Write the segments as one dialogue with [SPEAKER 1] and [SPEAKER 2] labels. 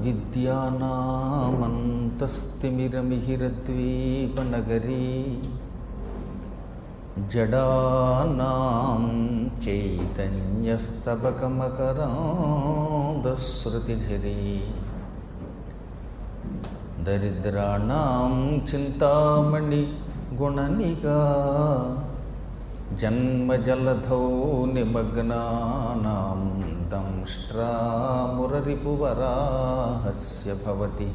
[SPEAKER 1] అవిద్యానామంతస్తిమిరమిహిరద్వీపనగరీ జడానాం చైతన్యస్తబకమకరాంధశ్రుతిఝరీ దరిద్రాణాం చింతామణి గుణనికా జన్మజలధౌ నిమగ్నానాం దంష్ట్రామురరిపువరాహస్య భవతి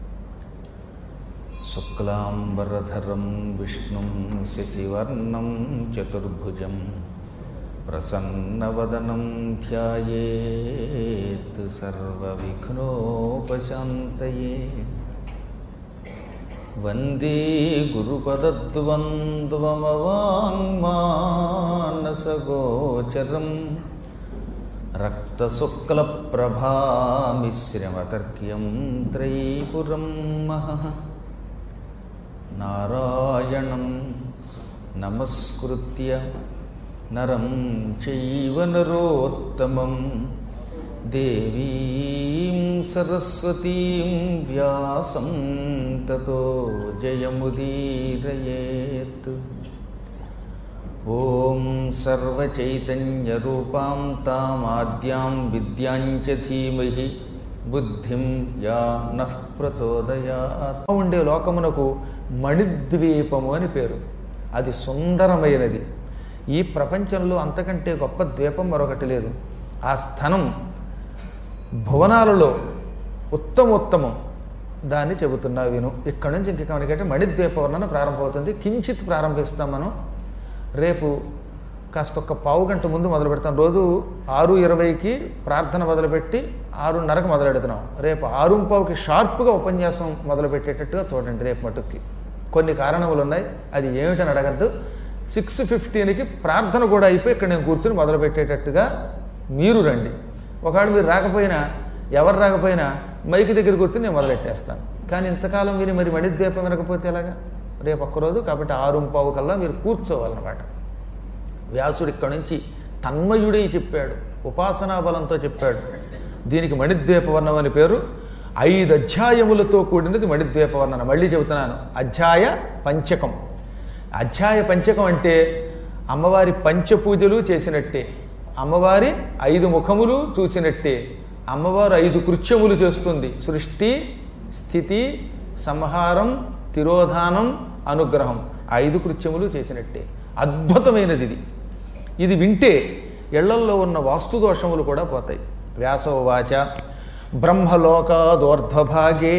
[SPEAKER 1] శుక్లాంబరధరం విష్ణుం శశివర్ణం చతుర్భుజం ప్రసన్నవదనం ధ్యాయేత్ సర్వవిఘ్నోపశాంతయే. వందే గురుపదద్వంద్వమవాङ्మానసగోచరం రక్తశుక్లప్రభామిశ్రమతర్క్యం త్రైపురం మహః. నారాయణం నమస్కృత్య నరం చైవ నరోత్తమం దేవీం సరస్వతీం వ్యాసం తతో జయముదీరయేత్. ఓం సర్వచైతన్యరూపాం తామాద్యాం విద్యాం చ ధీమహి బుద్ధిం యా నః ప్రచోదయాత్. ఉండే లోకమునకు మణిద్వీపము అని పేరు. అది సుందరమైనది. ఈ ప్రపంచంలో అంతకంటే గొప్ప ద్వీపం మరొకటి లేదు. ఆ స్థనం భువనాలలో ఉత్తమోత్తమం. దాన్ని చెబుతున్నా విను. ఇక్కడ నుంచి ఇంక మనకంటే మణిద్వీప వర్ణన ప్రారంభమవుతుంది. కించిత్ ప్రారంభిస్తాం మనం. రేపు కాస్త ఒక్క పావు గంట ముందు మొదలు పెడతాం. రోజు 6:20కి ప్రార్థన మొదలుపెట్టి 6:30కి మొదలు పెడుతున్నాం. రేపు 6:15కి షార్ప్గా ఉపన్యాసం మొదలు పెట్టేటట్టుగా చూడండి. రేపు మటుక్కి కొన్ని కారణములు ఉన్నాయి. అది ఏమిటని అడగద్దు. 6:15కి ప్రార్థన కూడా అయిపోయి ఇక్కడ నేను కూర్చుని మొదలు పెట్టేటట్టుగా మీరు రండి. ఒకవేళ మీరు రాకపోయినా, ఎవరు రాకపోయినా మైకి దగ్గర కూర్చుని నేను మొదలెట్టేస్తాను. కానీ ఇంతకాలం విని మరి మణిద్వీపం వినకపోతే ఎలాగా? రేపు ఒక్కరోజు కాబట్టి 6:15 కల్లా మీరు కూర్చోవాలన్నమాట. వ్యాసుడు ఇక్కడ నుంచి తన్మయుడై చెప్పాడు, ఉపాసనా బలంతో చెప్పాడు. దీనికి మణిద్వీప వర్ణం అని పేరు. 5 అధ్యాయములతో కూడినది మణిద్వీప వర్ణన. మళ్ళీ చెబుతున్నాను, అధ్యాయ పంచకం. అధ్యాయ పంచకం అంటే అమ్మవారి పంచపూజలు చేసినట్టే, అమ్మవారి 5 ముఖములు చూసినట్టే, అమ్మవారు 5 కృత్యములు చేస్తుంది. సృష్టి, స్థితి, సంహారం, తిరోధానం, అనుగ్రహం. 5 కృత్యములు చేసినట్టే. అద్భుతమైనది ఇది. ఇది వింటే ఇళ్లల్లో ఉన్న వాస్తు దోషములు కూడా పోతాయి. వ్యాసోవాచ బ్రహ్మలోకాదోర్ధ్వభాగే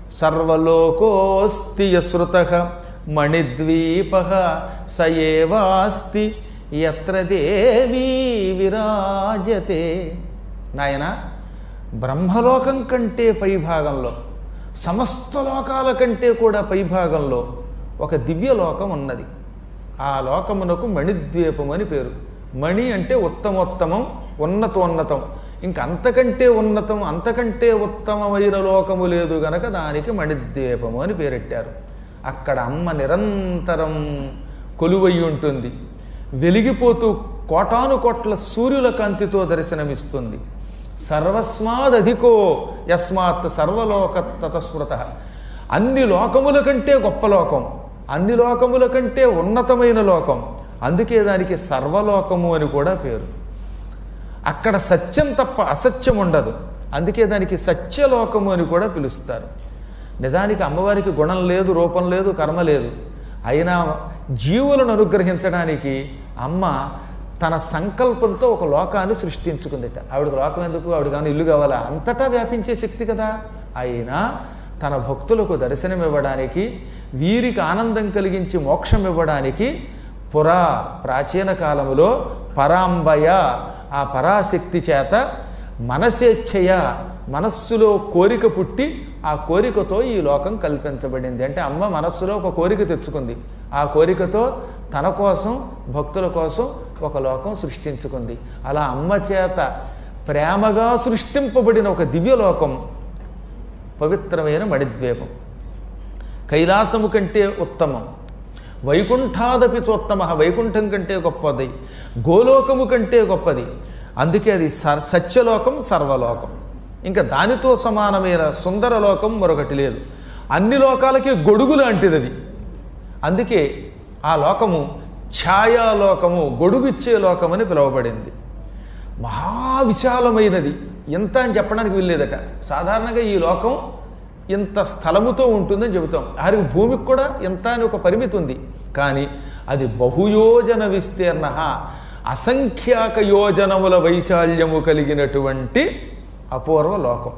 [SPEAKER 1] సర్వలోకోస్తి యశ్రుతః మణిద్వీపః స ఏవాస్తి యత్ర దేవీ విరాజతే. నాయన, బ్రహ్మలోకం కంటే పైభాగంలో, సమస్త లోకాల కంటే కూడా పైభాగంలో ఒక దివ్యలోకం ఉన్నది. ఆ లోకమునకు మణిద్వీపం అని పేరు. మణి అంటే ఉత్తమోత్తమం, ఉన్నతోన్నతం. ఇంక అంతకంటే ఉన్నతం, అంతకంటే ఉత్తమమైన లోకము లేదు గనక దానికి మణిద్వీపము అని పేరెట్టారు. అక్కడ అమ్మ నిరంతరం కొలువై ఉంటుంది. వెలిగిపోతూ కోటాను కోట్ల సూర్యుల కాంతితో దర్శనమిస్తుంది. సర్వస్మాదధికో యస్మాత్ సర్వలోక తతస్మృత. అన్ని లోకముల కంటే గొప్ప లోకం, అన్ని లోకముల కంటే ఉన్నతమైన లోకం. అందుకే దానికి సర్వలోకము అని కూడా పేరు. అక్కడ సత్యం తప్ప అసత్యం ఉండదు. అందుకే దానికి సత్యలోకము అని కూడా పిలుస్తారు. నిజానికి అమ్మవారికి గుణం లేదు, రూపం లేదు, కర్మ లేదు. అయినా జీవులను అనుగ్రహించడానికి అమ్మ తన సంకల్పంతో ఒక లోకాన్ని సృష్టించుకుందిట. ఆవిడకి లోకం ఎందుకు? ఆవిడ కానీ ఇల్లు కావాలా? అంతటా వ్యాపించే శక్తి కదా. అయినా తన భక్తులకు దర్శనం ఇవ్వడానికి, వీరికి ఆనందం కలిగించి మోక్షం ఇవ్వడానికి ప్రాచీన కాలములో పరాంబయ, ఆ పరాశక్తి చేత మనసేచ్ఛయ, మనస్సులో కోరిక పుట్టి ఆ కోరికతో ఈ లోకం కల్పించబడింది. అంటే అమ్మ మనస్సులో ఒక కోరిక తెచ్చుకుంది. ఆ కోరికతో తన కోసం, భక్తుల కోసం ఒక లోకం సృష్టించుకుంది. అలా అమ్మ చేత ప్రేమగా సృష్టింపబడిన ఒక దివ్యలోకం పవిత్రమైన మణిద్వీపం. కైలాసము కంటే ఉత్తమం, వైకుంఠాదపి చోత్తమ, వైకుంఠం కంటే గొప్పది, గోలోకము కంటే గొప్పది. అందుకే అది సత్యలోకం, సర్వలోకం. ఇంకా దానితో సమానమైన సుందర లోకం మరొకటి లేదు. అన్ని లోకాలకి గొడుగు లాంటిది అది. అందుకే ఆ లోకము ఛాయాలోకము, గొడుగిచ్చే లోకం అని పిలువబడింది. మహావిశాలమైనది. ఎంత అని చెప్పడానికి వీల్లేదట. సాధారణంగా ఈ లోకం ఇంత స్థలముతో ఉంటుందని చెబుతాం. ఆరికి భూమికి కూడా ఎంత అని ఒక పరిమితి ఉంది. కానీ అది బహుయోజన విస్తీర్ణ, అసంఖ్యాక యోజనముల వైశాల్యము కలిగినటువంటి అపూర్వ లోకం.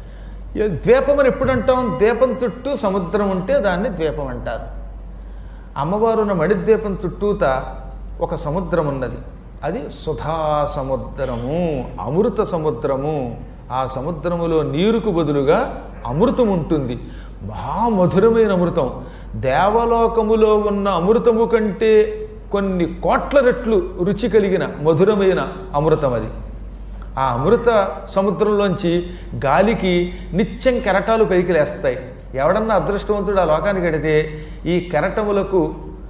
[SPEAKER 1] ద్వీపం అని ఎప్పుడు అంటాం? ద్వీపం చుట్టూ సముద్రం ఉంటే దాన్ని ద్వీపం అంటారు. అమ్మవారు ఉన్న మణిద్వీపం చుట్టూత ఒక సముద్రం ఉన్నది. అది సుధా సముద్రము, అమృత సముద్రము. ఆ సముద్రములో నీరుకు బదులుగా అమృతం ఉంటుంది. మహామధురమైన అమృతం. దేవలోకములో ఉన్న అమృతము కంటే కొన్ని కోట్ల రెట్లు రుచి కలిగిన మధురమైన అమృతం అది. ఆ అమృత సముద్రంలోంచి గాలికి నిత్యం కెరటాలు పైకి లేస్తాయి. ఎవడన్నా అదృష్టవంతుడు ఆ లోకానికి వెడితే ఈ కెరటములకు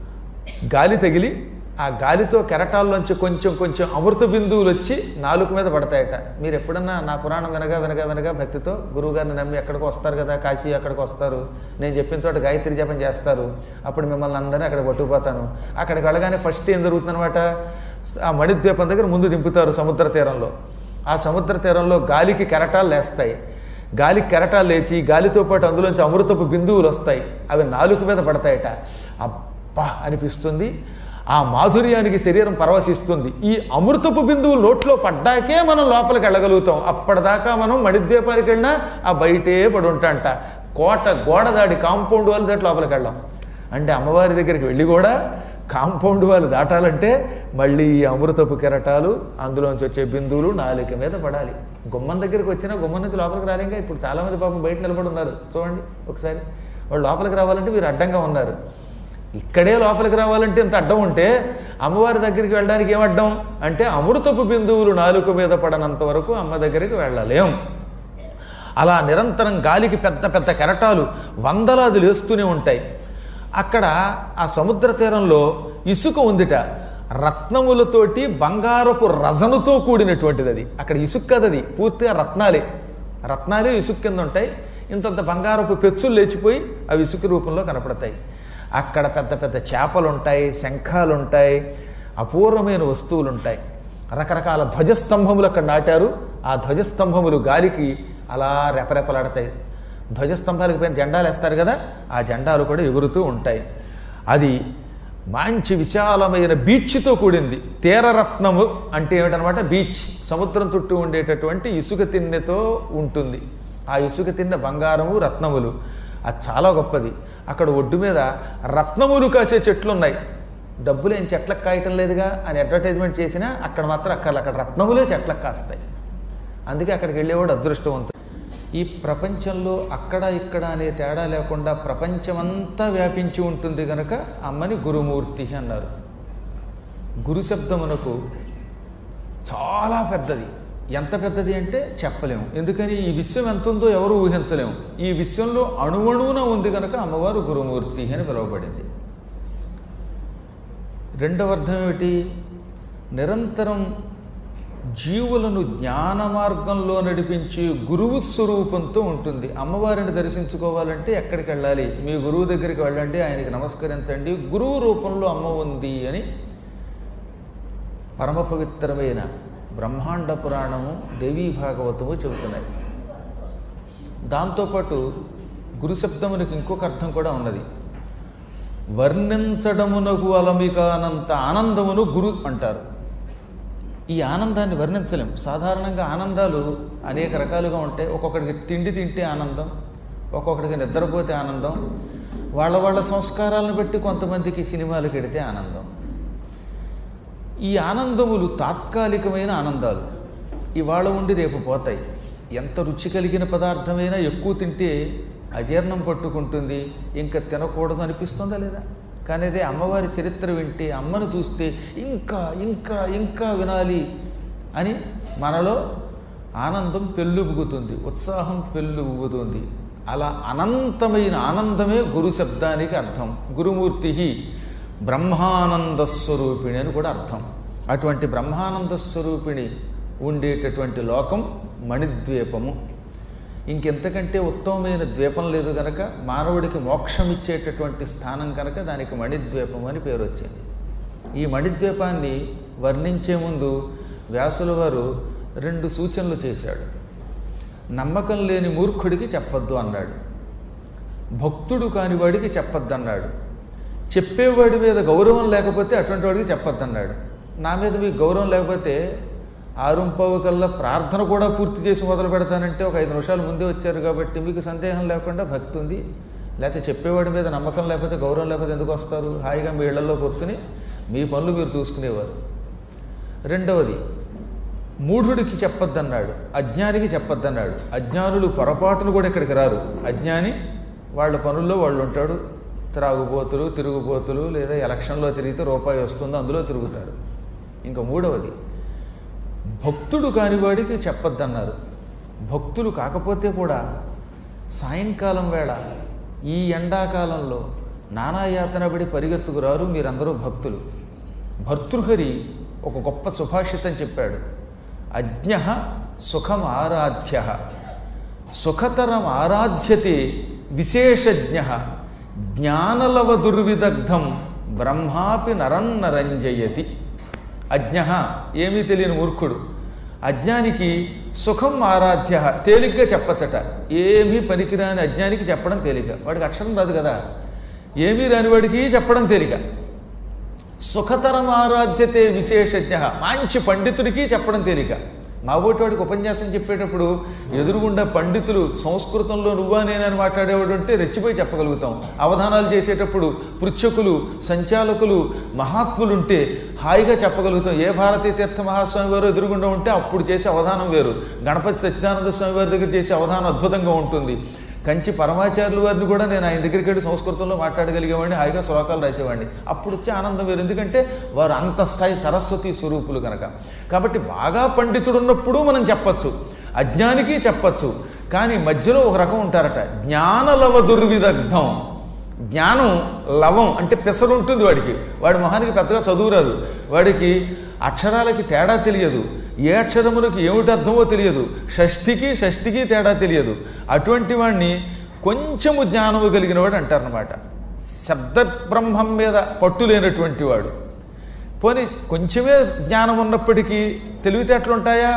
[SPEAKER 1] గాలి తగిలి ఆ గాలితో కెరటాల్లోంచి కొంచెం కొంచెం అమృత బిందువులు వచ్చి నాలుక మీద పడతాయట. మీరు ఎప్పుడన్నా నా పురాణం వినగా భక్తితో గురువుగారిని నమ్మి ఎక్కడికి వస్తారు కదా, కాశీ అక్కడికి వస్తారు, నేను చెప్పిన చోట గాయత్రి జపం చేస్తారు, అప్పుడు మిమ్మల్ని అందరినీ అక్కడ పట్టుకుపోతాను. అక్కడికి వెళ్ళగానే ఫస్ట్ ఏం జరుగుతుందనమాట, ఆ మణిద్వీపం దగ్గర ముందు దింపుతారు సముద్ర తీరంలో. ఆ సముద్ర తీరంలో గాలికి కెరటాలు లేస్తాయి. గాలికి కెరటాలు లేచి గాలితో పాటు అందులోంచి అమృతపు బిందువులు వస్తాయి. అవి నాలుక మీద పడతాయట. అబ్బా అనిపిస్తుంది. ఆ మాధుర్యానికి శరీరం పరవశిస్తుంది. ఈ అమృతపు బిందువులు నోట్లో పడ్డాకే మనం లోపలికి వెళ్ళగలుగుతాం. అప్పటిదాకా మనం మణిద్వీపానికి వెళ్ళినా ఆ బయటే పడి ఉంటాంట. కోట గోడ దాడి కాంపౌండ్ వాళ్ళు దాటి లోపలికి వెళ్ళాం అంటే అమ్మవారి దగ్గరికి వెళ్ళి కూడా కాంపౌండ్ వాళ్ళు దాటాలంటే మళ్ళీ ఈ అమృతపు కెరటాలు అందులోంచి వచ్చే బిందువులు నాలుక మీద పడాలి. గుమ్మం దగ్గరికి వచ్చినా గుమ్మం నుంచి లోపలికి రాలేక ఇప్పుడు చాలామంది పాపం బయట నిలబడి ఉన్నారు చూడండి ఒకసారి. వాళ్ళు లోపలికి రావాలంటే మీరు అడ్డంగా ఉన్నారు. ఇక్కడే లోపలికి రావాలంటే ఇంత అడ్డం ఉంటే అమ్మవారి దగ్గరికి వెళ్ళడానికి ఏమడ్డం అంటే అమృతపు బిందువులు నాలుక మీద పడనంత వరకు అమ్మ దగ్గరికి వెళ్ళలేం. అలా నిరంతరం గాలికి పెద్ద పెద్ద కెరటాలు వందలాది లేస్తూనే ఉంటాయి. అక్కడ ఆ సముద్ర తీరంలో ఇసుక ఉందిట. రత్నములతోటి బంగారపు రజనుతో కూడినటువంటిది అది. అక్కడ ఇసుక కదా, అది పూర్తిగా రత్నాలే ఇసుక కింద ఉంటాయి. ఇంతంత బంగారపు పెచ్చులు లేచిపోయి అవి ఇసుక రూపంలో కనపడతాయి. అక్కడ పెద్ద పెద్ద చేపలు ఉంటాయి, శంఖాలు ఉంటాయి, అపూర్వమైన వస్తువులు ఉంటాయి. రకరకాల ధ్వజస్తంభములు అక్కడ నాటారు. ఆ ధ్వజస్తంభములు గాలికి అలా రెపరెపలాడతాయి. ధ్వజస్తంభాలకు పైన జెండాలు వేస్తారు కదా, ఆ జెండాలు కూడా ఎగురుతూ ఉంటాయి. అది మంచి విశాలమైన బీచ్తో కూడింది. తీరరత్నము అంటే ఏమిటనమాట, బీచ్. సముద్రం చుట్టూ ఉండేటటువంటి ఇసుక తిన్నెతో ఉంటుంది. ఆ ఇసుక తిన్నె బంగారము రత్నములు, అది చాలా గొప్పది. అక్కడ ఒడ్డు మీద రత్నములు కాసే చెట్లు ఉన్నాయి. డబ్బులు ఏం చెట్లకు కాయటం లేదుగా అని అడ్వర్టైజ్మెంట్ చేసినా అక్కడ మాత్రం అక్కడ రత్నములే చెట్లకు కాస్తాయి. అందుకే అక్కడికి వెళ్ళేవాడు అదృష్టవంతుడు. ఈ ప్రపంచంలో అక్కడ ఇక్కడ అనే తేడా లేకుండా ప్రపంచమంతా వ్యాపించి ఉంటుంది కనుక అమ్మని గురుమూర్తి అన్నారు. గురు శబ్దమునకు చాలా పెద్దది. ఎంత పెద్దది అంటే చెప్పలేము. ఎందుకని ఈ విశ్వం ఎంత ఉందో ఎవరు ఊహించలేము. ఈ విశ్వంలో అణువణువున ఉంది కనుక అమ్మవారు గురుమూర్తి అని పిలువబడింది. రెండవ అర్థం ఏమిటి, నిరంతరం జీవులను జ్ఞాన మార్గంలో నడిపించి గురువు స్వరూపంతో ఉంటుంది. అమ్మవారిని దర్శించుకోవాలంటే ఎక్కడికి వెళ్ళాలి, మీ గురువు దగ్గరికి వెళ్ళండి, ఆయనకి నమస్కరించండి, గురువు రూపంలో అమ్మ ఉంది అని పరమ పవిత్రమైన బ్రహ్మాండ పురాణము, దేవీ భాగవతము చెబుతున్నాయి. దాంతోపాటు గురు శబ్దమునికి ఇంకొక అర్థం కూడా ఉన్నది. వర్ణించడమునకు అలమికానంత ఆనందమును గురు అంటారు. ఈ ఆనందాన్ని వర్ణించలేం. సాధారణంగా ఆనందాలు అనేక రకాలుగా ఉంటాయి. ఒక్కొక్కడికి తిండి తింటే ఆనందం, ఒక్కొక్కడికి నిద్రపోతే ఆనందం, వాళ్ళ సంస్కారాలను బట్టి కొంతమందికి సినిమాలకు వెడితే ఆనందం. ఈ ఆనందములు తాత్కాలికమైన ఆనందాలు, ఇవాళ ఉండి రేపు పోతాయి. ఎంత రుచి కలిగిన పదార్థమైనా ఎక్కువ తింటే అజీర్ణం పట్టుకుంటుంది, ఇంకా తినకూడదు అనిపిస్తుందా లేదా? కానీ అదే అమ్మవారి చరిత్ర వింటే, అమ్మను చూస్తే ఇంకా ఇంకా ఇంకా వినాలి అని మనలో ఆనందం పెళ్ళుబుగుతుంది, ఉత్సాహం పెళ్ళుబుగుతుంది. అలా అనంతమైన ఆనందమే గురు శబ్దానికి అర్థం. గురుమూర్తి బ్రహ్మానంద స్వరూపిణి అని కూడా అర్థం. అటువంటి బ్రహ్మానంద స్వరూపిణి ఉండేటటువంటి లోకం మణిద్వీపము. ఇంకెంతకంటే ఉత్తమమైన ద్వీపం లేదు కనుక మానవుడికి మోక్షం ఇచ్చేటటువంటి స్థానం కనుక దానికి మణిద్వీపం అని పేరు వచ్చింది. ఈ మణిద్వీపాన్ని వర్ణించే ముందు వ్యాసుల వారు 2 సూచనలు చేశాడు. నమ్మకం లేని మూర్ఖుడికి చెప్పొద్దు అన్నాడు, భక్తుడు కానివాడికి చెప్పొద్దు అన్నాడు, చెప్పేవాడి మీద గౌరవం లేకపోతే అటువంటి వాడికి చెప్పొద్దు అన్నాడు. నా మీద మీకు గౌరవం లేకపోతే 6:15 కల్లా ప్రార్థన కూడా పూర్తి చేసి మొదలు పెడతానంటే ఒక 5 నిమిషాలు ముందే వచ్చారు కాబట్టి మీకు సందేహం లేకుండా భక్తి ఉంది. లేకపోతే చెప్పేవాడి మీద నమ్మకం లేకపోతే గౌరవం లేకపోతే ఎందుకు వస్తారు? హాయిగా మీ ఇళ్లలో కూర్చుని మీ పనులు మీరు చూసుకునేవారు. రెండవది, మూఢుడికి చెప్పొద్దన్నాడు, అజ్ఞానికి చెప్పొద్దన్నాడు. అజ్ఞానులు పొరపాటును కూడా ఇక్కడికి రారు. అజ్ఞాని వాళ్ళ పనుల్లో వాళ్ళు ఉంటాడు. త్రాగుబోతులు, తిరుగుబోతులు, లేదా ఎలక్షన్లో తిరిగితే రూపాయి వస్తుందో అందులో తిరుగుతారు. ఇంకా మూడవది, భక్తుడు కానివాడికి చెప్పొద్దన్నారు. భక్తులు కాకపోతే కూడా సాయంకాలం వేళ ఈ ఎండాకాలంలో నానాయాతన పడి పరిగెత్తుకురారు మీరందరూ భక్తులు. భర్తృహరి ఒక గొప్ప సుభాషితం చెప్పాడు. అజ్ఞ సుఖం ఆరాధ్య సుఖతరం ఆరాధ్యతే విశేషజ్ఞ జ్ఞానలవ దుర్విదగ్ధం బ్రహ్మాపి నరన్నరంజయతి. అజ్ఞ ఏమీ తెలియని మూర్ఖుడు, అజ్ఞానికి సుఖం ఆరాధ్య తేలిగ్గా చెప్పచ్చట. ఏమీ పనికిరాని అజ్ఞానికి చెప్పడం తేలిక, వాడికి అక్షరం రాదు కదా, ఏమీ రానివాడికి చెప్పడం తేలిక. సుఖతరం ఆరాధ్యతే విశేషజ్ఞ మంచి పండితుడికి చెప్పడం తేలిక. మా వాడికి ఉపన్యాసం చెప్పేటప్పుడు ఎదురుగుండా పండితులు సంస్కృతంలో నువ్వా నేనని మాట్లాడేవాడు ఉంటే రెచ్చిపోయి చెప్పగలుగుతాం. అవధానాలు చేసేటప్పుడు పృచ్ఛకులు, సంచాలకులు, మహాత్ములు ఉంటే హాయిగా చెప్పగలుగుతాం. ఏ భారతీ తీర్థ మహాస్వామి వారు ఎదురుగుండా ఉంటే అప్పుడు చేసే అవధానం వేరు. గణపతి సచ్చిదానంద స్వామి వారి దగ్గర చేసే అవధానం అద్భుతంగా ఉంటుంది. కంచి పరమాచార్యుల వారిని కూడా నేను ఆయన దగ్గరికి వెళ్ళి సంస్కృతంలో మాట్లాడగలిగేవాడిని, హాయిగా శ్లోకాలు రాసేవాడిని. అప్పుడు వచ్చే ఆనందం వేరు, ఎందుకంటే వారు అంత స్థాయి సరస్వతి స్వరూపులు కనుక. కాబట్టి బాగా పండితుడున్నప్పుడు మనం చెప్పచ్చు, అజ్ఞానికి చెప్పచ్చు. కానీ మధ్యలో ఒక రకం ఉంటారట, జ్ఞానలవ దుర్విదగ్ధం. జ్ఞానం లవం అంటే పెసరు ఉంటుంది వాడికి, వాడి మొహానికి పెద్దగా చదువు రాదు, వాడికి అక్షరాలకి తేడా తెలియదు, ఏ అక్షరములకు ఏమిటి అర్థమో తెలియదు, షష్ఠికి తేడా తెలియదు. అటువంటి వాడిని కొంచెము జ్ఞానము కలిగిన వాడు అంటారనమాట. శబ్ద బ్రహ్మం మీద పట్టు లేనటువంటి వాడు. పోనీ కొంచెమే జ్ఞానం ఉన్నప్పటికీ తెలివితేటలు ఉంటాయా,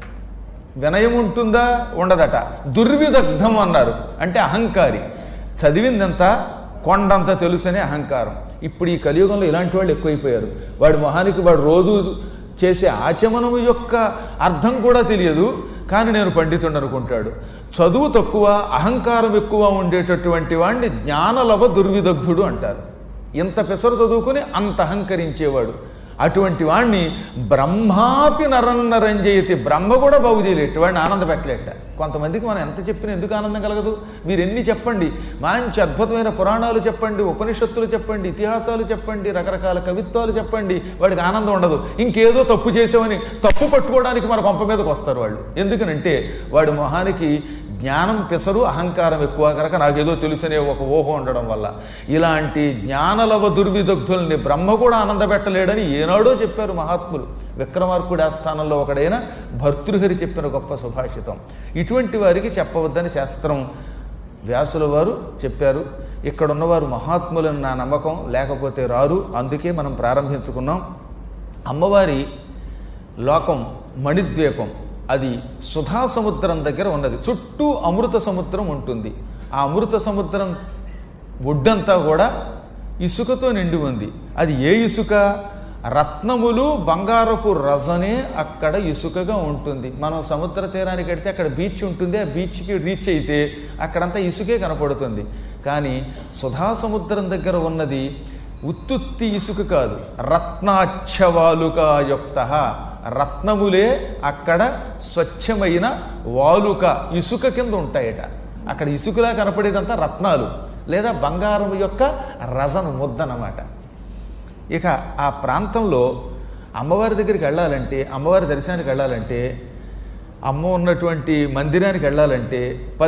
[SPEAKER 1] వినయం ఉంటుందా, ఉండదట. దుర్విదగ్ధం అన్నారు అంటే అహంకారి, చదివిందంతా కొండంత తెలుసనే అహంకారం. ఇప్పుడు ఈ కలియుగంలో ఇలాంటి వాళ్ళు ఎక్కువైపోయారు. వాడి మొహానికి వాడు రోజు చేసే ఆచమనము యొక్క అర్థం కూడా తెలియదు, కానీ నేను పండితుడు అనుకుంటాడు. చదువు తక్కువ, అహంకారం ఎక్కువ ఉండేటటువంటి వాడిని జ్ఞానలవ దుర్విదగ్ధుడు అంటారు. ఇంత పెసరు చదువుకుని అంత అహంకరించేవాడు. అటువంటి వాణ్ణి బ్రహ్మాపి నరన్నరంజయతి, బ్రహ్మ కూడా బాగు చేయలేట, వాడిని ఆనంద పెట్టలేట. కొంతమందికి మనం ఎంత చెప్పినా ఎందుకు ఆనందం కలగదు? మీరు ఎన్ని చెప్పండి, మంచి అద్భుతమైన పురాణాలు చెప్పండి, ఉపనిషత్తులు చెప్పండి, ఇతిహాసాలు చెప్పండి, రకరకాల కవిత్వాలు చెప్పండి, వాడికి ఆనందం ఉండదు. ఇంకేదో తప్పు చేసామని తప్పు పట్టుకోవడానికి మన కొంప మీదకి వస్తారు వాళ్ళు. ఎందుకనంటే వాడి మొహానికి జ్ఞానం పెసరు, అహంకారం ఎక్కువ కనుక నాకేదో తెలుసనే ఒక ఊహ ఉండడం వల్ల. ఇలాంటి జ్ఞానలవ దుర్విదగ్ధుల్ని బ్రహ్మ కూడా ఆనందపెట్టలేడని ఏనాడో చెప్పారు మహాత్ములు. విక్రమార్కుడి ఆస్థానంలో ఒకడైన భర్తృహరి చెప్పిన గొప్ప సుభాషితం. ఇటువంటి వారికి చెప్పవద్దని శాస్త్రం వ్యాసుల వారు చెప్పారు. ఇక్కడున్నవారు మహాత్ములని నా నమ్మకం, లేకపోతే రారు. అందుకే మనం ప్రారంభించుకున్నాం. అమ్మవారి లోకం మణిద్వీపం, అది సుధా సముద్రం దగ్గర ఉన్నది. చుట్టూ అమృత సముద్రం ఉంటుంది. ఆ అమృత సముద్రం ఒడ్డంతా కూడా ఇసుకతో నిండి ఉంది. అది ఏ ఇసుక? రత్నములు, బంగారపు రజనే అక్కడ ఇసుకగా ఉంటుంది. మనం సముద్ర తీరానికి వెడితే అక్కడ బీచ్ ఉంటుంది, ఆ బీచ్కి రీచ్ అయితే అక్కడంతా ఇసుకే కనపడుతుంది. కానీ సుధా సముద్రం దగ్గర ఉన్నది ఉత్తుత్తి ఇసుక కాదు, రత్నాచ్ఛవాలుకాయుక్త, రత్నములే అక్కడ స్వచ్ఛమైన వాలుక ఇసుక కింద ఉంటాయట. అక్కడ ఇసుకలా కనపడేదంతా రత్నాలు లేదా బంగారం యొక్క రజను ముద్దనమాట. ఇక ఆ ప్రాంతంలో అమ్మవారి దగ్గరికి వెళ్ళాలంటే, అమ్మవారి దర్శనానికి వెళ్ళాలంటే, అమ్మ ఉన్నటువంటి మందిరానికి వెళ్ళాలంటే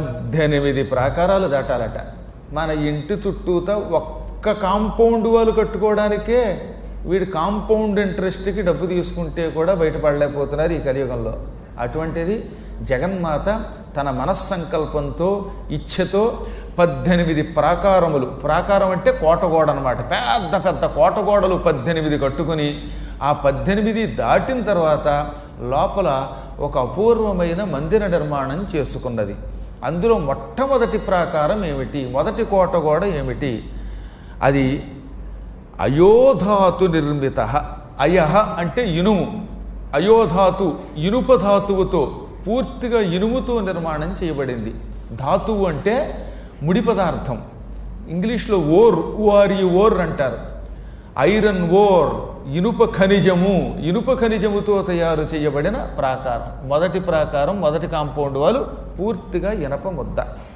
[SPEAKER 1] 18 ప్రాకారాలు దాటాలట. మన ఇంటి చుట్టూతా ఒక్క కాంపౌండ్ వాళ్ళు కట్టుకోవడానికే వీడు కాంపౌండ్ ఇంట్రెస్ట్కి డబ్బు తీసుకుంటే కూడా బయటపడలేకపోతున్నారు ఈ కలియుగంలో. అటువంటిది జగన్మాత తన మనస్సంకల్పంతో ఇచ్ఛతో 18 ప్రాకారములు, ప్రాకారం అంటే కోటగోడ అనమాట, పెద్ద పెద్ద కోటగోడలు 18 కట్టుకుని ఆ 18 దాటిన తర్వాత లోపల ఒక అపూర్వమైన మందిర నిర్మాణం చేసుకున్నది. అందులో మొట్టమొదటి ప్రాకారం ఏమిటి, మొదటి కోటగోడ ఏమిటి? అది అయోధాతు నిర్మిత. అయహ అంటే ఇనుము, అయోధాతు ఇనుప ధాతువుతో, పూర్తిగా ఇనుముతో నిర్మాణం చేయబడింది. ధాతువు అంటే ముడి పదార్థం, ఇంగ్లీష్లో ఓర్, ఓర్ అంటారు. ఐరన్ ఓర్, ఇనుప ఖనిజము, ఇనుప ఖనిజముతో తయారు చేయబడిన ప్రాకారం. మొదటి ప్రాకారం, మొదటి కాంపౌండ్ వాళ్ళు పూర్తిగా ఇనప ముద్ద.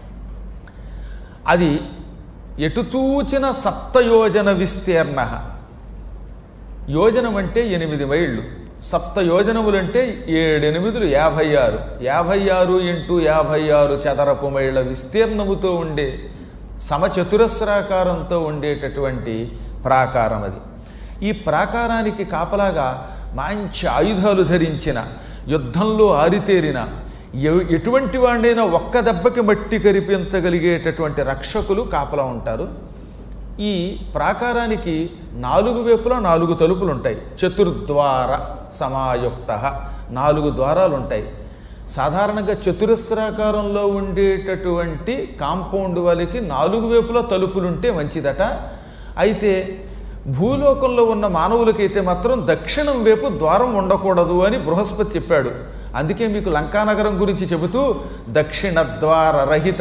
[SPEAKER 1] అది ఎటు చూచిన 7 యోజన విస్తీర్ణ. యోజనం అంటే 8 మైళ్ళు, 7 యోజనములంటే 7 8 56, 56 × 56 చదరపు మైళ్ళ విస్తీర్ణముతో ఉండే సమచతురస్రాకారంతో ఉండేటటువంటి ప్రాకారం అది. ఈ ప్రాకారానికి కాపలాగా మంచి ఆయుధాలు ధరించిన, యుద్ధంలో ఆరితేరిన, ఎటువంటి వాడినైనా ఒక్క దెబ్బకి మట్టి కరిపించగలిగేటటువంటి రక్షకులు కాపలా ఉంటారు. ఈ ప్రాకారానికి 4 వైపులా 4 తలుపులు ఉంటాయి. చతుర్ద్వార సమాయుక్త, 4 ద్వారాలు ఉంటాయి. సాధారణంగా చతురస్రాకారంలో ఉండేటటువంటి కాంపౌండ్ వాళ్ళకి 4 వైపులా తలుపులుంటే మంచిదట. అయితే భూలోకంలో ఉన్న మానవులకైతే మాత్రం దక్షిణం వైపు ద్వారం ఉండకూడదు అని బృహస్పతి చెప్పాడు. అందుకే మీకు లంకానగరం గురించి చెబుతూ దక్షిణ ద్వార రహిత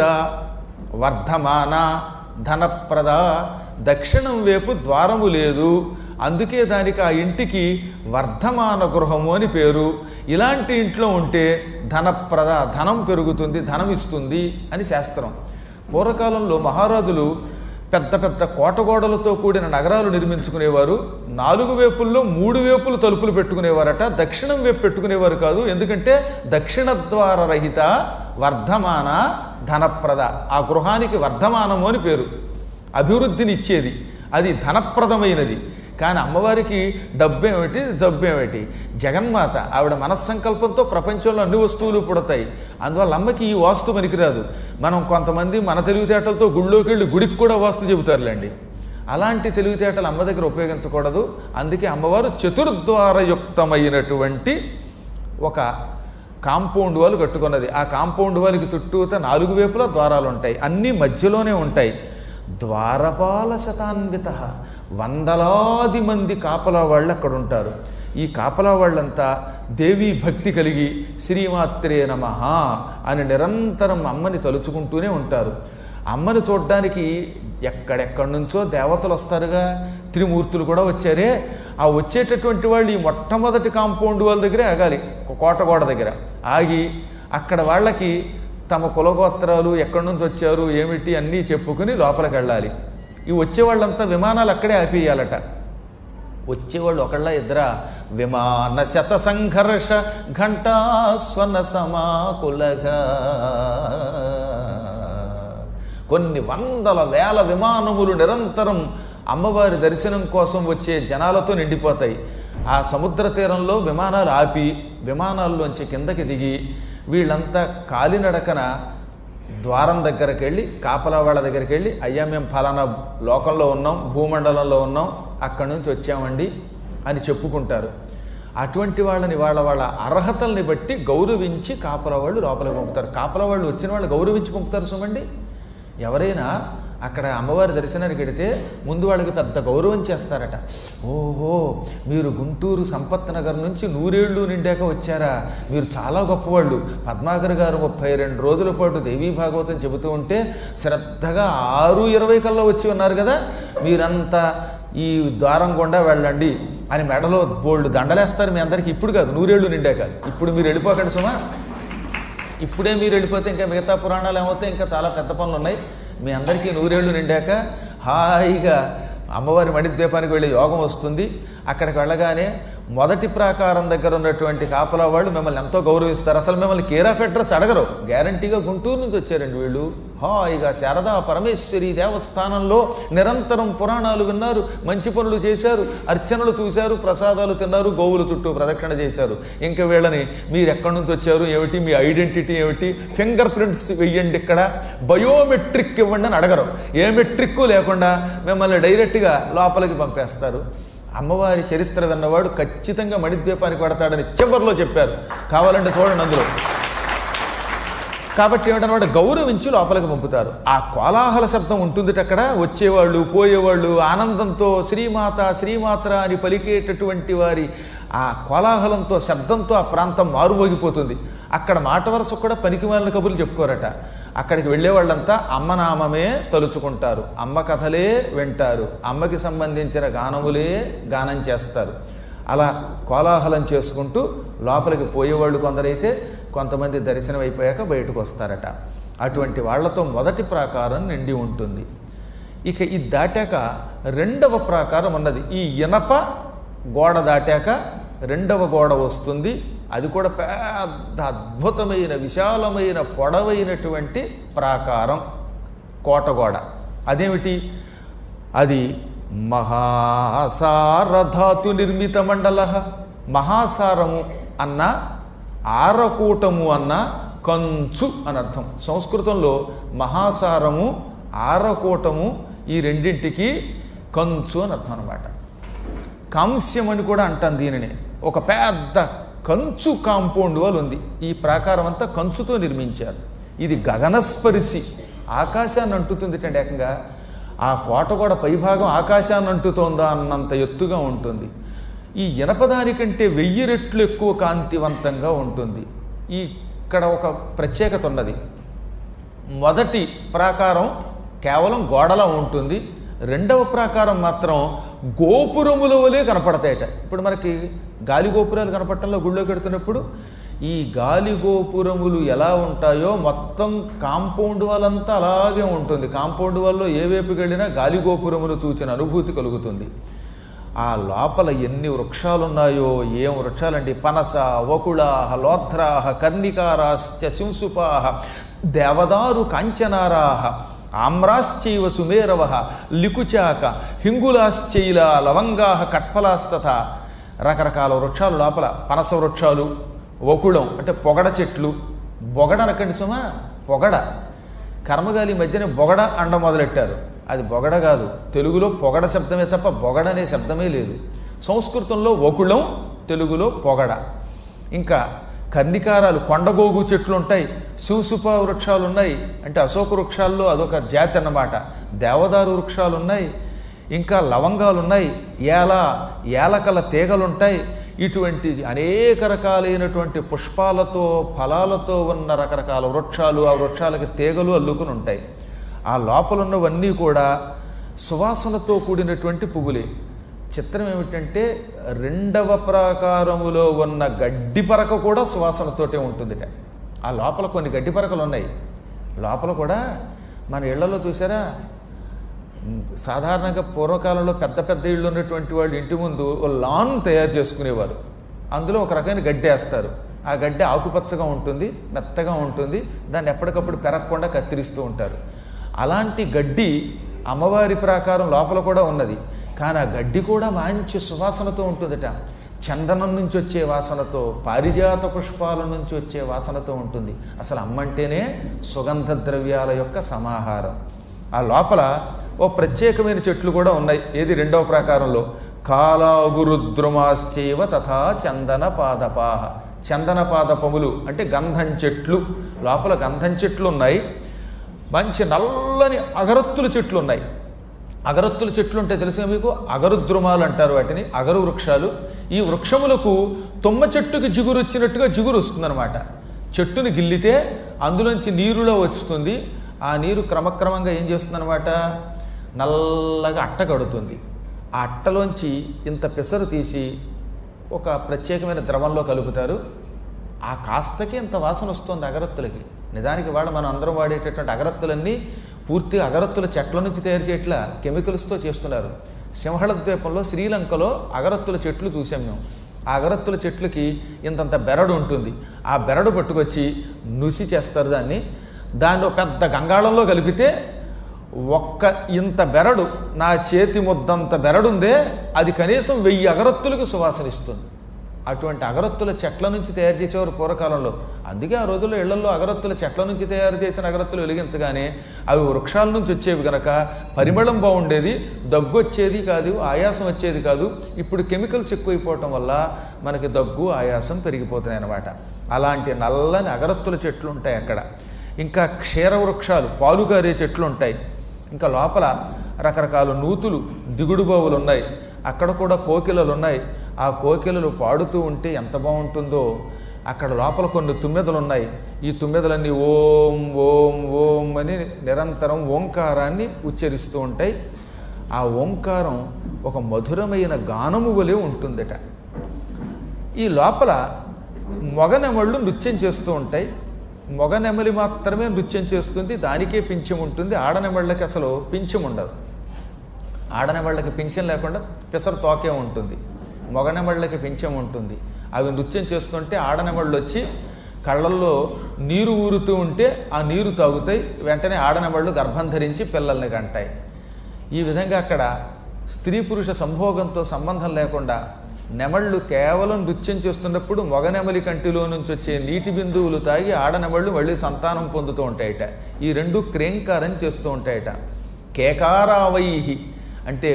[SPEAKER 1] వర్ధమాన ధనప్రద, దక్షిణం వైపు ద్వారము లేదు, అందుకే దానికి ఆ ఇంటికి వర్ధమాన గృహము అని పేరు. ఇలాంటి ఇంట్లో ఉంటే ధనప్రద, ధనం పెరుగుతుంది, ధనం ఇస్తుంది అని శాస్త్రం. పూర్వకాలంలో మహారాజులు పెద్ద పెద్ద కోటగోడలతో కూడిన నగరాలు నిర్మించుకునేవారు. 4 వైపుల్లో 3 వైపులు తలుపులు పెట్టుకునేవారట, దక్షిణం వైపు పెట్టుకునేవారు కాదు. ఎందుకంటే దక్షిణ ద్వార రహిత వర్ధమాన ధనప్రద, ఆ గృహానికి వర్ధమానము అని పేరు, అభివృద్ధిని ఇచ్చేది, అది ధనప్రదమైనది. కానీ అమ్మవారికి డబ్బేమిటి జబ్బేమిటి, జగన్మాత, ఆవిడ మనస్సంకల్పంతో ప్రపంచంలో అన్ని వస్తువులు పుడతాయి. అందువల్ల అమ్మకి ఈ వాస్తు పనికిరాదు. మనం కొంతమంది మన తెలివితేటలతో గుళ్ళోకి వెళ్ళి గుడికి కూడా వాస్తు చెబుతారులేండి. అలాంటి తెలివితేటలు అమ్మ దగ్గర ఉపయోగించకూడదు. అందుకే అమ్మవారు చతుర్ద్వారయుక్తమైనటువంటి ఒక కాంపౌండ్ వాళ్ళు కట్టుకున్నది. ఆ కాంపౌండ్ వాళ్ళకి చుట్టూతా 4 వైపులా ద్వారాలు ఉంటాయి, అన్నీ మధ్యలోనే ఉంటాయి. ద్వారపాల శతాన్విత, వందలాది మంది కాపలా వాళ్ళు అక్కడ ఉంటారు. ఈ కాపలా వాళ్ళంతా దేవీ భక్తి కలిగి శ్రీమాత్రే నమః అని నిరంతరం అమ్మని తలుచుకుంటూనే ఉంటారు. అమ్మని చూడ్డానికి ఎక్కడెక్కడి నుంచో దేవతలు వస్తారుగా, త్రిమూర్తులు కూడా వచ్చారే. ఆ వచ్చేటటువంటి వాళ్ళు ఈ మొట్టమొదటి కాంపౌండ్ వాళ్ళ దగ్గరే ఆగాలి, కోటగోడ దగ్గర ఆగి అక్కడ వాళ్ళకి తమ కులగోత్రాలు, ఎక్కడి నుంచి వచ్చారు ఏమిటి అన్నీ చెప్పుకుని లోపలికి వెళ్ళాలి. ఈ వచ్చేవాళ్ళంతా విమానాలు అక్కడే ఆపేయాలట. వచ్చేవాళ్ళు ఒకళ్ళ ఇద్దరా, విమాన శత సంఘర్ష ఘంటాస్వన సమాకులగా, కొన్ని వందల వేల విమానములు నిరంతరం అమ్మవారి దర్శనం కోసం వచ్చే జనాలతో నిండిపోతాయి. ఆ సముద్ర తీరంలో విమానాలు ఆపి విమానాల్లోంచి కిందకి దిగి వీళ్ళంతా కాలినడకన ద్వారం దగ్గరికి వెళ్ళి కాపలా వాళ్ళ దగ్గరికి వెళ్ళి, అయ్యా మేము ఫలానా లోకంలో ఉన్నాం, భూమండలంలో ఉన్నాం, అక్కడి నుంచి వచ్చామండి అని చెప్పుకుంటారు. అటువంటి వాళ్ళని వాళ్ళ వాళ్ళ అర్హతల్ని బట్టి గౌరవించి కాపలా వాళ్ళు లోపలికి పంపుతారు. కాపలా వాళ్ళు వచ్చిన వాళ్ళు గౌరవించి పంపుతారు. సుమండి, ఎవరైనా అక్కడ అమ్మవారి దర్శనానికి వెడితే ముందు వాళ్ళకి పెద్ద గౌరవం చేస్తారట. ఓహో, మీరు గుంటూరు సంపత్ నగర్ నుంచి 100 ఏళ్ళు నిండాక వచ్చారా, మీరు చాలా గొప్పవాళ్ళు. పద్మాకర్ గారు 32 రోజుల పాటు దేవీ భాగవతం చెబుతూ ఉంటే శ్రద్ధగా 6:20 కల్లా వచ్చి ఉన్నారు కదా, మీరంతా ఈ ద్వారం గుండా వెళ్ళండి అని మెడలో బోల్డ్ దండలేస్తారు మీ అందరికీ. ఇప్పుడు కాదు, 100 ఏళ్ళు నిండాక. ఇప్పుడు మీరు వెళ్ళిపోకండి సుమా. ఇప్పుడే మీరు వెళ్ళిపోతే ఇంకా మిగతా పురాణాలు ఏమవుతాయి, ఇంకా చాలా పెద్ద పనులు ఉన్నాయి. మీ అందరికీ 100 ఏళ్ళు నిండాక హాయిగా అమ్మవారి మణిద్వీపానికి వెళ్ళే యోగం వస్తుంది. అక్కడికి వెళ్ళగానే మొదటి ప్రాకారం దగ్గర ఉన్నటువంటి కాపలా వాళ్ళు మిమ్మల్ని ఎంతో గౌరవిస్తారు. అసలు మిమ్మల్ని కేర్ ఆఫ్ అడ్రస్ అడగరు. గ్యారంటీగా గుంటూరు నుంచి వచ్చారండి వీళ్ళు. హాయిగా శారదా పరమేశ్వరి దేవస్థానంలో నిరంతరం పురాణాలు విన్నారు, మంచి పనులు చేశారు, అర్చనలు చూశారు, ప్రసాదాలు తిన్నారు, గోవుల చుట్టూ ప్రదక్షిణ చేశారు. ఇంకా వీళ్ళని మీరు ఎక్కడి నుంచి వచ్చారు ఏమిటి, మీ ఐడెంటిటీ ఏమిటి, ఫింగర్ ప్రింట్స్ వెయ్యండి, ఇక్కడ బయోమెట్రిక్ ఇవ్వండి అని అడగరు. ఏ మెట్రిక్ లేకుండా మిమ్మల్ని డైరెక్ట్గా లోపలికి పంపేస్తారు. అమ్మవారి చరిత్ర విన్నవాడు ఖచ్చితంగా మణిద్వీపానికి పడతాడని చివరిలో చెప్పారు. కావాలంటే చూడండి అందులో. కాబట్టి ఏమిటన్నమాట, గౌరవించి లోపలికి పంపుతారు. ఆ కోలాహల శబ్దం ఉంటుంది అక్కడ. వచ్చేవాళ్ళు పోయేవాళ్ళు ఆనందంతో శ్రీమాత శ్రీమాత్ర అని పలికేటటువంటి వారి ఆ కోలాహలంతో శబ్దంతో ఆ ప్రాంతం మారుమోగిపోతుంది. అక్కడ మాట వరుస కూడా పనికిమాలిన కబుర్లు చెప్పుకోరట. అక్కడికి వెళ్ళేవాళ్ళంతా అమ్మనామమే తలుచుకుంటారు, అమ్మ కథలే వింటారు, అమ్మకి సంబంధించిన గానములే గానం చేస్తారు. అలా కోలాహలం చేసుకుంటూ లోపలికి పోయేవాళ్ళు కొందరైతే, కొంతమంది దర్శనం అయిపోయాక బయటకు వస్తారట. అటువంటి వాళ్లతో మొదటి ప్రాకారం నిండి ఉంటుంది. ఇక ఇది దాటాక రెండవ ప్రాకారం ఉన్నది. ఈ ఇనప గోడ దాటాక రెండవ గోడ వస్తుంది. అది కూడా పెద్ద అద్భుతమైన విశాలమైన పొడవైనటువంటి ప్రాకారం, కోటగోడ. అదేమిటి? అది మహాసారధాతు నిర్మిత మండల. మహాసారము అన్న, ఆరకూటము అన్న కంచు అని అర్థం. సంస్కృతంలో మహాసారము ఆరకూటము ఈ రెండింటికి కంచు అని అర్థం అనమాట. కాంస్యం అని కూడా అంటాం దీనిని. ఒక పెద్ద కంచు కాంపౌండ్ వాల్ ఉంది. ఈ ప్రాకారం అంతా కంచుతో నిర్మించారు. ఇది గగనస్పరిశి, ఆకాశాన్ని అంటుతుంది అండి. ఏకంగా ఆ కోట కూడా పైభాగం ఆకాశాన్ని అంటుతోందా అన్నంత ఎత్తుగా ఉంటుంది. ఈ ఇనపదాని కంటే 1000 రెట్లు ఎక్కువ కాంతివంతంగా ఉంటుంది. ఇక్కడ ఒక ప్రత్యేకత ఉన్నది. మొదటి ప్రాకారం కేవలం గోడలా ఉంటుంది. రెండవ ప్రాకారం మాత్రం గోపురముల వలె కనపడతాయట. ఇప్పుడు మనకి గాలి గోపురాలు కనపడటంలో గుళ్ళోకి వెడుతున్నప్పుడు ఈ గాలి గోపురములు ఎలా ఉంటాయో మొత్తం కాంపౌండ్ వాళ్ళంతా అలాగే ఉంటుంది. కాంపౌండ్ వాళ్ళలో ఏ వైపుకి వెళ్ళినా గాలి గోపురములు చూచిన అనుభూతి కలుగుతుంది. ఆ లోపల ఎన్ని వృక్షాలున్నాయో, ఏం వృక్షాలండి! పనస, వకుళాహ, లోత్రాహ, కర్ణికారాశ్చ శింసుపాహ, దేవదారు కాంచనారాహ, ఆమ్రాశ్చైవ సుమేరవ, లికుచాక, హింగులాశ్చైల, లవంగాహ, కట్ఫలాస్తత. రకరకాల వృక్షాలు లోపల. పనస వృక్షాలు, వకుళం అంటే పొగడ చెట్లు. బొగడ అనకండి సుమా, పొగడ. కర్మగాలి మధ్యనే బొగడ అండ మొదలెట్టారు. అది బొగడ కాదు, తెలుగులో పొగడ శబ్దమే తప్ప బొగడ అనే శబ్దమే లేదు. సంస్కృతంలో వకుళం, తెలుగులో పొగడ. ఇంకా కర్ణికారాలు, కొండగోగు చెట్లు ఉంటాయి. శివసుప వృక్షాలు ఉన్నాయి, అంటే అశోక వృక్షాల్లో అదొక జాతి అన్నమాట. దేవదారు వృక్షాలు ఉన్నాయి, ఇంకా లవంగాలు ఉన్నాయి, ఏలకల తీగలుంటాయి. ఇటువంటి అనేక రకాలైనటువంటి పుష్పాలతో ఫలాలతో ఉన్న రకరకాల వృక్షాలు, ఆ వృక్షాలకి తీగలు అల్లుకుని ఉంటాయి. ఆ లోపలున్నవన్నీ కూడా సువాసనతో కూడినటువంటి పువ్వులే. చిత్రం ఏమిటంటే రెండవ ప్రాకారములో ఉన్న గడ్డి పరక కూడా సువాసనతోటే ఉంటుందిట. ఆ లోపల కొన్ని గడ్డి పరకలు ఉన్నాయి. లోపల కూడా మన ఇళ్లలో చూసారా, సాధారణంగా పూర్వకాలంలో పెద్ద పెద్ద ఇళ్ళు ఉన్నటువంటి వాళ్ళు ఇంటి ముందు ఓ లాన్ తయారు చేసుకునేవారు. అందులో ఒక రకమైన గడ్డి వేస్తారు. ఆ గడ్డి ఆకుపచ్చగా ఉంటుంది, మెత్తగా ఉంటుంది. దాన్ని ఎప్పటికప్పుడు పెరగకుండా కత్తిరిస్తూ ఉంటారు. అలాంటి గడ్డి అమ్మవారి ప్రాకారం లోపల కూడా ఉన్నది. కానీ ఆ గడ్డి కూడా మంచి సువాసనతో ఉంటుందట. చందనం నుంచి వచ్చే వాసనతో, పారిజాత పుష్పాల నుంచి వచ్చే వాసనతో ఉంటుంది. అసలు అమ్మంటేనే సుగంధ ద్రవ్యాల యొక్క సమాహారం. ఆ లోపల ఓ ప్రత్యేకమైన చెట్లు కూడా ఉన్నాయి. ఏది? రెండవ ప్రాకారంలో. కాలాగురుద్రుమాశ్చైవ తథా చందన పాదపాహ. చందన పాదపములు అంటే గంధం చెట్లు. లోపల గంధం చెట్లు ఉన్నాయి. మంచి నల్లని అగరత్తుల చెట్లు ఉన్నాయి. అగరత్తుల చెట్లు అంటే తెలుసుగా మీకు, అగరుద్రుమాలు అంటారు వాటిని, అగరు వృక్షాలు. ఈ వృక్షములకు తుమ్మ చెట్టుకి జిగురు వచ్చినట్టుగా జిగురు వస్తుందన్నమాట. చెట్టుని గిల్లితే అందులోంచి నీరులో వస్తుంది. ఆ నీరు క్రమక్రమంగా ఏం చేస్తుందన్నమాట, నల్లగా అట్ట కడుతుంది. ఆ అట్టలోంచి ఇంత పెసరు తీసి ఒక ప్రత్యేకమైన ద్రవంలో కలుపుతారు. ఆ కాస్తకి ఇంత వాసన వస్తుంది అగరత్తులకి. నిజానికి మనం అందరం వాడేటటువంటి అగరత్తులన్నీ పూర్తిగా అగరత్తుల చెట్ల నుంచి తయారు చేయట్లా, కెమికల్స్తో చేస్తున్నారు. సింహళ ద్వీపంలో, శ్రీలంకలో అగరత్తుల చెట్లు చూసాం మేము. ఆ అగరత్తుల చెట్లకి ఇంతంత బెరడు ఉంటుంది. ఆ బెరడు పట్టుకొచ్చి నుసి చేస్తారు దాన్ని ఒక పెద్ద గంగాళంలో కలిపితే ఒక్క ఇంత బెరడు, నా చేతి ముద్దంత బెరడుందే, అది కనీసం 1000 అగరత్తులకు సువాసన ఇస్తుంది. అటువంటి అగరత్తుల చెట్ల నుంచి తయారు చేసేవారు పూర్వకాలంలో. అందుకే ఆ రోజుల్లో ఇళ్లలో అగరత్తుల చెట్ల నుంచి తయారు చేసిన అగరత్తులు వెలిగించగానే అవి వృక్షాల నుంచి వచ్చేవి కనుక పరిమళం బాగుండేది, దగ్గు వచ్చేది కాదు, ఆయాసం వచ్చేది కాదు. ఇప్పుడు కెమికల్స్ ఎక్కువైపోవటం వల్ల మనకి దగ్గు ఆయాసం పెరిగిపోతున్నాయి అన్నమాట. అలాంటి నల్లని అగరత్తుల చెట్లు ఉంటాయి అక్కడ. ఇంకా క్షీర వృక్షాలు, పాలుగారే చెట్లు ఉంటాయి. ఇంకా లోపల రకరకాల నూతులు, దిగుడు బావులు ఉన్నాయి. అక్కడ కూడా కోకిలలు ఉన్నాయి. ఆ కోకిలలు పాడుతూ ఉంటే ఎంత బాగుంటుందో. అక్కడ లోపల కొన్ని తుమ్మెదలు ఉన్నాయి. ఈ తుమ్మెదలన్నీ ఓం ఓం ఓం అని నిరంతరం ఓంకారాన్ని ఉచ్చరిస్తూ ఉంటాయి. ఆ ఓంకారం ఒక మధురమైన గానము వలె ఉంటుందట. ఈ లోపల మొగనెమళ్ళు నృత్యం చేస్తూ ఉంటాయి. మొగనెమలి మాత్రమే నృత్యం చేస్తుంది, దానికే పింఛం ఉంటుంది. ఆడనెమళ్ళకి అసలు పింఛం ఉండదు. ఆడనెమళ్ళకి పింఛం లేకుండా పెసరు తోకే ఉంటుంది, మొగనెమళ్ళకి పింఛం ఉంటుంది. అవి నృత్యం చేస్తుంటే ఆడనెమళ్ళు వచ్చి కళ్ళల్లో నీరు ఊరుతూ ఉంటే ఆ నీరు తాగుతాయి. వెంటనే ఆడనెమళ్ళు గర్భం ధరించి పిల్లల్ని కంటాయి. ఈ విధంగా అక్కడ స్త్రీ పురుష సంభోగంతో సంబంధం లేకుండా నెమళ్ళు కేవలం నృత్యం చేస్తున్నప్పుడు మొగనెమలి కంటిలో నుంచి వచ్చే నీటి బిందువులు తాగి ఆడనెమళ్ళు మళ్ళీ సంతానం పొందుతూ ఉంటాయట. ఈ రెండు క్రేంకారం చేస్తూ ఉంటాయట. కేకారావైహి అంటే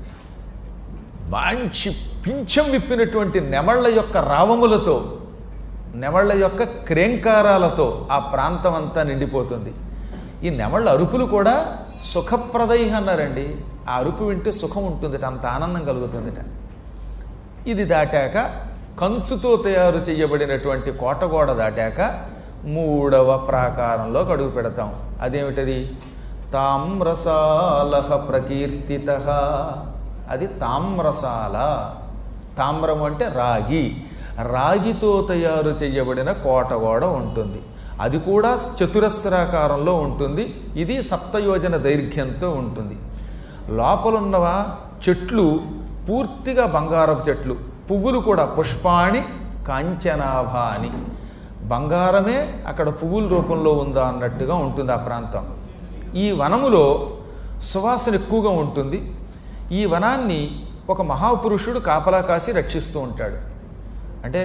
[SPEAKER 1] మంచి పింఛం విప్పినటువంటి నెమళ్ళ యొక్క రావములతో, నెమళ్ళ యొక్క క్రేంకారాలతో ఆ ప్రాంతం అంతా నిండిపోతుంది. ఈ నెమళ్ళ అరుపులు కూడా సుఖప్రదై అన్నారండి. ఆ అరుపు వింటే సుఖం ఉంటుందిట, అంత ఆనందం కలుగుతుందిట. ఇది దాటాక కంచుతో తయారు చేయబడినటువంటి కోటగోడ దాటాక 3వ ప్రాకారంలో అడుగు పెడతాం. అదేమిటది? తామ్రసాలహ ప్రకీర్తిత. అది తామ్రసాల. తామ్రము అంటే రాగి. రాగితో తయారు చేయబడిన కోటగోడ ఉంటుంది. అది కూడా చతురస్రాకారంలో ఉంటుంది. ఇది 7 యోజన దైర్ఘ్యంతో ఉంటుంది. లోపలున్నవ చెట్లు పూర్తిగా బంగారపు చెట్లు. పువ్వులు కూడా పుష్పాణి కాంచనాభాని. బంగారమే అక్కడ పువ్వుల రూపంలో ఉందా అన్నట్టుగా ఉంటుంది ఆ ప్రాంతం. ఈ వనములో సువాసన ఎక్కువగా ఉంటుంది. ఈ వనాన్ని ఒక మహాపురుషుడు కాపలా కాసి రక్షిస్తూ ఉంటాడు. అంటే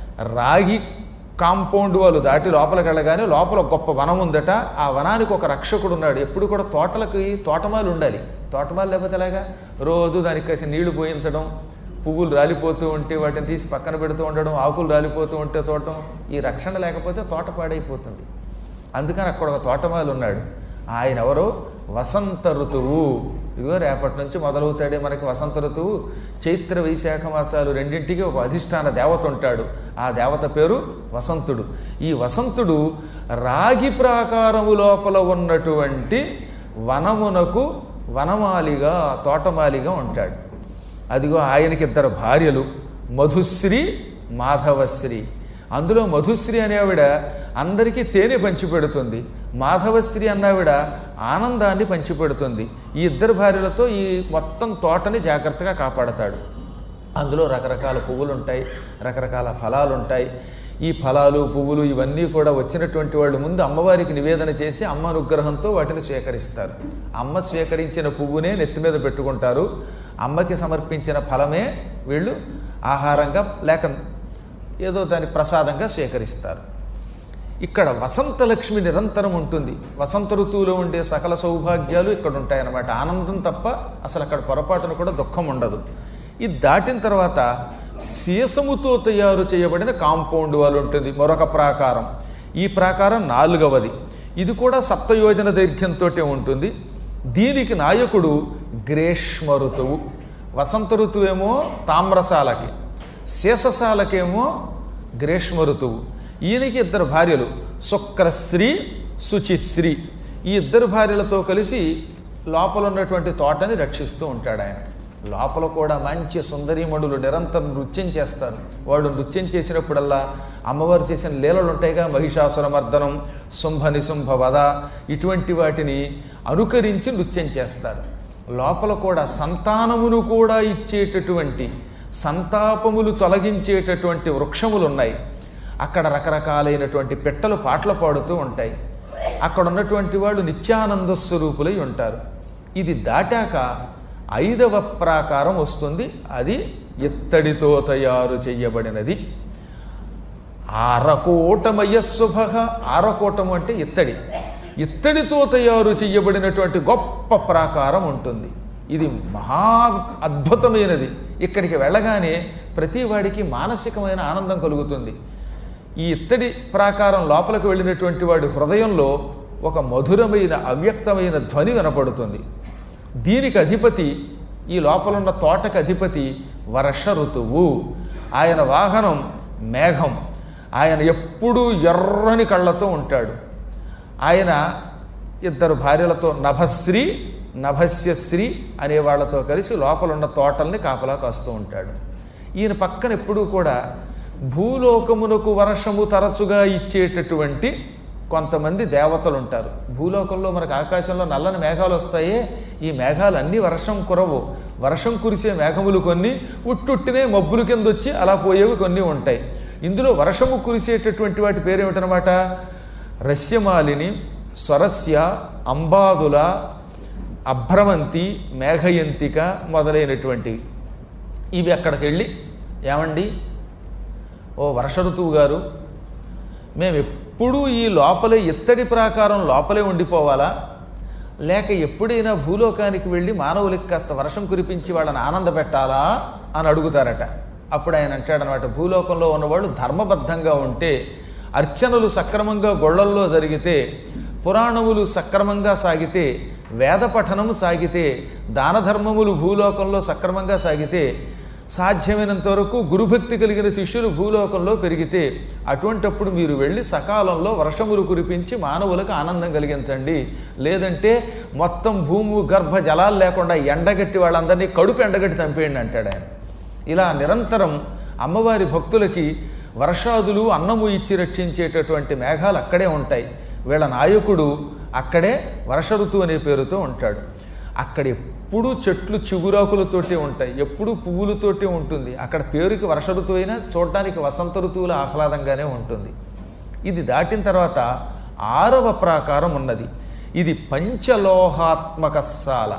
[SPEAKER 1] రాగి కాంపౌండ్ వాళ్ళు దాటి లోపలికి వెళ్ళగానే లోపల గొప్ప వనం ఉందట. ఆ వనానికి ఒక రక్షకుడు ఉన్నాడు. ఎప్పుడు కూడా తోటలకి తోటమాలు ఉండాలి. తోటమాలు లేకపోతే ఎలాగా? రోజు దానికి కాసి నీళ్లు పోయించడం, పువ్వులు రాలిపోతూ ఉంటే వాటిని తీసి పక్కన పెడుతూ ఉండడం, ఆకులు రాలిపోతూ ఉంటే చూడటం. ఈ రక్షణ లేకపోతే తోట పాడైపోతుంది. అందుకని అక్కడ ఒక తోటమాలు ఉన్నాడు. ఆయన ఎవరో? వసంత ఋతువు. ఇదిగో రేపటి నుంచి మొదలవుతాడే మనకి వసంత ఋతువు. చైత్ర వైశాఖ మాసాలు రెండింటికి ఒక అధిష్టాన దేవత ఉంటాడు. ఆ దేవత పేరు వసంతుడు. ఈ వసంతుడు రాగి ప్రాకారము లోపల ఉన్నటువంటి వనమునకు వనమాలిగా, తోటమాలిగా ఉంటాడు. అదిగో ఆయనకి 2 భార్యలు, మధుశ్రీ, మాధవశ్రీ. అందులో మధుశ్రీ అనేవిడ అందరికీ తేనె పంచిపెడుతుంది. మాధవశ్రీ అన్నావిడ ఆనందాన్ని పంచిపెడుతుంది. ఈ 2 భార్యలతో ఈ మొత్తం తోటని జాగ్రత్తగా కాపాడతాడు. అందులో రకరకాల పువ్వులు ఉంటాయి, రకరకాల ఫలాలు ఉంటాయి. ఈ ఫలాలు, పువ్వులు ఇవన్నీ కూడా వచ్చినటువంటి వాళ్ళు ముందు అమ్మవారికి నివేదన చేసి అమ్మ అనుగ్రహంతో వాటిని స్వీకరిస్తారు. అమ్మ స్వీకరించిన పువ్వునే నెత్తి మీద పెట్టుకుంటారు. అమ్మకి సమర్పించిన ఫలమే వీళ్ళు ఆహారంగా లేక ఏదో దాని ప్రసాదంగా స్వీకరిస్తారు. ఇక్కడ వసంత లక్ష్మి నిరంతరం ఉంటుంది. వసంత ఋతువులో ఉండే సకల సౌభాగ్యాలు ఇక్కడ ఉంటాయన్నమాట. ఆనందం తప్ప అసలు అక్కడ పొరపాటును కూడా దుఃఖం ఉండదు. ఇది దాటిన తర్వాత సీసముతో తయారు చేయబడిన కాంపౌండ్ వాల్ ఉంటుంది, మరొక ప్రాకారం. ఈ ప్రాకారం 4వది. ఇది కూడా 7 యోజన దైర్ఘ్యంతో ఉంటుంది. దీనికి నాయకుడు గ్రీష్మ ఋతువు. వసంత ఋతువేమో తామ్రసాలకి, శేషసాలకేమో గ్రీష్మ ఋతువు. ఈయనకి 2 భార్యలు, శుక్రశ్రీ, శుచిశ్రీ. ఈ 2 భార్యలతో కలిసి లోపల ఉన్నటువంటి తోటని రక్షిస్తూ ఉంటాడు ఆయన. లోపల కూడా మంచి సుందరీమణులు నిరంతరం నృత్యం చేస్తారు. వాడు నృత్యం చేసినప్పుడల్లా అమ్మవారు చేసిన లీలలు ఉంటాయిగా, మహిషాసుర మర్దనం, శుంభ నిశుంభ వధ, ఇటువంటి వాటిని అనుకరించి నృత్యం చేస్తారు. లోపల కూడా సంతానమును కూడా ఇచ్చేటటువంటి సంతాపములు తొలగించేటటువంటి వృక్షములు ఉన్నాయి. అక్కడ రకరకాలైనటువంటి పిట్టలు పాటలు పాడుతూ ఉంటాయి. అక్కడ ఉన్నటువంటి వాళ్ళు నిత్యానంద స్వరూపులై ఉంటారు. ఇది దాటాక 5వ ప్రాకారం వస్తుంది. అది ఇత్తడితో తయారు చేయబడినది. ఆరకోటమయస్సుభ. ఆరకోటము అంటే ఇత్తడి. ఇత్తడితో తయారు చేయబడినటువంటి గొప్ప ప్రాకారం ఉంటుంది. ఇది మహా అద్భుతమైనది. ఇక్కడికి వెళ్ళగానే ప్రతి వాడికి మానసికమైన ఆనందం కలుగుతుంది. ఈ ఇత్తడి ప్రాకారం లోపలికి వెళ్ళినటువంటి వాడి హృదయంలో ఒక మధురమైన అవ్యక్తమైన ధ్వని వినపడుతుంది. దీనికి అధిపతి, ఈ లోపలున్న తోటకు అధిపతి వర్ష ఋతువు. ఆయన వాహనం మేఘం. ఆయన ఎప్పుడూ ఎర్రని కళ్ళతో ఉంటాడు. ఆయన 2 భార్యలతో నభశ్రీ నభస్యశ్రీ అనే వాళ్ళతో కలిసి లోపలున్న తోటల్ని కాపలా కాస్తూ ఉంటాడు. ఈయన పక్కన ఎప్పుడూ కూడా భూలోకమునకు వర్షము తరచుగా ఇచ్చేటటువంటి కొంతమంది దేవతలు ఉంటారు. భూలోకంలో మనకు ఆకాశంలో నల్లని మేఘాలు వస్తాయే, ఈ మేఘాలు అన్నీ వర్షం కురవు. వర్షం కురిసే మేఘములు కొన్ని ఉట్టుట్టినే మబ్బుల కింద వచ్చి అలా పోయేవి కొన్ని ఉంటాయి. ఇందులో వర్షము కురిసేటటువంటి వాటి పేరేమిటనమాట? రస్యమాలిని, స్వరస్య, అంబాదుల, అభ్రమంతి, మేఘయంతిక మొదలైనటువంటివి. ఇవి అక్కడికి వెళ్ళి, ఏమండి ఓ వర్ష ఋతువు గారు, మేము ఎప్పుడూ ఈ లోపలే ఇత్తడి ప్రాకారం లోపలే ఉండిపోవాలా, లేక ఎప్పుడైనా భూలోకానికి వెళ్ళి మానవులకి కాస్త వర్షం కురిపించి వాళ్ళని ఆనంద పెట్టాలా అని అడుగుతారట. అప్పుడు ఆయన అంటాడనమాట, భూలోకంలో ఉన్నవాళ్ళు ధర్మబద్ధంగా ఉంటే, అర్చనలు సక్రమంగా గొళ్ళల్లో జరిగితే, పురాణములు సక్రమంగా సాగితే, వేద పఠనము సాగితే, దాన ధర్మములు భూలోకంలో సక్రమంగా సాగితే, సాధ్యమైనంత వరకు గురుభక్తి కలిగిన శిష్యులు భూలోకంలో పెరిగితే, అటువంటప్పుడు మీరు వెళ్ళి సకాలంలో వర్షములు కురిపించి మానవులకు ఆనందం కలిగించండి. లేదంటే మొత్తం భూమి గర్భ జలాలు లేకుండా ఎండగట్టి వాళ్ళందరినీ కడుపు ఎండగట్టి చంపేయండి అంటాడు ఆయన. ఇలా నిరంతరం అమ్మవారి భక్తులకి వర్షాదులు అన్నము ఇచ్చి రక్షించేటటువంటి మేఘాలు అక్కడే ఉంటాయి. వీళ్ళ నాయకుడు అక్కడే వర్ష ఋతువు అనే పేరుతో ఉంటాడు. అక్కడ ఎప్పుడూ చెట్లు చిగురాకులతోటే ఉంటాయి, ఎప్పుడూ పువ్వులతోటే ఉంటుంది. అక్కడ పేరుకి వర్ష ఋతువు అయినా చూడటానికి వసంత ఋతువుల ఆహ్లాదంగానే ఉంటుంది. ఇది దాటిన తర్వాత 6వ ప్రాకారం ఉన్నది. ఇది పంచలోహాత్మక సాల.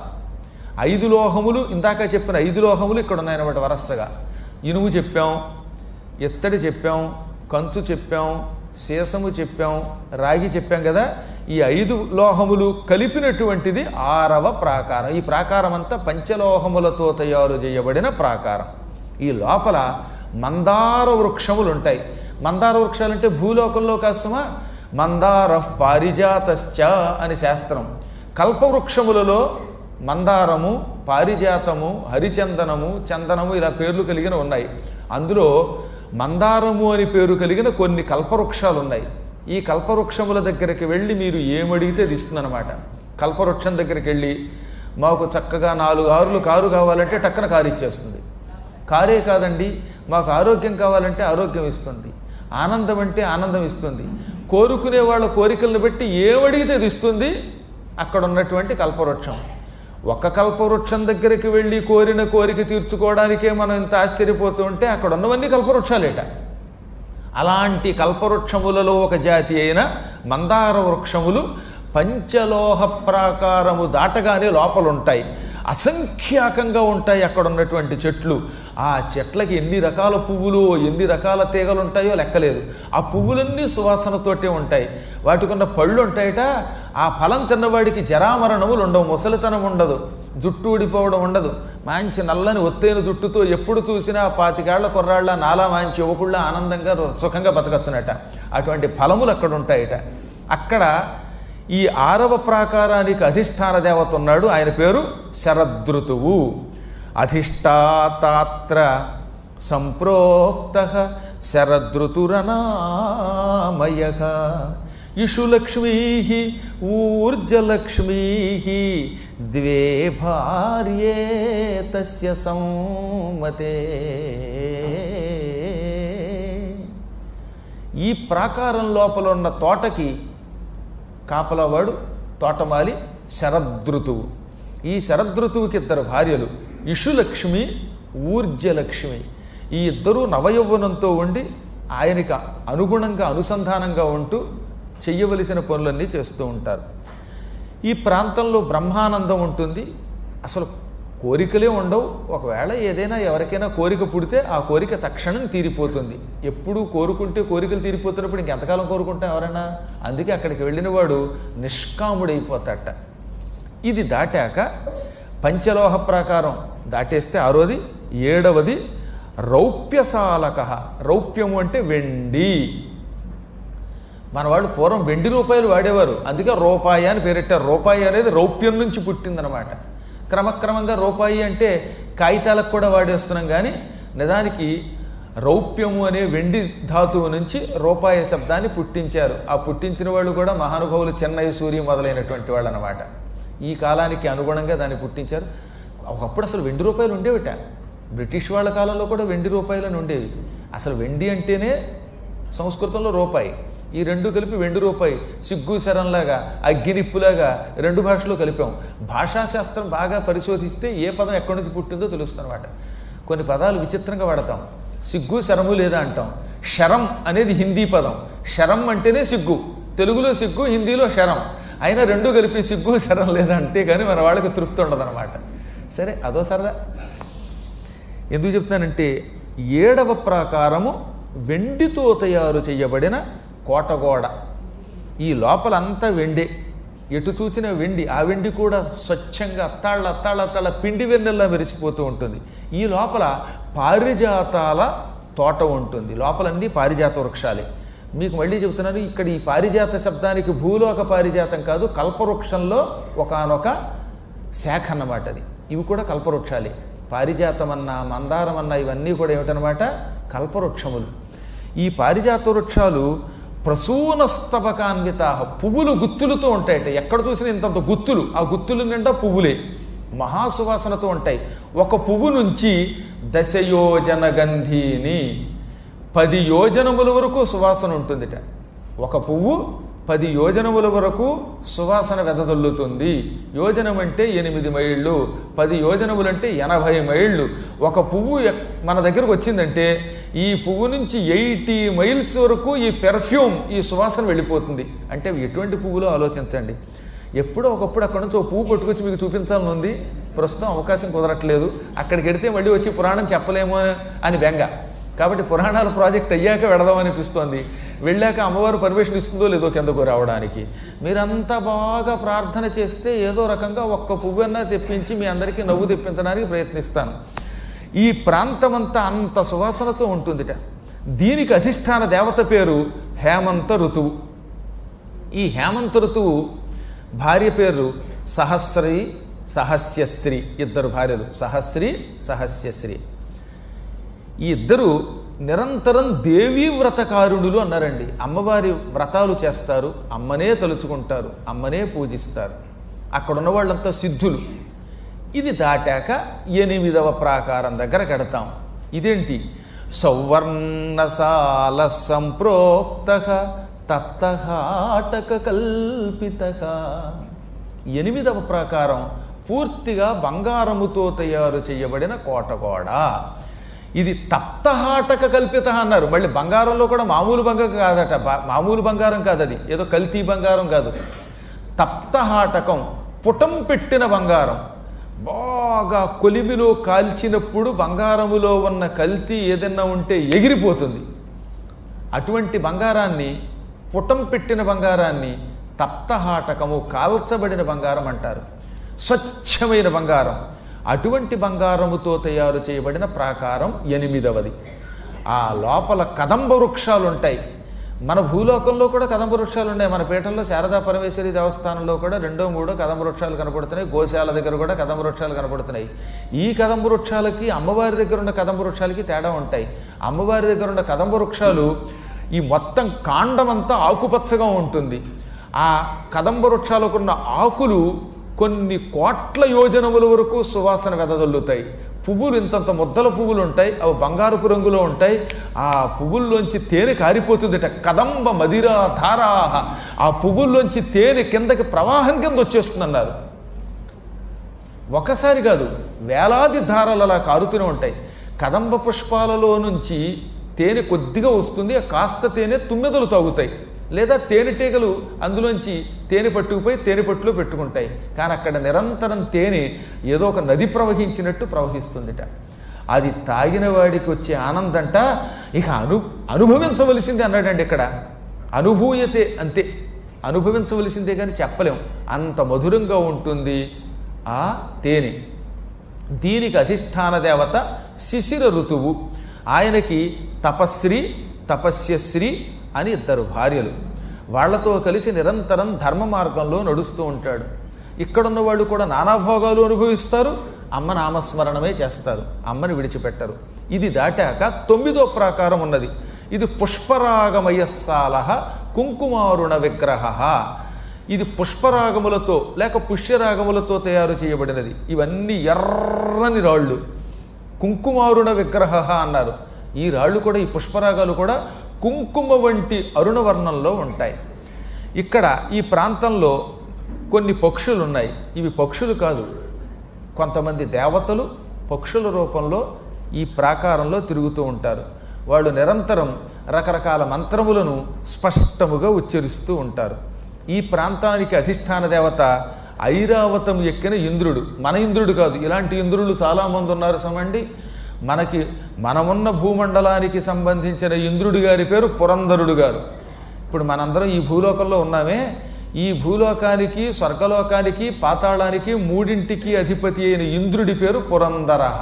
[SPEAKER 1] 5 లోహములు, ఇందాక చెప్పిన 5 లోహములు ఇక్కడ ఉన్నాయన్నమాట వరసగా. ఇనుము చెప్పాం, ఇత్తడి చెప్పాం, కంచు చెప్పాం, సీసము చెప్పాం, రాగి చెప్పాం కదా. ఈ 5 లోహములు కలిపినటువంటిది 6వ ప్రాకారం. ఈ ప్రాకారం అంతా పంచలోహములతో తయారు చేయబడిన ప్రాకారం. ఈ లోపల మందార వృక్షములు ఉంటాయి. మందార వృక్షాలంటే భూలోకంలో కాసమా, మందార పారిజాతశ్చ అని శాస్త్రం. కల్పవృక్షములలో మందారము, పారిజాతము, హరిచందనము, చందనము ఇలా పేర్లు కలిగిన ఉన్నాయి. అందులో మందారము అని పేరు కలిగిన కొన్ని కల్పవృక్షాలు ఉన్నాయి. ఈ కల్పవృక్షముల దగ్గరికి వెళ్ళి మీరు ఏమడిగితే అది ఇస్తుందన్నమాట. కల్పవృక్షం దగ్గరికి వెళ్ళి మాకు చక్కగా 4 ఆరులు కారు కావాలంటే టక్కన కారు ఇచ్చేస్తుంది. కారే కాదండి మాకు ఆరోగ్యం కావాలంటే ఆరోగ్యం ఇస్తుంది, ఆనందం అంటే ఆనందం ఇస్తుంది. కోరుకునే వాళ్ళ కోరికలను బట్టి ఏమడిగితే అది ఇస్తుంది అక్కడ ఉన్నటువంటి కల్పవృక్షం. ఒక కల్పవృక్షం దగ్గరికి వెళ్ళి కోరిన కోరిక తీర్చుకోవడానికే మనం ఇంత ఆశ్చర్యపోతూ ఉంటే అక్కడ ఉన్నవన్నీ కల్పవృక్షాలేట. అలాంటి కల్పవృక్షములలో ఒక జాతి అయిన మందార వృక్షములు పంచలోహ ప్రాకారము దాటగానే లోపల ఉంటాయి. అసంఖ్యాకంగా ఉంటాయి అక్కడ ఉన్నటువంటి చెట్లు. ఆ చెట్లకి ఎన్ని రకాల పువ్వులు, ఎన్ని రకాల తీగలు ఉంటాయో లెక్కలేదు. ఆ పువ్వులన్నీ సువాసనతోటే ఉంటాయి. వాటికున్న పళ్ళు ఉంటాయట. ఆ ఫలం తిన్నవాడికి జరామరణములు ఉండవు, ముసలితనం ఉండదు, జుట్టు ఊడిపోవడం ఉండదు. మంచి నల్లని ఒత్తైన జుట్టుతో ఎప్పుడు చూసినా 25 ఏళ్ల కుర్రాళ్ళ నాలా మంచి యువకుళ్ళ ఆనందంగా సుఖంగా బతకచ్చునట. అటువంటి ఫలములు అక్కడ ఉంటాయట. అక్కడ ఈ 6వ ప్రాకారానికి అధిష్టాన దేవత ఉన్నాడు. ఆయన పేరు శరదృతువు. అధిష్టాతాత్ర సంప్రోక్త శరదృతురనామయః ఇషులక్ష్మీ ఊర్జలక్ష్మీ ద్వే భార్యే తస్య సంమతే. ఈ ప్రాకారం లోపల ఉన్న తోటకి కాపలవాడు తోటమాలి శరదృతువు. ఈ శరదృతువుకి 2 భార్యలు, ఇషులక్ష్మి, ఊర్జలక్ష్మి. ఈ ఇద్దరూ నవయౌవనంతో ఉండి ఆయనకి అనుగుణంగా అనుసంధానంగా ఉంటూ చెయ్యవలసిన పనులన్నీ చేస్తూ ఉంటారు. ఈ ప్రాంతంలో బ్రహ్మానందం ఉంటుంది. అసలు కోరికలే ఉండవు. ఒకవేళ ఏదైనా ఎవరికైనా కోరిక పుడితే ఆ కోరిక తక్షణం తీరిపోతుంది. ఎప్పుడూ కోరుకుంటే కోరికలు తీరిపోతున్నప్పుడు ఇంకెంతకాలం కోరుకుంటాం ఎవరైనా? అందుకే అక్కడికి వెళ్ళిన వాడు నిష్కాముడైపోతాట. ఇది దాటాక పంచలోహ ప్రాకారం దాటేస్తే ఆరోది. ఏడవది రౌప్యసాలక. రౌప్యము అంటే వెండి. మన వాళ్ళు పూర్వం వెండి రూపాయలు వాడేవారు, అందుకే రూపాయి అని పేరెట్టారు. రూపాయి అనేది రౌప్యం నుంచి పుట్టిందనమాట. క్రమక్రమంగా రూపాయి అంటే కాగితాలకు కూడా వాడేస్తున్నాం, కానీ నిజానికి రౌప్యము అనే వెండి ధాతువు నుంచి రూపాయి శబ్దాన్ని పుట్టించారు. ఆ పుట్టించిన వాళ్ళు కూడా మహానుభావులు చెన్నై సూర్య మొదలైనటువంటి వాళ్ళు అనమాట. ఈ కాలానికి అనుగుణంగా దాన్ని పుట్టించారు. ఒకప్పుడు అసలు వెండి రూపాయలు ఉండేవిట. బ్రిటిష్ వాళ్ళ కాలంలో కూడా వెండి రూపాయలని ఉండేవి. అసలు వెండి అంటేనే సంస్కృతంలో రూపాయి. ఈ రెండు కలిపి వెండి రూపాయి. సిగ్గు శరంలాగా, అగ్గినిప్పులాగా రెండు భాషలో కలిపాం. భాషాశాస్త్రం బాగా పరిశోధిస్తే ఏ పదం ఎక్కడి నుంచి పుట్టిందో తెలుస్తుందన్నమాట. కొన్ని పదాలు విచిత్రంగా వాడతాం. సిగ్గు శరము లేదా అంటాం. శరం అనేది హిందీ పదం. శరం అంటేనే సిగ్గు. తెలుగులో సిగ్గు, హిందీలో శరం. అయినా రెండు కలిపి సిగ్గు శరం లేదా అంటే కానీ మన వాళ్ళకి తృప్తి ఉండదన్నమాట. సరే, అదో సరదా. ఎందుకు చెప్తానంటే, ఏడవ ప్రాకారము వెండితో తయారు చేయబడిన కోటగోడ. ఈ లోపలంతా వెండే, ఎటు చూచిన వెండి. ఆ వెండి కూడా స్వచ్ఛంగా తళ్ళ తళ్ళ తళ్ళ పిండి వెన్నెల్లా మెరిసిపోతూ ఉంటుంది. ఈ లోపల పారిజాతాల తోట ఉంటుంది. లోపలన్నీ పారిజాత వృక్షాలే. మీకు మళ్ళీ చెబుతున్నాను, ఇక్కడ ఈ పారిజాత శబ్దానికి భూలోక పారిజాతం కాదు, కల్పవృక్షంలో ఒకానొక శాఖ అన్నమాట అది. ఇవి కూడా కల్పవృక్షాలే. పారిజాతం అన్నా, మందారం అన్నా ఇవన్నీ కూడా ఏమిటనమాట? కల్పవృక్షములు. ఈ పారిజాత వృక్షాలు ప్రసూనస్తబకాన్విత, పువ్వులు గుత్తులతో ఉంటాయట. ఎక్కడ చూసినా ఇంతంత గుత్తులు. ఆ గుత్తులు నిండా పువ్వులే, మహాసువాసనతో ఉంటాయి. ఒక పువ్వు నుంచి 10 యోజన గంధీని, 10 యోజనముల వరకు సువాసన ఉంటుందిట. ఒక పువ్వు 10 యోజనముల వరకు సువాసన వెదజల్లుతుంది. యోజనం అంటే 8 మైళ్ళు, 10 యోజనములంటే 80 మైళ్ళు. ఒక పువ్వు మన దగ్గరకు వచ్చిందంటే ఈ పువ్వు నుంచి 80 మైల్స్ వరకు ఈ పెర్ఫ్యూమ్, ఈ సువాసన వెళ్ళిపోతుంది. అంటే ఎటువంటి పువ్వులో ఆలోచించండి. ఎప్పుడో ఒకప్పుడు అక్కడ నుంచి ఒక పువ్వు పట్టుకొచ్చి మీకు చూపించాలని ఉంది. ప్రస్తుతం అవకాశం కుదరట్లేదు. అక్కడికి వెడితే మళ్ళీ వచ్చి పురాణం చెప్పలేమో అని బెంగ. కాబట్టి పురాణాల ప్రాజెక్ట్ అయ్యాక వెడదామనిపిస్తోంది. వెళ్ళాక అమ్మవారు పర్మిషన్ ఇస్తుందో లేదో కిందకు రావడానికి. మీరంతా బాగా ప్రార్థన చేస్తే ఏదో రకంగా ఒక్క పువ్వన్నా తెప్పించి మీ అందరికీ నవ్వు తెప్పించడానికి ప్రయత్నిస్తాను. ఈ ప్రాంతమంతా అంత సువాసనతో ఉంటుందిట. దీనికి అధిష్టాన దేవత పేరు హేమంత ఋతువు. ఈ హేమంత ఋతువు భార్య పేరు సహస్రీ, సహస్యశ్రీ. ఇద్దరు భార్యలు, సహస్రీ, సహస్యశ్రీ. ఈ ఇద్దరు నిరంతరం దేవీ వ్రతకారుణులు అన్నారండి. అమ్మవారి వ్రతాలు చేస్తారు, అమ్మనే తలుచుకుంటారు, అమ్మనే పూజిస్తారు. అక్కడ ఉన్న వాళ్ళంతా సిద్ధులు. ఇది దాటాక 8వ ప్రాకారం దగ్గర కడతాం. ఇదేంటి? సౌవర్ణసాల సంప్రోక్త తప్తహాటక కల్పిత. 8వ ప్రాకారం పూర్తిగా బంగారముతో తయారు చేయబడిన కోటగోడ. ఇది తప్తహాటక కల్పిత అన్నారు. మళ్ళీ బంగారంలో కూడా మామూలు బంగారం కాదట. మామూలు బంగారం కాదు అది, ఏదో కల్తీ బంగారం కాదు. తప్తహాటకం, పుటం పెట్టిన బంగారం. బాగా కొలిమిలో కాల్చినప్పుడు బంగారములో ఉన్న కల్తీ ఏదన్నా ఉంటే ఎగిరిపోతుంది. అటువంటి బంగారాన్ని, పుటం పెట్టిన బంగారాన్ని తప్తహాటకము, కాల్చబడిన బంగారం అంటారు. స్వచ్ఛమైన బంగారం. అటువంటి బంగారముతో తయారు చేయబడిన ప్రాకారం 8వది. ఆ లోపల కదంబ వృక్షాలు ఉంటాయి. మన భూలోకంలో కూడా కదంబ వృక్షాలు ఉన్నాయి. మన పీఠంలో శారదా పరమేశ్వరి దేవస్థానంలో కూడా 2, 3 కదంబ వృక్షాలు కనపడుతున్నాయి. గోశాల దగ్గర కూడా కదంబ వృక్షాలు కనపడుతున్నాయి. ఈ కదంబ వృక్షాలకి అమ్మవారి దగ్గర ఉన్న కదంబ వృక్షాలకి తేడా ఉంటాయి. అమ్మవారి దగ్గర ఉన్న కదంబ వృక్షాలు ఈ మొత్తం కాండమంతా ఆకుపచ్చగా ఉంటుంది. ఆ కదంబ వృక్షాలకున్న ఆకులు కొన్ని కోట్ల యోజనముల వరకు సువాసన వెదజల్లుతాయి. పువ్వులు ఇంతంత ముద్దల పువ్వులు ఉంటాయి. అవి బంగారపు రంగులో ఉంటాయి. ఆ పువ్వుల్లోంచి తేనె కారిపోతుందిట. కదంబ మదిరా ధారాహ. ఆ పువ్వుల్లోంచి తేనె కిందకి ప్రవాహం కింద వచ్చేస్తుందన్నారు. ఒకసారి కాదు, వేలాది ధారలు అలా కారుతూనే ఉంటాయి. కదంబ పుష్పాలలో నుంచి తేనె కొద్దిగా వస్తుంది, కాస్త తేనె తుమ్మెదలు తాగుతాయి, లేదా తేనెటీగలు అందులోంచి తేనె పట్టుకుపోయి తేనె పట్టులో పెట్టుకుంటాయి. కానీ అక్కడ నిరంతరం తేనె ఏదో ఒక నది ప్రవహించినట్టు ప్రవహిస్తుందిట. అది తాగిన వాడికి వచ్చే ఆనందంట ఇక అనుభవించవలసింది అన్నాడండి. ఇక్కడ అనుభూయతే, అంతే, అనుభవించవలసిందే కానీ చెప్పలేం, అంత మధురంగా ఉంటుంది ఆ తేనె. దీనికి అధిష్టాన దేవత శిశిర ఋతువు. ఆయనకి తపశ్రీ తపస్యశ్రీ అని 2 భార్యలు. వాళ్లతో కలిసి నిరంతరం ధర్మ మార్గంలో నడుస్తూ ఉంటాడు. ఇక్కడున్న వాళ్ళు కూడా నానాభోగాలు అనుభవిస్తారు, అమ్మ నామస్మరణమే చేస్తారు, అమ్మని విడిచిపెట్టరు. ఇది దాటాక 9వ ప్రాకారం ఉన్నది. ఇది పుష్పరాగమయస్సాల కుంకుమారుణ విగ్రహ. ఇది పుష్పరాగములతో లేక పుష్యరాగములతో తయారు చేయబడినది. ఇవన్నీ ఎర్రని రాళ్ళు, కుంకుమారుణ విగ్రహ అన్నారు. ఈ రాళ్ళు కూడా, ఈ పుష్పరాగాలు కూడా కుంకుమ వంటి అరుణవర్ణంలో ఉంటాయి. ఇక్కడ ఈ ప్రాంతంలో కొన్ని పక్షులు ఉన్నాయి. ఇవి పక్షులు కాదు, కొంతమంది దేవతలు పక్షుల రూపంలో ఈ ప్రాకారంలో తిరుగుతూ ఉంటారు. వాళ్ళు నిరంతరం రకరకాల మంత్రములను స్పష్టముగా ఉచ్చరిస్తూ ఉంటారు. ఈ ప్రాంతానికి అధిష్టాన దేవత ఐరావతం ఎక్కిన ఇంద్రుడు. మన ఇంద్రుడు కాదు, ఇలాంటి ఇంద్రులు చాలామంది ఉన్నారు సమండి. మనమున్న భూమండలానికి సంబంధించిన ఇంద్రుడి గారి పేరు పురంధరుడు గారు. ఇప్పుడు మనందరం ఈ భూలోకంలో ఉన్నామే, ఈ భూలోకానికి, స్వర్గలోకానికి, పాతాళానికి, 3ంటికి అధిపతి అయిన ఇంద్రుడి పేరు పురంధరః.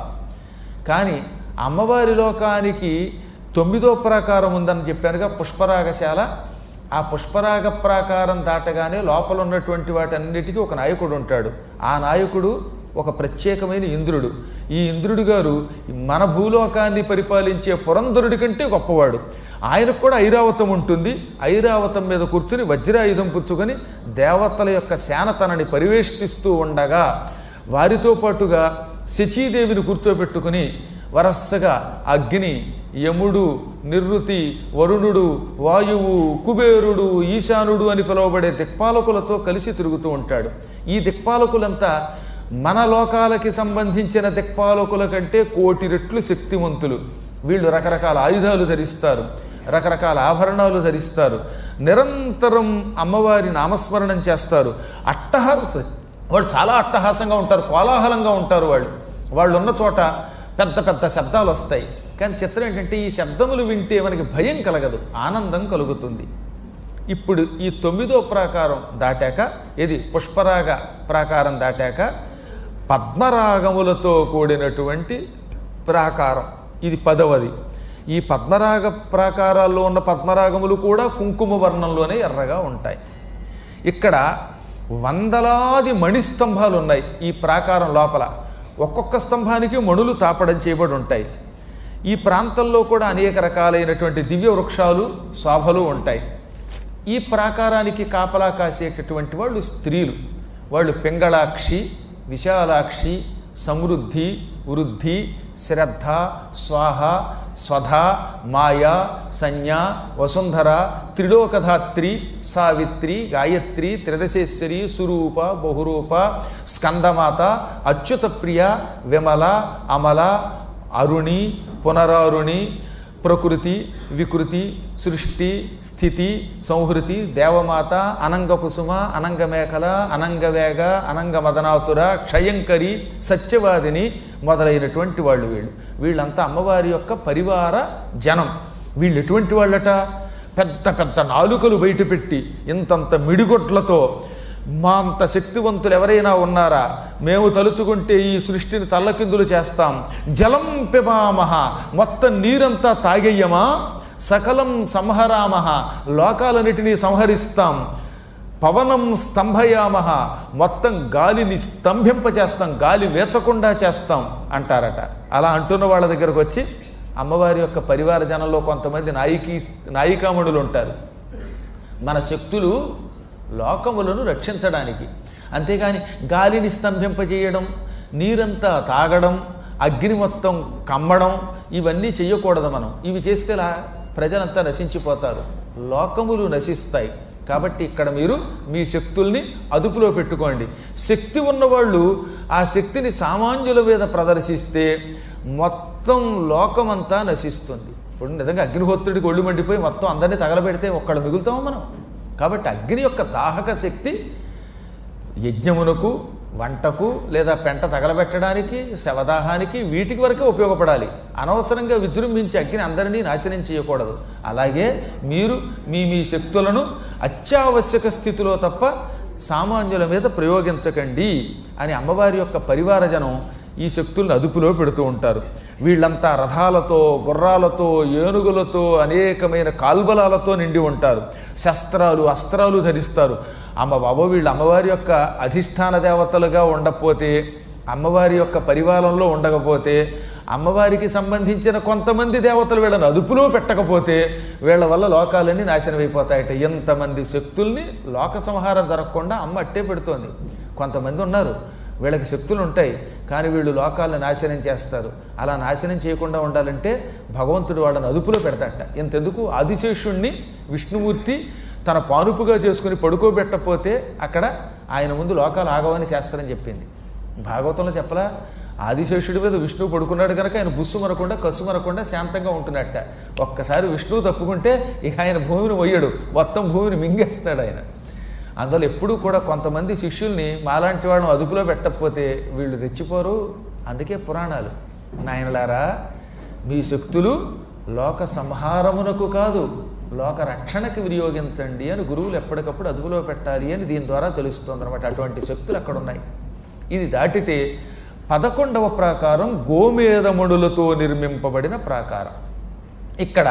[SPEAKER 1] కానీ అమ్మవారి లోకానికి 9వ ప్రాకారం ఉందని చెప్పానుగా, పుష్పరాగశాల. ఆ పుష్పరాగ ప్రాకారం దాటగానే లోపల ఉన్నటువంటి వాటన్నిటికీ ఒక నాయకుడు ఉంటాడు. ఆ నాయకుడు ఒక ప్రత్యేకమైన ఇంద్రుడు. ఈ ఇంద్రుడు గారు మన భూలోకాన్ని పరిపాలించే పురంధరుడి కంటే గొప్పవాడు. ఆయనకు కూడా ఐరావతం ఉంటుంది. ఐరావతం మీద కూర్చుని వజ్రాయుధం పుచ్చుకొని దేవతల యొక్క సేన తనని పరివేష్టిస్తూ ఉండగా వారితో పాటుగా శచీదేవిని కూర్చోబెట్టుకుని వరస్సగా అగ్ని, యముడు, నిరుతి, వరుణుడు, వాయువు, కుబేరుడు, ఈశానుడు అని పిలువబడే దిక్పాలకులతో కలిసి తిరుగుతూ ఉంటాడు. ఈ దిక్పాలకులంతా మన లోకాలకి సంబంధించిన దిక్పాలకుల కంటే 1,000 రెట్లు శక్తివంతులు. వీళ్ళు రకరకాల ఆయుధాలు ధరిస్తారు, రకరకాల ఆభరణాలు ధరిస్తారు, నిరంతరం అమ్మవారి నామస్మరణం చేస్తారు. వాళ్ళు చాలా అట్టహాసంగా ఉంటారు, కోలాహలంగా ఉంటారు. వాళ్ళు ఉన్న చోట పెద్ద పెద్ద శబ్దాలు వస్తాయి. కానీ చిత్రం ఏంటంటే ఈ శబ్దములు వింటే మనకి భయం కలగదు, ఆనందం కలుగుతుంది. ఇప్పుడు ఈ 9వ ప్రాకారం దాటాక, ఇది పుష్పరాగ ప్రాకారం దాటాక పద్మరాగములతో కూడినటువంటి ప్రాకారం, ఇది 10వది. ఈ పద్మరాగ ప్రాకారాల్లో ఉన్న పద్మరాగములు కూడా కుంకుమ వర్ణంలోనే ఎర్రగా ఉంటాయి. ఇక్కడ వందలాది మణిస్తంభాలు ఉన్నాయి ఈ ప్రాకారం లోపల. ఒక్కొక్క స్తంభానికి మణులు తాపడం చేయబడి ఉంటాయి. ఈ ప్రాంతంలో కూడా అనేక రకాలైనటువంటి దివ్య వృక్షాలు, శోభలు ఉంటాయి. ఈ ప్రాకారానికి కాపలా కాసేటటువంటి వాళ్ళు స్త్రీలు. వాళ్ళు పింగళాక్షి, విశాలాక్షి, సమృద్ధి, వృద్ధి, శ్రద్ధ, స్వాహ, స్వధ, మాయా, సంజ్ఞ, వసుంధర, త్రిలోకధాత్రి, సావిత్రి, గాయత్రి, త్రిదశేశ్వరి, సురూప, బహురూప, స్కందమాత, అచ్యుత ప్రియ, విమల, అమల, అరుణి, పునరారుణి, ప్రకృతి, వికృతి, సృష్టి, స్థితి, సంహృతి, దేవమాత, అనంగకుసుమ, అనంగమేఖల, అనంగవేగ, అనంగ మదనాతుర, క్షయంకరి, సత్యవాదిని మొదలైనటువంటి వాళ్ళు. వీళ్ళంతా అమ్మవారి యొక్క పరివార జనం. వీళ్ళు ఎటువంటి వాళ్ళట? పెద్ద పెద్ద నాలుకలు బయటపెట్టి ఇంతంత మిడిగొడ్లతో, మా అంత శక్తివంతులు ఎవరైనా ఉన్నారా? మేము తలుచుకుంటే ఈ సృష్టిని తల్లకిందులు చేస్తాం. జలం పిబామహ, మొత్తం నీరంతా తాగేయమా? సకలం సంహరామహ, లోకాలన్నిటినీ సంహరిస్తాం. పవనం స్తంభయామహ, మొత్తం గాలిని స్తంభింపచేస్తాం, గాలి వేచకుండా చేస్తాం అంటారట. అలా అంటున్న వాళ్ళ దగ్గరకు వచ్చి అమ్మవారి యొక్క పరివార జనంలో కొంతమంది నాయికామణులు ఉంటారు. మన శక్తులు లోకములను రక్షించడానికి, అంతేగాని గాలిని స్తంభింపజేయడం, నీరంతా తాగడం, అగ్ని మొత్తం కమ్మడం ఇవన్నీ చెయ్యకూడదు మనం. ఇవి చేస్తే ప్రజలంతా నశించిపోతారు, లోకములు నశిస్తాయి. కాబట్టి ఇక్కడ మీరు మీ శక్తుల్ని అదుపులో పెట్టుకోండి. శక్తి ఉన్నవాళ్ళు ఆ శక్తిని సామాన్యుల మీద ప్రదర్శిస్తే మొత్తం లోకమంతా నశిస్తుంది. ఇప్పుడు నిజంగా అగ్నిహోత్రుడికి ఒళ్ళు మండిపోయి మొత్తం అందరినీ తగలబెడితే ఒక్కడు మిగులుతామో మనం. కాబట్టి అగ్ని యొక్క దాహక శక్తి యజ్ఞమునకు, వంటకు, లేదా పెంట తగలబెట్టడానికి, శవదాహానికి, వీటికి వరకే ఉపయోగపడాలి. అనవసరంగా విజృంభించి అగ్ని అందరినీ నాశనం చేయకూడదు. అలాగే మీరు మీ మీ శక్తులను అత్యావశ్యక స్థితిలో తప్ప సామాన్యుల మీద ప్రయోగించకండి అని అమ్మవారి యొక్క పరివారజనం ఈ శక్తులను అదుపులో పెడుతూ ఉంటారు. వీళ్ళంతా రథాలతో, గుర్రాలతో, ఏనుగులతో, అనేకమైన కాల్బలాలతో నిండి ఉంటారు. శస్త్రాలు, అస్త్రాలు ధరిస్తారు. బాబో వీళ్ళు అమ్మవారి యొక్క అధిష్టాన దేవతలుగా ఉండకపోతే, అమ్మవారి యొక్క పరివారంలో ఉండకపోతే, అమ్మవారికి సంబంధించిన కొంతమంది దేవతలు వీళ్ళని అదుపులో పెట్టకపోతే వీళ్ళ వల్ల లోకాలన్నీ నాశనం అయిపోతాయట. ఎంతమంది శక్తుల్ని లోక సంహారం జరగకుండా అమ్మ అట్టే పెడుతోంది. కొంతమంది ఉన్నారు వీళ్ళకి శక్తులు ఉంటాయి, కానీ వీళ్ళు లోకాలను నాశనం చేస్తారు. అలా నాశనం చేయకుండా ఉండాలంటే భగవంతుడు వాళ్ళని అదుపులో పెడతాట. ఇంతెందుకు ఆదిశేషుణ్ణి విష్ణుమూర్తి తన పానుపుగా చేసుకుని పడుకోబెట్టకపోతే అక్కడ ఆయన ముందు లోకాలు ఆగవని శాస్త్రం చెప్పింది. భాగవతంలో చెప్పలా, ఆదిశేషుడి మీద విష్ణువు పడుకున్నాడు కనుక ఆయన బుస్సు మరకుండా కస్సు మరకుండా శాంతంగా ఉంటున్నట్ట. ఒక్కసారి విష్ణువు తప్పుకుంటే ఇక ఆయన భూమిని మొయ్యడు, మొత్తం భూమిని మింగేస్తాడు ఆయన. అందులో ఎప్పుడూ కూడా కొంతమంది శిష్యుల్ని మాలాంటి వాళ్ళని అదుపులో పెట్టకపోతే వీళ్ళు రెచ్చిపోరు. అందుకే పురాణాలు, నాయనలారా మీ శక్తులు లోక సంహారమునకు కాదు లోక రక్షణకి వినియోగించండి అని గురువులు ఎప్పటికప్పుడు అదుపులో పెట్టాలి అని దీని ద్వారా తెలుస్తుంది అనమాట. అటువంటి శక్తులు అక్కడ ఉన్నాయి. ఇది దాటితే 11వ ప్రాకారం గోమేధమణులతో నిర్మింపబడిన ప్రాకారం. ఇక్కడ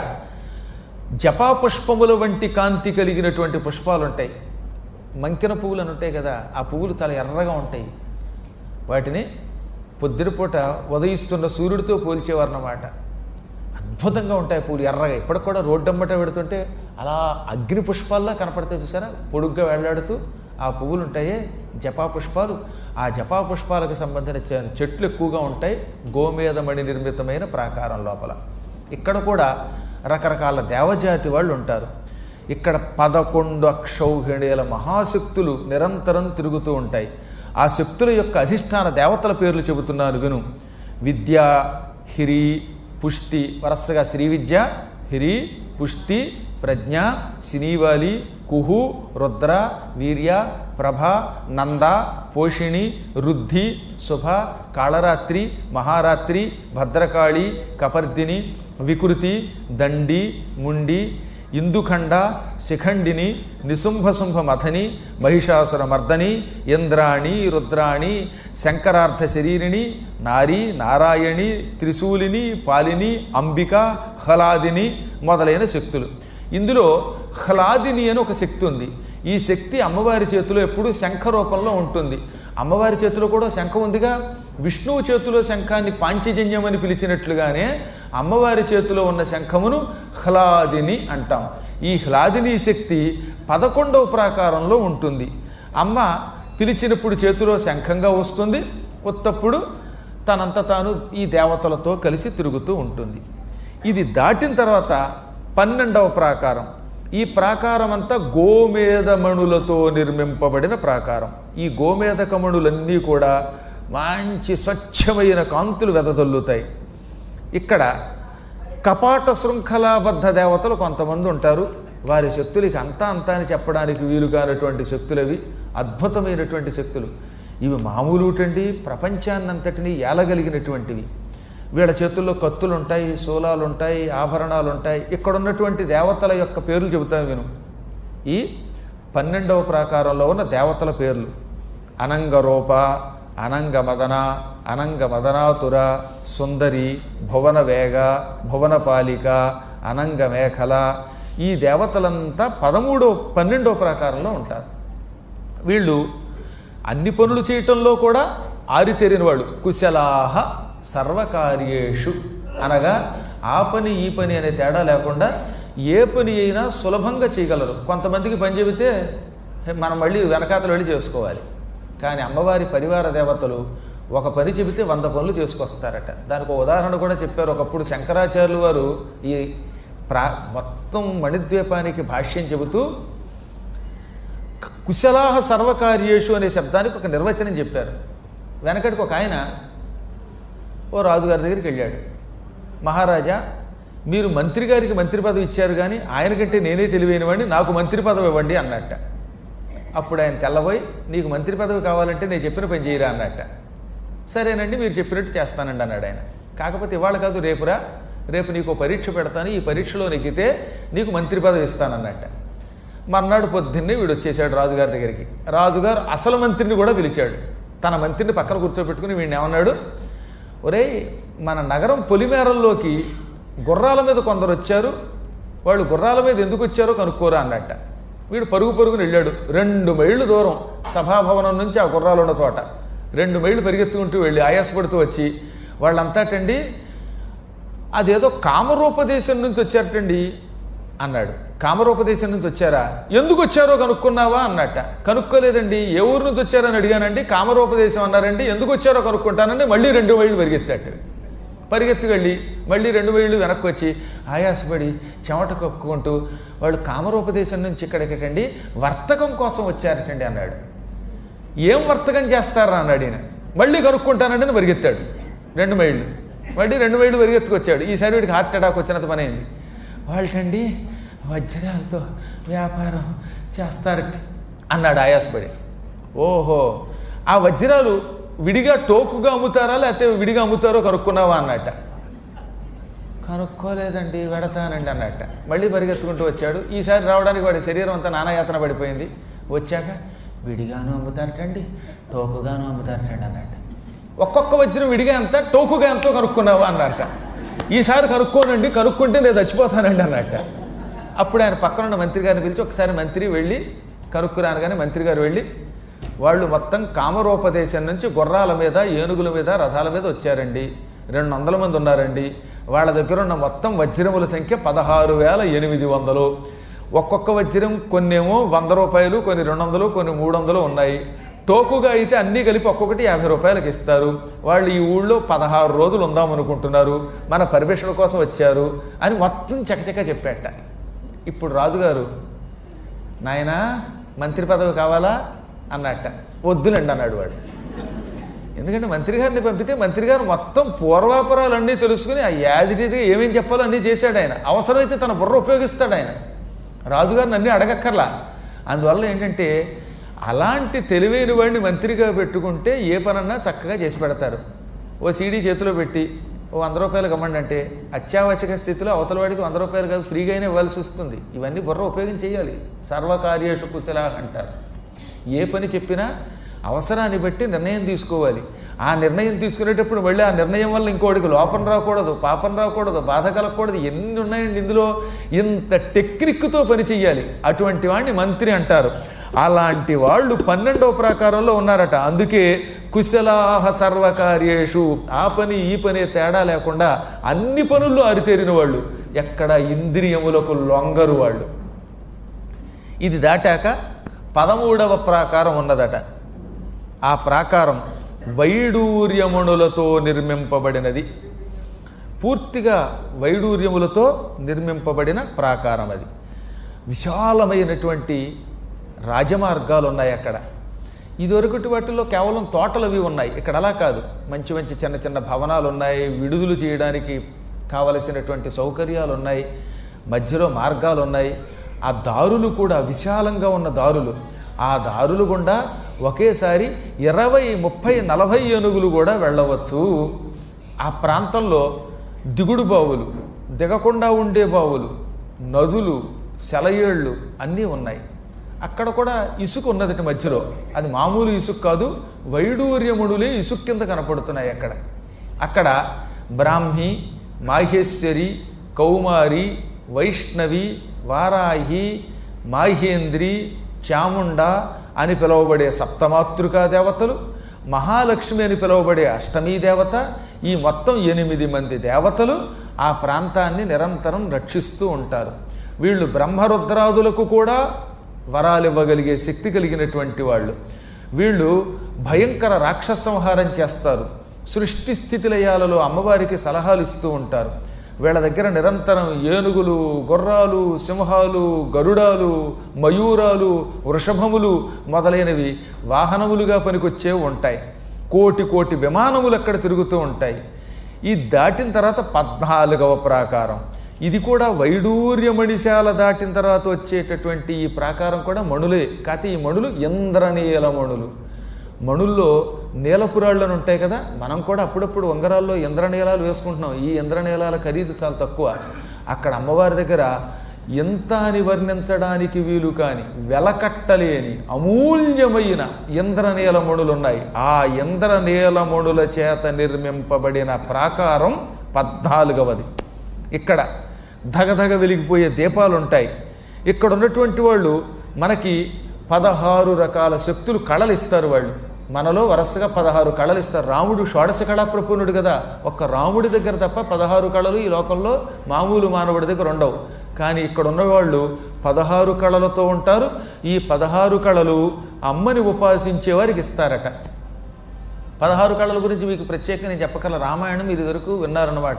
[SPEAKER 1] జపాపుష్పముల వంటి కాంతి కలిగినటువంటి పుష్పాలు ఉంటాయి. మంకిన పువ్వులు అని ఉంటాయి కదా, ఆ పువ్వులు చాలా ఎర్రగా ఉంటాయి. వాటిని పొద్దునపూట ఉదయిస్తున్న సూర్యుడితో పోల్చేవారన్నమాట. అద్భుతంగా ఉంటాయి పువ్వులు ఎర్రగా. ఇప్పటికి కూడా రోడ్డమ్మట పెడుతుంటే అలా అగ్ని పుష్పాల్లా కనపడతాయి చూసారా, పొడుగ్గా వెళ్లాడుతూ ఆ పువ్వులు ఉంటాయే జపా పుష్పాలు. ఆ జపా పుష్పాలకు సంబంధించిన చెట్లు ఎక్కువగా ఉంటాయి గోమేధమణి నిర్మితమైన ప్రాకారం లోపల. ఇక్కడ కూడా రకరకాల దేవజాతి వాళ్ళు ఉంటారు. ఇక్కడ 11 అక్షౌహిణీల మహాశక్తులు నిరంతరం తిరుగుతూ ఉంటాయి. ఆ శక్తుల యొక్క అధిష్టాన దేవతల పేర్లు చెబుతున్నాను విను. విద్య, హిరి, పుష్టి, వరసగా శ్రీ విద్య, హిరి, పుష్టి, ప్రజ్ఞ, సినీవాలి, కుహు, రుద్ర, వీర్య, ప్రభ, నంద, పోషిణి, రుద్ధి, శుభ, కాళరాత్రి, మహారాత్రి, భద్రకాళి, కపర్దిని, వికృతి, దండి, ముండి, ఇందుఖండ, శిఖండిని, నిశుంభశుంభ మథని, మహిషాసుర మర్దని, ఇంద్రాణి, రుద్రాణి, శంకరార్థ శరీరిణి, నారి, నారాయణి, త్రిశూలిని, పాలిని, అంబిక, హ్లాదిని మొదలైన శక్తులు. ఇందులో హ్లాదిని అని ఒక శక్తి ఉంది. ఈ శక్తి అమ్మవారి చేతిలో ఎప్పుడూ శంఖ రూపంలో ఉంటుంది. అమ్మవారి చేతిలో కూడా శంఖం ఉందిగా. విష్ణువు చేతిలో శంఖాన్ని పాంచజన్యం అని పిలిచినట్లుగానే అమ్మవారి చేతిలో ఉన్న శంఖమును హ్లాదిని అంటాం. ఈ హ్లాదిని శక్తి 11వ ప్రాకారంలో ఉంటుంది. అమ్మ పిలిచినప్పుడు చేతిలో శంఖంగా వస్తుంది, ఉత్తప్పుడు తనంత తాను ఈ దేవతలతో కలిసి తిరుగుతూ ఉంటుంది. ఇది దాటిన తర్వాత 12వ ప్రాకారం. ఈ ప్రాకారం అంతా గోమేధమణులతో నిర్మింపబడిన ప్రాకారం. ఈ గోమేధకమణులన్నీ కూడా మంచి స్వచ్ఛమైన కాంతులు వెదజల్లుతాయి. ఇక్కడ కపాట శృంఖలాబద్ధ దేవతలు కొంతమంది ఉంటారు. వారి శక్తులకి అంతా అని చెప్పడానికి వీలు కానటువంటి శక్తులవి, అద్భుతమైనటువంటి శక్తులు. ఇవి మామూలుటండి, ప్రపంచాన్నంతటినీ ఏలగలిగినటువంటివి. వీళ్ళ చేతుల్లో కత్తులు ఉంటాయి, శూలాలు ఉంటాయి, ఆభరణాలు ఉంటాయి. ఇక్కడ ఉన్నటువంటి దేవతల యొక్క పేర్లు చెబుతాను విను. ఈ 12వ ప్రాకారంలో ఉన్న దేవతల పేర్లు: అనంగరూప, అనంగమదన, అనంగమదనాతుర, సుందరి, భువనవేగ, భువనపాలిక, అనంగమేఖల. ఈ దేవతలంతా 12వ ప్రాకారంలో ఉంటారు. వీళ్ళు అన్ని పనులు చేయటంలో కూడా ఆరితేరిన వాళ్ళు. కుశలాహ సర్వకార్యేషు అనగా ఆ పని ఈ పని అనే తేడా లేకుండా ఏ పని అయినా సులభంగా చేయగలరు. కొంతమందికి పని చెబితే మనం మళ్ళీ వెనకాతలు వెళ్ళి చేసుకోవాలి. కానీ అమ్మవారి పరివార దేవతలు ఒక పని చెబితే 100 పనులు చేసుకొస్తారట. దానికి ఒక ఉదాహరణ కూడా చెప్పారు. ఒకప్పుడు శంకరాచార్యులు వారు ఈ మొత్తం మణిద్వీపానికి భాష్యం చెబుతూ కుశలాహ సర్వకార్యేషు అనే శబ్దానికి ఒక నిర్వచనం చెప్పారు. వెనకటికి ఒక ఆయన ఓ రాజుగారి దగ్గరికి వెళ్ళాడు. మహారాజా, మీరు మంత్రి గారికి మంత్రి పదవి ఇచ్చారు కానీ ఆయనకంటే నేనే తెలివైనవాడిని, నాకు మంత్రి పదవి ఇవ్వండి అన్నట్ట. అప్పుడు ఆయన తెల్లబోయి, నీకు మంత్రి పదవి కావాలంటే నేను చెప్పిన పని చేయరా అన్నట్ట. సరేనండి, మీరు చెప్పినట్టు చేస్తానండి అన్నాడు ఆయన. కాకపోతే ఇవాళ కాదు, రేపురా, రేపు నీకు పరీక్ష పెడతాను, ఈ పరీక్షలో నెగ్గితే నీకు మంత్రి పదవి ఇస్తానన్నట్ట. మర్నాడు పొద్దున్నే వీడు వచ్చేసాడు రాజుగారి దగ్గరికి. రాజుగారు అసలు మంత్రిని కూడా పిలిచాడు. తన మంత్రిని పక్కన కూర్చోబెట్టుకుని వీడిని ఏమన్నాడు, ఒరేయ్, మన నగరం పొలిమేరల్లోకి గుర్రాల మీద కొందరు వచ్చారు, వాళ్ళు గుర్రాల మీద ఎందుకు వచ్చారో కనుక్కోరా అన్నట్ట. వీడు పరుగు పరుగుని వెళ్ళాడు. 2 మైళ్ళు దూరం సభాభవనం నుంచి ఆ గుర్రాలు ఉన్న చోట 2 మైళ్ళు పరిగెత్తుకుంటూ వెళ్ళి ఆయాసపడుతూ వచ్చి వాళ్ళంతాటండి అదేదో కామరూపదేశం నుంచి వచ్చారటండి అన్నాడు. కామరూపదేశం నుంచి వచ్చారా? ఎందుకు వచ్చారో కనుక్కున్నావా అన్నట్ట. కనుక్కోలేదండి. ఏ ఊరు నుంచి వచ్చారని అడిగానండి. కామరూపదేశం అన్నారండి. ఎందుకు వచ్చారో కనుక్కుంటానండి. మళ్ళీ 2 మైళ్ళు పరిగెత్తాడు. పరిగెత్తి వెళ్ళి మళ్ళీ 2 మైళ్ళు వెనక్కి వచ్చి ఆయాసపడి చెమట కక్కుకుంటూ వాళ్ళు కామరూపదేశం నుంచి ఇక్కడికటండి వర్తకం కోసం వచ్చారటండి అన్నాడు. ఏం వర్తకం చేస్తారా అన్నాడు ఈయన. మళ్ళీ కనుక్కుంటానండి అని పరిగెత్తాడు 2 మైళ్ళు. మళ్ళీ 2 మైళ్ళు పరిగెత్తుకొచ్చాడు. ఈసారి వీడికి హార్ట్ అటాక్ వచ్చినంత పని అయింది. వాళ్ళటండి వజ్రాలతో వ్యాపారం చేస్తారట అన్నాడు ఆయాసపడి. ఓహో, ఆ వజ్రాలు విడిగా టోకుగా అమ్ముతారా లేకపోతే విడిగా అమ్ముతారో కనుక్కున్నావా అన్నట్ట. కనుక్కోలేదండి, వెడతానండి అన్నట్ట. మళ్ళీ పరిగెత్తుకుంటూ వచ్చాడు. ఈసారి రావడానికి వాడి శరీరం అంతా నానాయాతన పడిపోయింది. వచ్చాక విడిగాను అమ్ముతారటండి, టోకుగాను అమ్ముతారటండి అన్నట్ట. ఒక్కొక్క వజ్రం విడిగా ఎంత, టోకుగా ఎంతో కనుక్కున్నావా అన్నట్ట. ఈసారి కనుక్కోనండి, కనుక్కుంటే నేను చచ్చిపోతానండి అన్నట్ట. అప్పుడు ఆయన పక్కన ఉన్న మంత్రి గారిని పిలిచి ఒకసారి మంత్రి వెళ్ళి కనుక్కురాను. కానీ మంత్రి గారు వెళ్ళి వాళ్ళు మొత్తం కామరూపదేశం నుంచి గుర్రాల మీద, ఏనుగుల మీద, రథాల మీద వచ్చారండి. 200 మంది ఉన్నారండి. వాళ్ళ దగ్గర ఉన్న మొత్తం వజ్రముల సంఖ్య 16,800. ఒక్కొక్క వజ్రం కొన్నేమో 100 రూపాయలు, కొన్ని 200, కొన్ని 300 ఉన్నాయి. టోకుగా అయితే అన్నీ కలిపి ఒక్కొక్కటి 50 రూపాయలకి ఇస్తారు. వాళ్ళు ఈ ఊళ్ళో 16 రోజులు ఉందామనుకుంటున్నారు, మన పర్మిషన్ కోసం వచ్చారు అని మొత్తం చకచక చెప్పాట. ఇప్పుడు రాజుగారు, నాయనా మంత్రి పదవి కావాలా అన్నట్ట. వద్దులండి అన్నాడు వాడు. ఎందుకంటే మంత్రి గారిని పంపితే మంత్రి గారు మొత్తం పూర్వాపరాలన్నీ తెలుసుకుని ఆ యాజిటీగా ఏమేం చెప్పాలో అన్నీ చేశాడు ఆయన. అవసరమైతే తన బుర్ర ఉపయోగిస్తాడు ఆయన. రాజుగారిని అన్నీ అడగక్కర్లా. అందువల్ల ఏంటంటే అలాంటి తెలివైన వాడిని మంత్రిగా పెట్టుకుంటే ఏ పనన్నా చక్కగా చేసి పెడతారు. ఓ సీడీ చేతిలో పెట్టి ఓ 100 రూపాయలు కమ్మండి అంటే అత్యావశ్యక స్థితిలో అవతల వాడికి 100 రూపాయలు కాదు ఫ్రీగానే ఇవ్వాల్సి వస్తుంది. ఇవన్నీ బుర్ర ఉపయోగం చేయాలి. సర్వకార్యేషు కుశల అంటారు. ఏ పని చెప్పినా అవసరాన్ని బట్టి నిర్ణయం తీసుకోవాలి. ఆ నిర్ణయం తీసుకునేటప్పుడు మళ్ళీ ఆ నిర్ణయం వల్ల ఇంకోటికి లోపం రాకూడదు, పాపం రాకూడదు, బాధ కలగకూడదు. ఎన్ని ఉన్నాయండి ఇందులో. ఇంత టెక్నిక్తో పని చెయ్యాలి. అటువంటి వాడిని మంత్రి అంటారు. అలాంటి వాళ్ళు 12వ ప్రాకారంలో ఉన్నారట. అందుకే కుశలాహ సర్వకార్యేషు, ఆ పని ఈ పని తేడా లేకుండా అన్ని పనుల్లో అరితేరిన వాళ్ళు, ఎక్కడ ఇంద్రియములకు లొంగరు వాళ్ళు. ఇది దాటాక 13వ ప్రాకారం ఉన్నదట. ఆ ప్రాకారం వైడూర్యమునులతో నిర్మింపబడినది. పూర్తిగా వైడూర్యములతో నిర్మింపబడిన ప్రాకారం అది. విశాలమైనటువంటి రాజమార్గాలు ఉన్నాయి అక్కడ. ఇదివరకటి వాటిల్లో కేవలం తోటలు అవి ఉన్నాయి. ఇక్కడ అలా కాదు. మంచి మంచి చిన్న చిన్న భవనాలు ఉన్నాయి. విడుదల చేయడానికి కావలసినటువంటి సౌకర్యాలు ఉన్నాయి. మధ్యలో మార్గాలు ఉన్నాయి. ఆ దారులు కూడా విశాలంగా ఉన్న దారులు. ఆ దారులు గుండా ఒకేసారి 20, 30, 40 ఏనుగులు కూడా వెళ్ళవచ్చు. ఆ ప్రాంతంలో దిగుడు బావులు, దిగకుండా ఉండే బావులు, నదులు, సెలయేళ్ళు అన్నీ ఉన్నాయి. అక్కడ కూడా ఇసుక ఉన్నదటి మధ్యలో. అది మామూలు ఇసుక కాదు, వైడూర్యముడులే ఇసుక కింద కనపడుతున్నాయి అక్కడ. అక్కడ బ్రాహ్మి, మాహేశ్వరి, కౌమారి, వైష్ణవి, వారాహి, మాహేంద్రి, చాముండ అని పిలువబడే సప్తమాతృకా దేవతలు, మహాలక్ష్మి అని పిలువబడే అష్టమీ దేవత, ఈ మొత్తం 8 మంది దేవతలు ఆ ప్రాంతాన్ని నిరంతరం రక్షిస్తూ ఉంటారు. వీళ్ళు బ్రహ్మరుద్రాదులకు కూడా వరాలు ఇవ్వగలిగే శక్తి కలిగినటువంటి వాళ్ళు. వీళ్ళు భయంకర రాక్షస సంహారం చేస్తారు. సృష్టి స్థితి లయాలలో అమ్మవారికి సలహాలు ఇస్తూ ఉంటారు. వీళ్ళ దగ్గర నిరంతరం ఏనుగులు, గుర్రాలు, సింహాలు, గరుడాలు, మయూరాలు, వృషభములు మొదలైనవి వాహనములుగా పనికొచ్చేవి ఉంటాయి. కోటి కోటి విమానములు అక్కడ తిరుగుతూ ఉంటాయి. ఈ దాటిన తర్వాత 14వ ప్రాకారం, ఇది కూడా వైడూర్యమణిశాల దాటిన తర్వాత వచ్చేటటువంటి ఈ ప్రాకారం కూడా మణులే. కాకపోతే ఈ మణులు ఇంద్రనీల మణులు. మణుల్లో నీలపురాళ్ళని ఉంటాయి కదా, మనం కూడా అప్పుడప్పుడు ఉంగరాల్లో ఇంద్రనీలాలు వేసుకుంటున్నాం. ఈ ఇంద్రనీలాల ఖరీదు చాలా తక్కువ. అక్కడ అమ్మవారి దగ్గర ఎంత అని వర్ణించడానికి వీలు కాని వెలకట్టలేని అమూల్యమైన ఇంద్రనీలమణులు ఉన్నాయి. ఆ ఇంద్రనీలమణుల చేత నిర్మింపబడిన ప్రాకారం 14వది. ఇక్కడ ధగధగ వెలిగిపోయే దీపాలు ఉంటాయి. ఇక్కడ ఉన్నటువంటి వాళ్ళు మనకి 16 రకాల శక్తులు కళలు ఇస్తారు. వాళ్ళు మనలో వరుసగా 16 కళలు ఇస్తారు. రాముడు షోడశ కళా ప్రపూర్ణుడు కదా, ఒక్క రాముడి దగ్గర తప్ప 16 కళలు ఈ లోకంలో మామూలు మానవుడి దగ్గర ఉండవు. కానీ ఇక్కడ ఉన్నవాళ్ళు 16 కళలతో ఉంటారు. ఈ 16 కళలు అమ్మని ఉపాసించే వారికి ఇస్తారట. 16 కళల గురించి మీకు ప్రత్యేకంగా నేను చెప్పగల, రామాయణం ఇది వరకు విన్నారన్నమాట.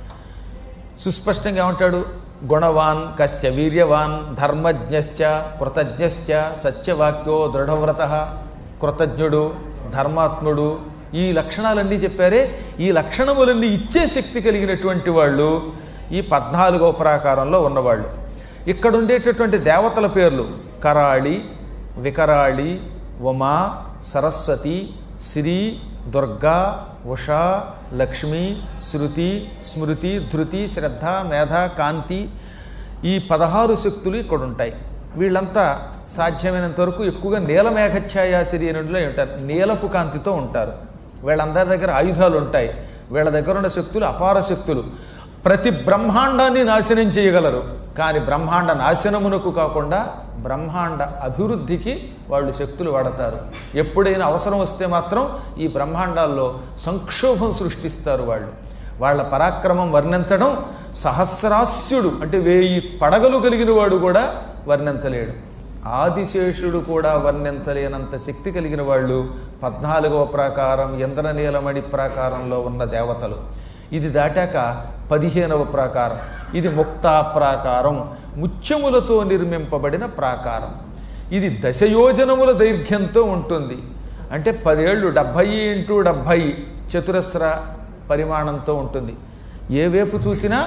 [SPEAKER 1] సుస్పష్టంగా ఏమంటాడు, గుణవాన్ కశ్చ వీర్యవాన్ ధర్మజ్ఞశ్చ కృతజ్ఞశ్చ సత్యవాక్యో దృఢవ్రత. కృతజ్ఞుడు, ధర్మాత్ముడు, ఈ లక్షణాలన్నీ చెప్పారే. ఈ లక్షణములన్నీ ఇచ్చే శక్తి కలిగినటువంటి వాళ్ళు ఈ 14వ ప్రాకారంలో ఉన్నవాళ్ళు. ఇక్కడ ఉండేటటువంటి దేవతల పేర్లు కరాళి, వికరాళి, ఉమా, సరస్వతి, శ్రీ, దుర్గా, ఉషా, లక్ష్మి, శృతి, స్మృతి, ధృతి, శ్రద్ధ, మేధ, కాంతి, ఈ 16 శక్తులు ఇక్కడ ఉంటాయి. వీళ్ళంతా సాధ్యమైనంత వరకు ఎక్కువగా నీలమేఘఛాయా శరీరంలో ఉంటారు, నీలపు కాంతితో ఉంటారు. వీళ్ళందరి దగ్గర ఆయుధాలు ఉంటాయి. వీళ్ళ దగ్గర ఉన్న శక్తులు అపార శక్తులు. ప్రతి బ్రహ్మాండాన్ని నాశనం చేయగలరు. కానీ బ్రహ్మాండ నాశనమునకు కాకుండా బ్రహ్మాండ అభివృద్ధికి వాళ్ళు శక్తులు వాడతారు. ఎప్పుడైనా అవసరం వస్తే మాత్రం ఈ బ్రహ్మాండాల్లో సంక్షోభం సృష్టిస్తారు వాళ్ళు. వాళ్ళ పరాక్రమం వర్ణించడం సహస్రాస్యుడు అంటే 1000 పడగలు కలిగిన వాడు కూడా వర్ణించలేడు. ఆదిశేషుడు కూడా వర్ణించలేనంత శక్తి కలిగిన వాళ్ళు 14వ ప్రాకారం ఇంద్రనీలమణి ప్రాకారంలో ఉన్న దేవతలు. ఇది దాటాక 15వ ప్రాకారం, ఇది ముక్తా ప్రాకారం, ముత్యములతో నిర్మింపబడిన ప్రాకారం. ఇది 10 యోజనముల దైర్ఘ్యంతో ఉంటుంది. అంటే 10 ఏళ్ళు 70 × 70 చతురస్ర పరిమాణంతో ఉంటుంది. ఏ వైపు చూసినా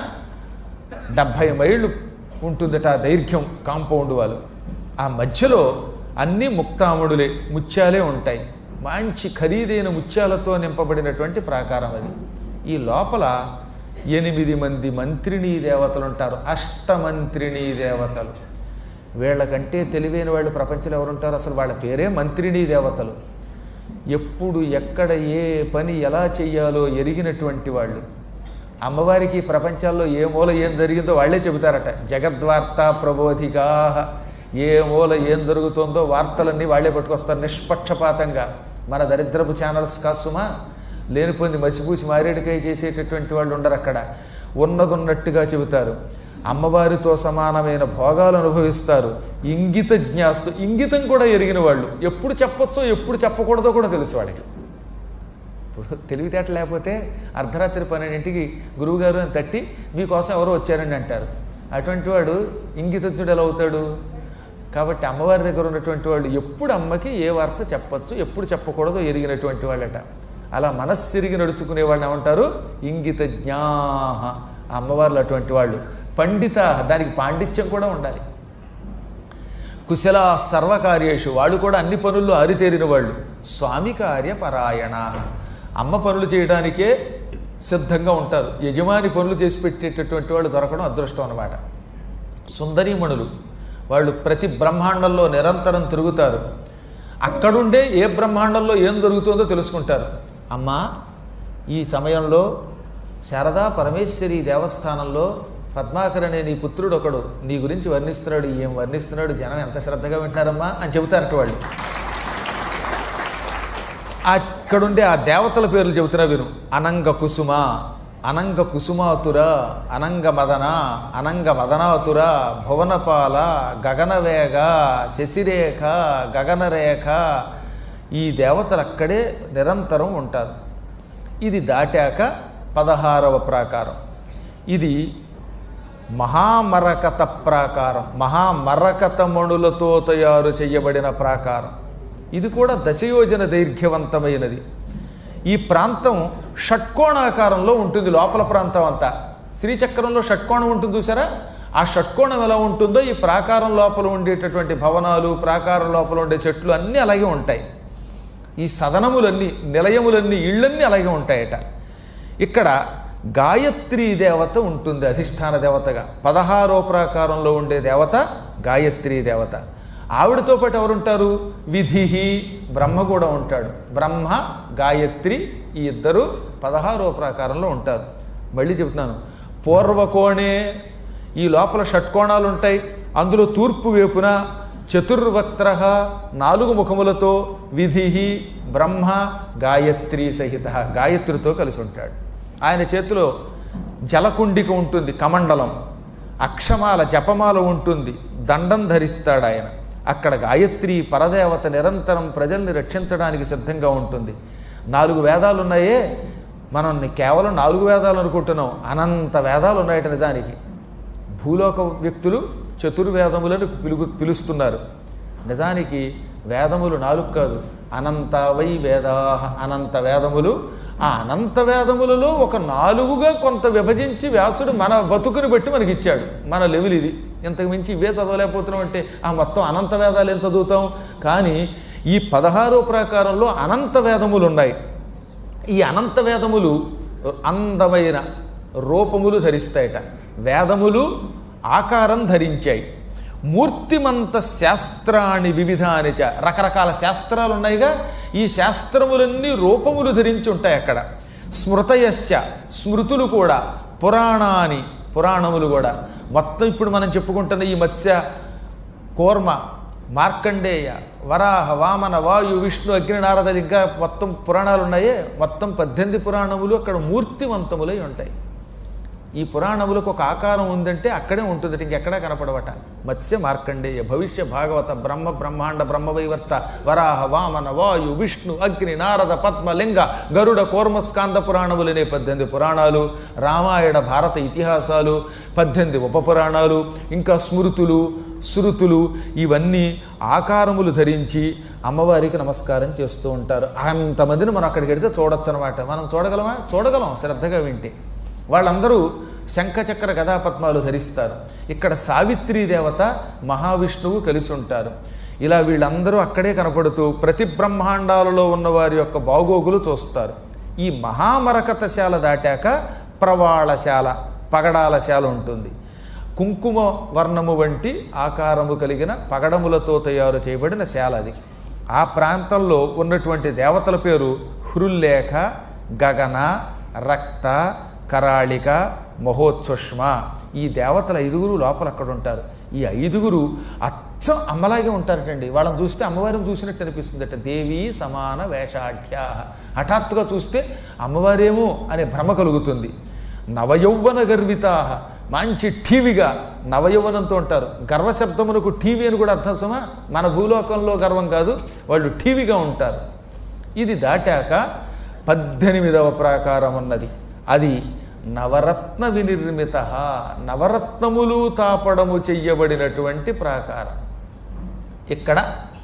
[SPEAKER 1] 70 మైళ్ళు ఉంటుందట ఆ దైర్ఘ్యం కాంపౌండ్ వాళ్ళు. ఆ మధ్యలో అన్ని ముక్తాముడులే, ముత్యాలే ఉంటాయి. మంచి ఖరీదైన ముత్యాలతో నింపబడినటువంటి ప్రాకారం అది. ఈ లోపల 8 మంది మంత్రిణీ దేవతలు ఉంటారు, అష్టమంత్రిణీ దేవతలు. వీళ్ళకంటే తెలివైన వాళ్ళు ప్రపంచంలో ఎవరుంటారు? అసలు వాళ్ళ పేరే మంత్రిణీ దేవతలు. ఎప్పుడు ఎక్కడ ఏ పని ఎలా చెయ్యాలో ఎరిగినటువంటి వాళ్ళు. అమ్మవారికి ప్రపంచాల్లో ఏ మూల ఏం జరిగిందో వాళ్ళే చెబుతారట. జగద్వార్తా ప్రబోధికా, ఏ మూల ఏం జరుగుతుందో వార్తలన్నీ వాళ్ళే పట్టుకొస్తారు నిష్పక్షపాతంగా. మన దరిద్రపు ఛానల్స్ కాసుమా, లేనిపోయింది మసిపూసి మారేడుకాయ చేసేటటువంటి వాళ్ళు ఉండరు. అక్కడ ఉన్నదున్నట్టుగా చెబుతారు. అమ్మవారితో సమానమైన భోగాలు అనుభవిస్తారు. ఇంగిత జ్ఞాస్తు, ఇంగితం కూడా ఎరిగిన వాళ్ళు. ఎప్పుడు చెప్పొచ్చో ఎప్పుడు చెప్పకూడదో కూడా తెలుసు వాళ్ళకి. ఇప్పుడు తెలివితేట లేకపోతే అర్ధరాత్రి 12ంటికి గురువుగారు అని తట్టి మీకోసం ఎవరో వచ్చారండి అంటారు. అటువంటి వాడు ఇంగితజ్ఞుడు ఎలా అవుతాడు? కాబట్టి అమ్మవారి దగ్గర ఉన్నటువంటి వాళ్ళు ఎప్పుడు అమ్మకి ఏ వార్త చెప్పచ్చు, ఎప్పుడు చెప్పకూడదో ఎరిగినటువంటి వాళ్ళట. అలా మనస్సిరిగి నడుచుకునే వాళ్ళని ఏమంటారు? ఇంగితజ్ఞాహ. అమ్మవార్లు అటువంటి వాళ్ళు. పండిత, దానికి పాండిత్యం కూడా ఉండాలి. కుశల సర్వకార్యేషు, వాళ్ళు కూడా అన్ని పనుల్లో ఆరితేరిన వాళ్ళు. స్వామి కార్యపరాయణ, అమ్మ పనులు చేయడానికే సిద్ధంగా ఉంటారు. యజమాని పనులు చేసి పెట్టేటటువంటి వాళ్ళు దొరకడం అదృష్టం అన్నమాట. సుందరీమణులు, వాళ్ళు ప్రతి బ్రహ్మాండంలో నిరంతరం తిరుగుతారు. అక్కడుండే ఏ బ్రహ్మాండంలో ఏం జరుగుతుందో తెలుసుకుంటారు. అమ్మా, ఈ సమయంలో శారదా పరమేశ్వరి దేవస్థానంలో పద్మాకర్ అనే నీ పుత్రుడు ఒకడు నీ గురించి వర్ణిస్తున్నాడు. ఏం వర్ణిస్తున్నాడు, జనం ఎంత శ్రద్ధగా వింటారమ్మా అని చెబుతారట వాళ్ళు. అక్కడుండే ఆ దేవతల పేర్లు చెబుతున్నా విను. అనంగ కుసుమ, అనంగ కుసుమాతుర, అనంగ మదన, అనంగ మదనాతుర, భువనపాల, గగనవేగ, శశిరేఖ, గగనరేఖ, ఈ దేవతలు అక్కడే నిరంతరం ఉంటారు. ఇది దాటాక 16వ ప్రాకారం. ఇది మహామరకత ప్రాకారం, మహామరకత మణులతో తయారు చేయబడిన ప్రాకారం. ఇది కూడా దశయోజన దైర్ఘ్యవంతమైనది. ఈ ప్రాంతం షట్కోణాకారంలో ఉంటుంది. లోపల ప్రాంతం అంతా శ్రీచక్రంలో షట్కోణం ఉంటుంది చూసారా, ఆ షట్కోణం ఎలా ఉంటుందో ఈ ప్రాకారం లోపల ఉండేటటువంటి భవనాలు, ప్రాకారం లోపల ఉండే చెట్లు అన్నీ అలాగే ఉంటాయి. ఈ సదనములన్నీ, నిలయములన్నీ, ఇళ్ళన్నీ అలాగే ఉంటాయట. ఇక్కడ గాయత్రీ దేవత ఉంటుంది అధిష్టాన దేవతగా. 16వ ప్రాకారంలో ఉండే దేవత గాయత్రీ దేవత. ఆవిడతో పాటు ఎవరుంటారు? విధి, బ్రహ్మ కూడా ఉంటాడు. బ్రహ్మ, గాయత్రి ఈ ఇద్దరు 16వ ప్రాకారంలో ఉంటారు. మళ్ళీ చెబుతున్నాను, పూర్వకోణే, ఈ లోపల షట్కోణాలు ఉంటాయి. అందులో తూర్పు వైపున చతుర్వక్త్ర, 4 ముఖములతో విధి, బ్రహ్మ, గాయత్రి సహిత, గాయత్రితో కలిసి ఉంటాడు. ఆయన చేతిలో జలకుండిక ఉంటుంది, కమండలం, అక్షమాల జపమాల ఉంటుంది, దండం ధరిస్తాడు ఆయన. అక్కడ గాయత్రి పరదేవత నిరంతరం ప్రజల్ని రక్షించడానికి సిద్ధంగా ఉంటుంది. 4 వేదాలు ఉన్నాయే, మనం కేవలం 4 వేదాలు అనుకుంటున్నాం, అనంత వేదాలు ఉన్నాయట. నిజానికి భూలోక వ్యక్తులు చతుర్వేదములను పిలుస్తున్నారు. నిజానికి వేదములు 4 కాదు, అనంతవై వేదా, అనంత వేదములు. ఆ అనంత వేదములలో ఒక 4గా కొంత విభజించి వ్యాసుడు మన బతుకుని బట్టి మనకి ఇచ్చాడు. మన లెవెల్ ఇది. ఇంతకు మించి ఇవే చదవలేకపోతున్నాం అంటే ఆ మొత్తం అనంత వేదాలు ఏం చదువుతాం? కానీ ఈ 16వ ప్రాకారంలో అనంత వేదములు ఉన్నాయి. ఈ అనంత వేదములు అందమైన రూపములు ధరిస్తాయట. వేదములు ఆకారం ధరించాయి. మూర్తిమంత శాస్త్రాన్ని వివిధానిచ, రకరకాల శాస్త్రాలు ఉన్నాయిగా, ఈ శాస్త్రములన్నీ రూపములు ధరించి ఉంటాయి అక్కడ. స్మృతయశ్చ, స్మృతులు కూడా, పురాణాని, పురాణములు కూడా. మొత్తం ఇప్పుడు మనం చెప్పుకుంటున్న ఈ మత్స్య, కూర్మ, మార్కండేయ, వరాహ, వామన, వాయు, విష్ణు, అగ్ని, నారదలు, ఇంకా మొత్తం పురాణాలు ఉన్నాయే, మొత్తం 18 పురాణములు అక్కడ మూర్తివంతములై ఉంటాయి. ఈ పురాణములకు ఒక ఆకారం ఉందంటే అక్కడే ఉంటుంది, ఇంకెక్కడా కనపడవట. మత్స్య, మార్కండేయ, భవిష్య, భాగవత, బ్రహ్మ, బ్రహ్మాండ, బ్రహ్మవైవర్త, వరాహ, వామన, వాయు, విష్ణు, అగ్ని, నారద, పద్మ, లింగ, గరుడ, కూర్మ, స్కాంద పురాణములనే 18 పురాణాలు, రామాయణ, భారత ఇతిహాసాలు 18 ఉపపురాణాలు, ఇంకా స్మృతులు, శృతులు, ఇవన్నీ ఆకారములు ధరించి అమ్మవారికి నమస్కారం చేస్తూ ఉంటారు. అంతమందిని మనం అక్కడికి వెడితే చూడొచ్చు అనమాట. మనం చూడగలమా? చూడగలం, శ్రద్ధగా వింటే. వాళ్ళందరూ శంఖచక్ర గదాపద్మాలు ధరిస్తారు. ఇక్కడ సావిత్రీ దేవత, మహావిష్ణువు కలిసి ఉంటారు. ఇలా వీళ్ళందరూ అక్కడే కనపడుతూ ప్రతి బ్రహ్మాండాలలో ఉన్న వారి యొక్క బాగోగులు చూస్తారు. ఈ మహామరకతశాల దాటాక ప్రవాళశాల, పగడాలశాల ఉంటుంది. కుంకుమ వర్ణము వంటి ఆకారము కలిగిన పగడములతో తయారు చేయబడిన శాల అది. ఆ ప్రాంతంలో ఉన్నటువంటి దేవతల పేరు హృల్లేఖ, గగన, రక్త, కరాళిక, మహోత్సుష్మ. ఈ దేవతల 5గురు లోపల అక్కడ ఉంటారు. ఈ 5గురు అచ్చం అమ్మలాగే ఉంటారటండి. వాళ్ళని చూస్తే అమ్మవారిని చూసినట్టు అనిపిస్తుందట. దేవి సమాన వేషాఢ్య. హఠాత్తుగా చూస్తే అమ్మవారేమో అనే భ్రమ కలుగుతుంది. నవయౌవన గర్వితా, మంచి ఠీవిగా నవయౌవనంతో ఉంటారు. గర్వశబ్దమునకు ఠీవి అని కూడా అర్థం సుమా. మన భూలోకంలో గర్వం కాదు, వాళ్ళు ఠీవిగా ఉంటారు. ఇది దాటాక 18వ ప్రాకారం ఉన్నది. అది నవరత్న వినిర్మిత, నవరత్నములు తాపడము చెయ్యబడినటువంటి ప్రాకారం. ఇక్కడ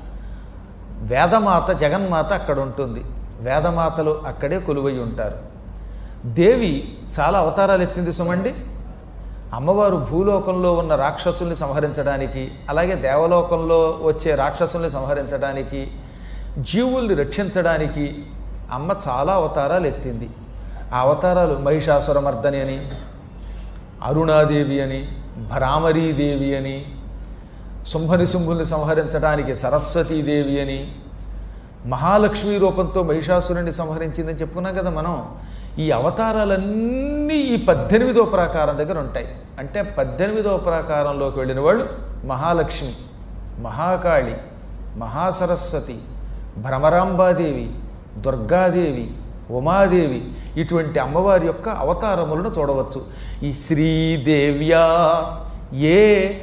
[SPEAKER 1] వేదమాత, జగన్మాత అక్కడ ఉంటుంది. వేదమాతలు అక్కడే కొలువై ఉంటారు. దేవి చాలా అవతారాలు ఎత్తింది సుమండి. అమ్మవారు భూలోకంలో ఉన్న రాక్షసుల్ని సంహరించడానికి, అలాగే దేవలోకంలో వచ్చే రాక్షసుల్ని సంహరించడానికి, జీవుల్ని రక్షించడానికి అమ్మ చాలా అవతారాలు ఎత్తింది. ఆ అవతారాలు మహిషాసురమర్దని అని, అరుణాదేవి అని, భ్రామరీదేవి అని, శుంభుల్ని సంహరించడానికి సరస్వతీదేవి అని, మహాలక్ష్మీ రూపంతో మహిషాసురుణ్ణి సంహరించిందని చెప్పుకున్నాం కదా మనం. ఈ అవతారాలన్నీ ఈ 18వ ప్రాకారం దగ్గర ఉంటాయి. అంటే 18వ ప్రాకారంలోకి వెళ్ళిన వాళ్ళు మహాలక్ష్మి, మహాకాళి, మహాసరస్వతి, భ్రమరాంబాదేవి, దుర్గాదేవి, ఉమాదేవి, ఇటువంటి అమ్మవారి యొక్క అవతారములను చూడవచ్చు. ఈ శ్రీదేవ్యా ఏ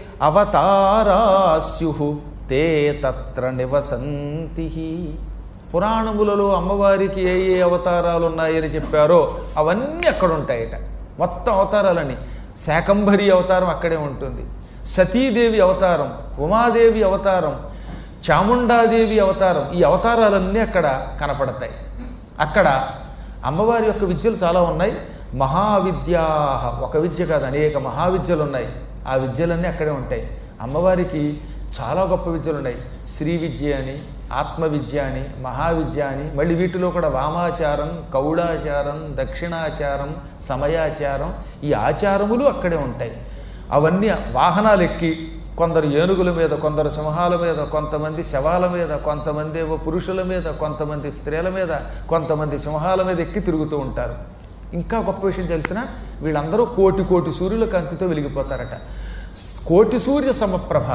[SPEAKER 1] అవతారాస్యు తే తత్ర నివసంతి. పురాణములలో అమ్మవారికి ఏ ఏ అవతారాలు ఉన్నాయని చెప్పారో అవన్నీ అక్కడ ఉంటాయట. మొత్తం అవతారాలని. శాకంభరి అవతారం అక్కడే ఉంటుంది, సతీదేవి అవతారం, ఉమాదేవి అవతారం, చాముండాదేవి అవతారం, ఈ అవతారాలన్నీ అక్కడ కనపడతాయి. అక్కడ అమ్మవారి యొక్క విద్యలు చాలా ఉన్నాయి. మహావిద్యా, ఒక విద్య కాదు, అనేక మహావిద్యలు ఉన్నాయి. ఆ విద్యలన్నీ అక్కడే ఉంటాయి. అమ్మవారికి చాలా గొప్ప విద్యలు ఉన్నాయి. శ్రీ విద్య అని, ఆత్మవిద్య అని, మహావిద్య అని, మళ్ళీ వీటిలో కూడా వామాచారం, కౌడాచారం, దక్షిణాచారం, సమయాచారం, ఈ ఆచారములు అక్కడే ఉంటాయి. అవన్నీ వాహనాలు ఎక్కి, కొందరు ఏనుగుల మీద, కొందరు సింహాల మీద, కొంతమంది శవాల మీద, కొంతమంది ఏవో పురుషుల మీద, కొంతమంది స్త్రీల మీద, కొంతమంది సింహాల మీద ఎక్కి తిరుగుతూ ఉంటారు. ఇంకా గొప్ప విషయం తెలిసిన, వీళ్ళందరూ కోటి కోటి సూర్యుల కాంతితో వెలిగిపోతారట. కోటి సూర్య సమప్రభ.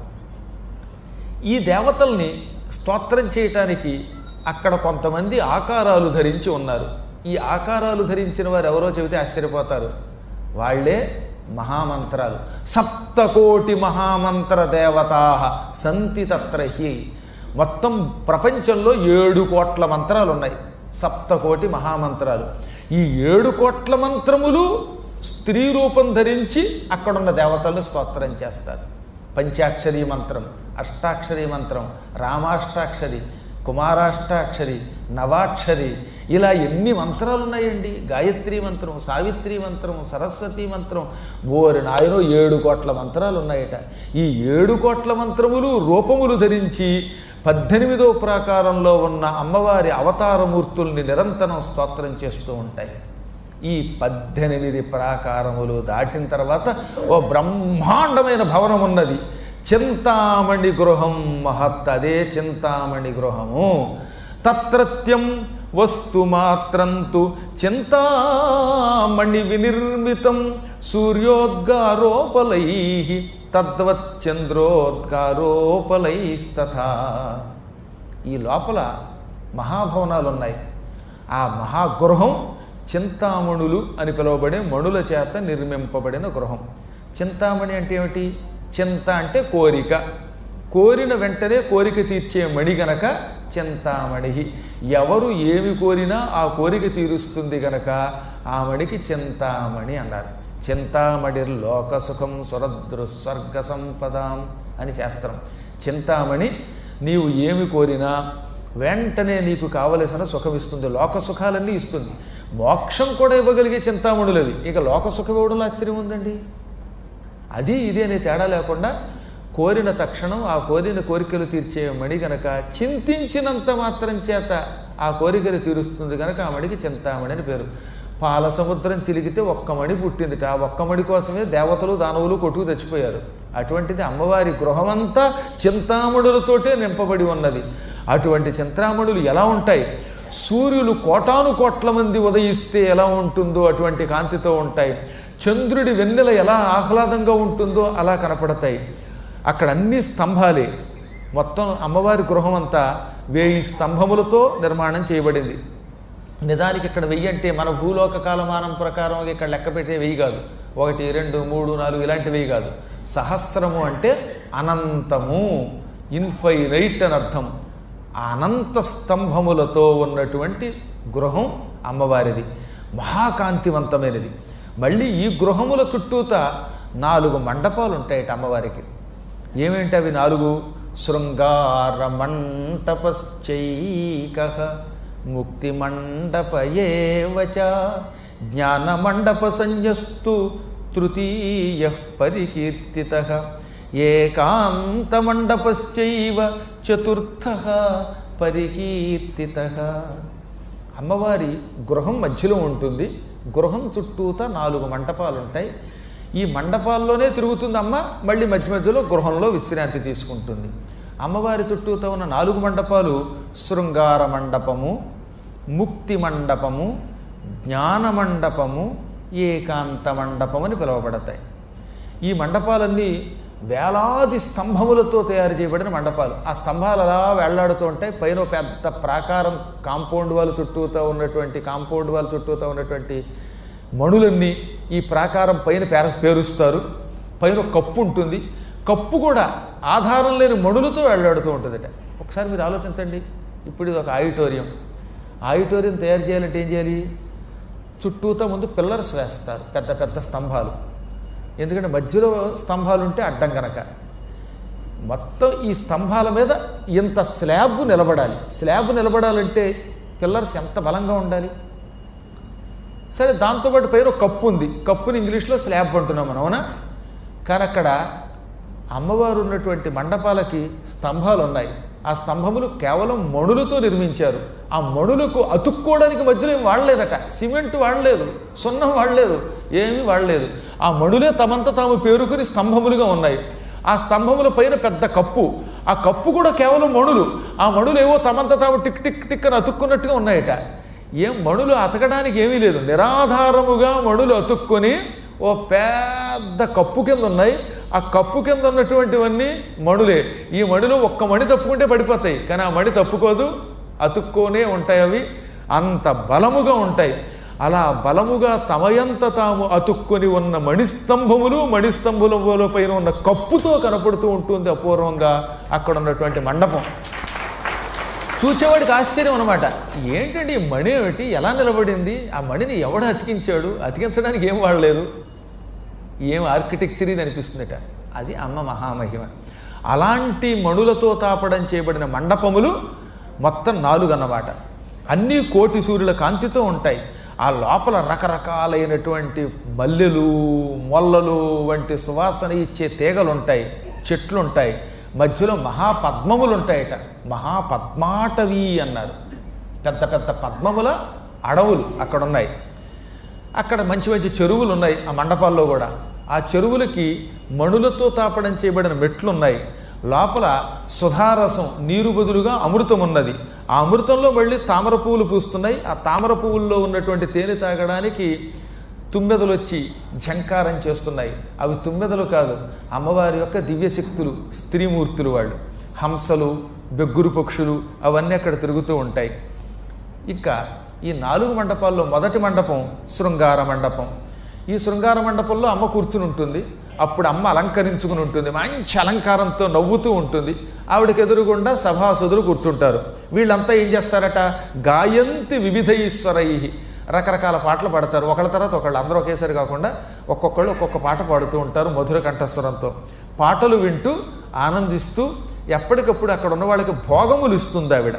[SPEAKER 1] ఈ దేవతల్ని స్తోత్రం చేయటానికి అక్కడ కొంతమంది ఆకారాలు ధరించి ఉన్నారు. ఈ ఆకారాలు ధరించిన వారు ఎవరో చెబితే ఆశ్చర్యపోతారు. వాళ్ళే మహామంత్రాలు. సప్తకోటి మహామంత్ర దేవతా సంతి తత్రహి. మొత్తం ప్రపంచంలో 7 కోట్ల మంత్రాలు ఉన్నాయి. సప్తకోటి మహామంత్రాలు. ఈ 7 కోట్ల మంత్రములు స్త్రీ రూపం ధరించి అక్కడున్న దేవతలను స్తోత్రం చేస్తారు. పంచాక్షరీ మంత్రం, అష్టాక్షరీ మంత్రం, రామాష్టాక్షరి, కుమారాష్టాక్షరి, నవాక్షరి, ఇలా ఎన్ని మంత్రాలు ఉన్నాయండి. గాయత్రీ మంత్రం, సావిత్రి మంత్రం, సరస్వతి మంత్రం, ఓరి నాయనో 7 కోట్ల మంత్రాలు ఉన్నాయట. ఈ 7 కోట్ల మంత్రములు రూపములు ధరించి 18వ ప్రాకారంలో ఉన్న అమ్మవారి అవతారమూర్తుల్ని నిరంతరం స్తోత్రం చేస్తూ ఉంటాయి. ఈ 18 ప్రాకారములు దాటిన తర్వాత ఓ బ్రహ్మాండమైన భవనం ఉన్నది. చింతామణి గృహం మహత్. అదే చింతామణి గృహము. తత్రత్యం వస్తు మాత్రంతు చింతామణి వినిర్మితం సూర్యోద్గారోపలై తద్వచ్చంద్రోద్గారోపలైస్తథా. ఈ లోపల మహాభవనాలు ఉన్నాయి. ఆ మహాగృహం చింతామణులు అని పిలువబడే మణుల చేత నిర్మింపబడిన గృహం. చింతామణి అంటే ఏమిటి? చింత అంటే కోరిక. కోరిన వెంటనే కోరిక తీర్చే మణి గనక చింతామణి. ఎవరు ఏమి కోరినా ఆ కోరిక తీరుస్తుంది గనక ఆ మణికి చింతామణి అన్నారు. చింతామణి లోకసుఖం సురదృస్వర్గ సంపదాం అని శాస్త్రం. చింతామణి నీవు ఏమి కోరినా వెంటనే నీకు కావలసిన సుఖం ఇస్తుంది, లోక సుఖాలన్నీ ఇస్తుంది. మోక్షం కూడా ఇవ్వగలిగే చింతామణులవి. ఇక లోక సుఖం ఇవ్వడంలో ఆశ్చర్యం ఉందండి. అది ఇది అనే తేడా లేకుండా కోరిన తక్షణం ఆ కోరిన కోరికలు తీర్చే మణి గనక చింతించినంత మాత్రం చేత ఆ కోరికలు తీరుస్తుంది కనుక ఆ మణికి చింతామణి అని పేరు. పాల సముద్రం చిలిగితే ఒక్క మణి పుట్టిందిట. ఆ ఒక్క మణి కోసమే దేవతలు దానవులు కొట్టుకు తెచ్చిపోయారు. అటువంటిది అమ్మవారి గృహమంతా చింతామణులతోటే నింపబడి ఉన్నది. అటువంటి చింతామణులు ఎలా ఉంటాయి? సూర్యులు కోటాను కోట్ల మంది ఉదయిస్తే ఎలా ఉంటుందో అటువంటి కాంతితో ఉంటాయి. చంద్రుడి వెన్నెల ఎలా ఆహ్లాదంగా ఉంటుందో అలా కనపడతాయి. అక్కడ అన్ని స్తంభాలే. మొత్తం అమ్మవారి గృహం అంతా 1000 స్తంభములతో నిర్మాణం చేయబడింది. నిజానికి ఇక్కడ 1000 అంటే మన భూలోక కాలమానం ప్రకారం ఇక్కడ లెక్క పెట్టే 1000 కాదు. 1, 2, 3, 4 ఇలాంటి 1000 కాదు. సహస్రము అంటే అనంతము, ఇన్ఫైనైట్ అని అర్థం. అనంత స్తంభములతో ఉన్నటువంటి గృహం అమ్మవారిది. మహాకాంతివంతమైనది. మళ్ళీ ఈ గృహముల చుట్టూత 4 మండపాలు ఉంటాయట అమ్మవారికి. ఏమేంటి అవి 4? శృంగార మంటపశ్చైక ముక్తి మండపయేవచ జ్ఞాన మండప సంయస్తు తృతీయ పరికీర్తితః ఏకాంత మండపశ్చైవ చతుర్థః పరికీర్తితః. అమ్మవారి గృహం మధ్యలో ఉంటుంది. గృహం చుట్టూతా 4 మండపాలు ఉంటాయి. ఈ మండపాల్లోనే తిరుగుతుంది అమ్మ. మళ్ళీ మధ్య మధ్యలో గృహంలో విశ్రాంతి తీసుకుంటుంది. అమ్మవారి చుట్టూతో ఉన్న 4 మండపాలు శృంగార మండపము, ముక్తి మండపము, జ్ఞాన మండపము, ఏకాంత మండపం అని పిలువబడతాయి. ఈ మండపాలన్నీ వేలాది స్తంభములతో తయారు చేయబడిన మండపాలు. ఆ స్తంభాలు అలా వేళ్లాడుతూ ఉంటాయి. పైన పెద్ద ప్రాకారం కాంపౌండ్ వాళ్ళ చుట్టూతో ఉన్నటువంటి మణులన్నీ ఈ ప్రాకారం పైన పేరుస్తారు. పైన కప్పు ఉంటుంది. కప్పు కూడా ఆధారం లేని మణులతో వేళ్లాడుతూ ఉంటుందట. ఒకసారి మీరు ఆలోచించండి. ఇప్పుడు ఇది ఒక ఆడిటోరియం. ఆడిటోరియం తయారు చేయాలంటే ఏం చేయాలి? చుట్టూతో ముందు పిల్లర్స్ వేస్తారు, పెద్ద పెద్ద స్తంభాలు. ఎందుకంటే మధ్యలో స్తంభాలు ఉంటే అడ్డం కనుక. మొత్తం ఈ స్తంభాల మీద ఇంత స్లాబ్ నిలబడాలి. స్లాబ్ నిలబడాలంటే పిల్లర్స్ ఎంత బలంగా ఉండాలి. సరే, దాంతోపాటు పైన ఒక కప్పు ఉంది. కప్పుని ఇంగ్లీష్లో స్లాబ్ అంటున్నాం మనం, అవునా? కానీ అక్కడ అమ్మవారు ఉన్నటువంటి మండపాలకి స్తంభాలు ఉన్నాయి. ఆ స్తంభములు కేవలం మణులతో నిర్మించారు. ఆ మణులకు అతుక్కోవడానికి మధ్యలో ఏం వాడలేదట. సిమెంట్ వాడలేదు, సున్నం వాడలేదు, ఏమీ వాడలేదు. ఆ మణులే తమంత తాము పేరుకుని స్తంభములుగా ఉన్నాయి. ఆ స్తంభముల పైన పెద్ద కప్పు. ఆ కప్పు కూడా కేవలం మణులు. ఆ మణులు ఏవో తమంత తాము టిక్ టిక్ టిక్ అని అతుక్కున్నట్టుగా ఉన్నాయట. ఏం మణులు అతకడానికి ఏమీ లేదు, నిరాధారముగా మణులు అతుక్కొని ఓ పెద్ద కప్పు కింద ఉన్నాయి. ఆ కప్పు కింద ఉన్నటువంటివన్నీ మణులే. ఈ మణిలో ఒక్క మణి తప్పుకుంటే పడిపోతాయి, కానీ ఆ మణి తప్పుకోదు, అతుక్కోనే ఉంటాయి. అవి అంత బలముగా ఉంటాయి. అలా బలముగా తమయంత తాము అతుక్కొని ఉన్న మణిస్తంభములు, మణిస్తంభముల పైన ఉన్న కప్పుతో కనపడుతూ ఉంటుంది అపూర్వంగా అక్కడ ఉన్నటువంటి మండపం. చూచేవాడికి ఆశ్చర్యం అనమాట. ఏంటంటే ఈ మణి ఏమిటి, ఎలా నిలబడింది, ఆ మణిని ఎవడు అతికించాడు, అతికించడానికి ఏం వాడలేదు, ఏం ఆర్కిటెక్చర్ ఇది అనిపిస్తుందట. అది అమ్మ మహామహిమ. అలాంటి మణులతో తాపడం చేయబడిన మండపములు మొత్తం 4 అన్నమాట. అన్నీ కోటి సూర్యుల కాంతితో ఉంటాయి. ఆ లోపల రకరకాలైనటువంటి మల్లెలు, మొల్లలు వంటి సువాసన ఇచ్చే తీగలు ఉంటాయి, చెట్లు ఉంటాయి. మధ్యలో మహాపద్మములు ఉంటాయట. మహాపద్మాటవి అన్నారు. పెద్ద పెద్ద పద్మముల అడవులు అక్కడ ఉన్నాయి. అక్కడ మంచి మంచి చెరువులు ఉన్నాయి ఆ మండపాల్లో కూడా. ఆ చెరువులకి మణులతో తాపడం చేయబడిన మెట్లు ఉన్నాయి. లోపల సుధారసం, నీరు బదులుగా అమృతం ఉన్నది. ఆ అమృతంలో మళ్ళీ తామర పువ్వులు పూస్తున్నాయి. ఆ తామర పువ్వుల్లో ఉన్నటువంటి తేనె తాగడానికి తుమ్మెదలు వచ్చి ఝంకారం చేస్తున్నాయి. అవి తుమ్మెదలు కాదు, అమ్మవారి యొక్క దివ్యశక్తులు, స్త్రీమూర్తులు వాళ్ళు. హంసలు, బెగ్గురు పక్షులు అవన్నీ అక్కడ తిరుగుతూ ఉంటాయి. ఇంకా ఈ 4 మండపాల్లో మొదటి మండపం శృంగార మండపం. ఈ శృంగార మండపంలో అమ్మ కూర్చుని ఉంటుంది. అప్పుడు అమ్మ అలంకరించుకుని ఉంటుంది, మంచి అలంకారంతో నవ్వుతూ ఉంటుంది. ఆవిడకి ఎదురుగుండా సభాసదులు కూర్చుంటారు. వీళ్ళంతా ఏం చేస్తారట, గాయంతి వివిధైశ్వరై, రకరకాల పాటలు పాడతారు. ఒకళ్ళ తర్వాత ఒకళ్ళు, అందరూ ఒకేసారి కాకుండా ఒక్కొక్కళ్ళు ఒక్కొక్క పాట పాడుతూ ఉంటారు మధుర కంఠస్వరంతో. పాటలు వింటూ ఆనందిస్తూ ఎప్పటికప్పుడు అక్కడ ఉన్న వాళ్ళకి భోగములు ఇస్తుంది ఆవిడ.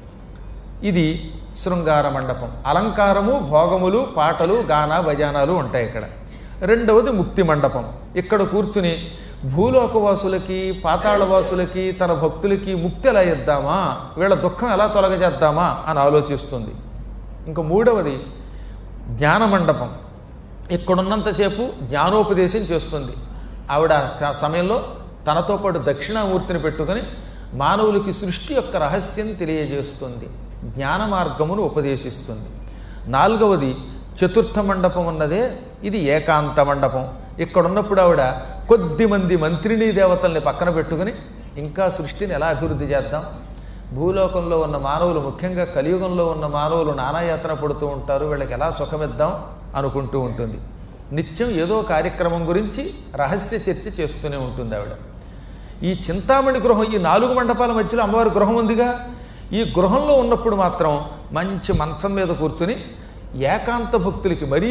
[SPEAKER 1] ఇది శృంగార మండపం. అలంకారము, భోగములు, పాటలు, గాన భజానాలు ఉంటాయి ఇక్కడ. రెండవది ముక్తి మండపం. ఇక్కడ కూర్చుని భూలోకవాసులకి, పాతాళవాసులకి, తన భక్తులకి ముక్తి ఎలా ఇద్దామా, వీళ్ళ దుఃఖం ఎలా తొలగజేద్దామా అని ఆలోచిస్తుంది. ఇంకా మూడవది జ్ఞాన మండపం. ఇక్కడున్నంతసేపు జ్ఞానోపదేశం చేస్తుంది ఆవిడ. సమయంలో తనతో పాటు దక్షిణామూర్తిని పెట్టుకొని మానవులకి సృష్టి యొక్క రహస్యం తెలియజేస్తుంది, జ్ఞాన మార్గమును ఉపదేశిస్తుంది. 4వది చతుర్థ మండపం ఉన్నదే, ఇది ఏకాంత మండపం. ఇక్కడున్నప్పుడు ఆవిడ కొద్దిమంది మంత్రిని దేవతల్ని పక్కన పెట్టుకుని ఇంకా సృష్టిని ఎలా అభివృద్ధి చేద్దాం, భూలోకంలో ఉన్న మానవులు, ముఖ్యంగా కలియుగంలో ఉన్న మానవులు నానాయాతన పడుతూ ఉంటారు, వీళ్ళకి ఎలా సుఖమిద్దాం అనుకుంటూ ఉంటుంది. నిత్యం ఏదో కార్యక్రమం గురించి రహస్య చర్చ చేస్తూనే ఉంటుంది ఆవిడ. ఈ చింతామణి గృహం, ఈ 4 మండపాల మధ్యలో అమ్మవారి గృహం ఉందిగా, ఈ గృహంలో ఉన్నప్పుడు మాత్రం మంచి మంచం మీద కూర్చుని ఏకాంత భక్తులకి, మరీ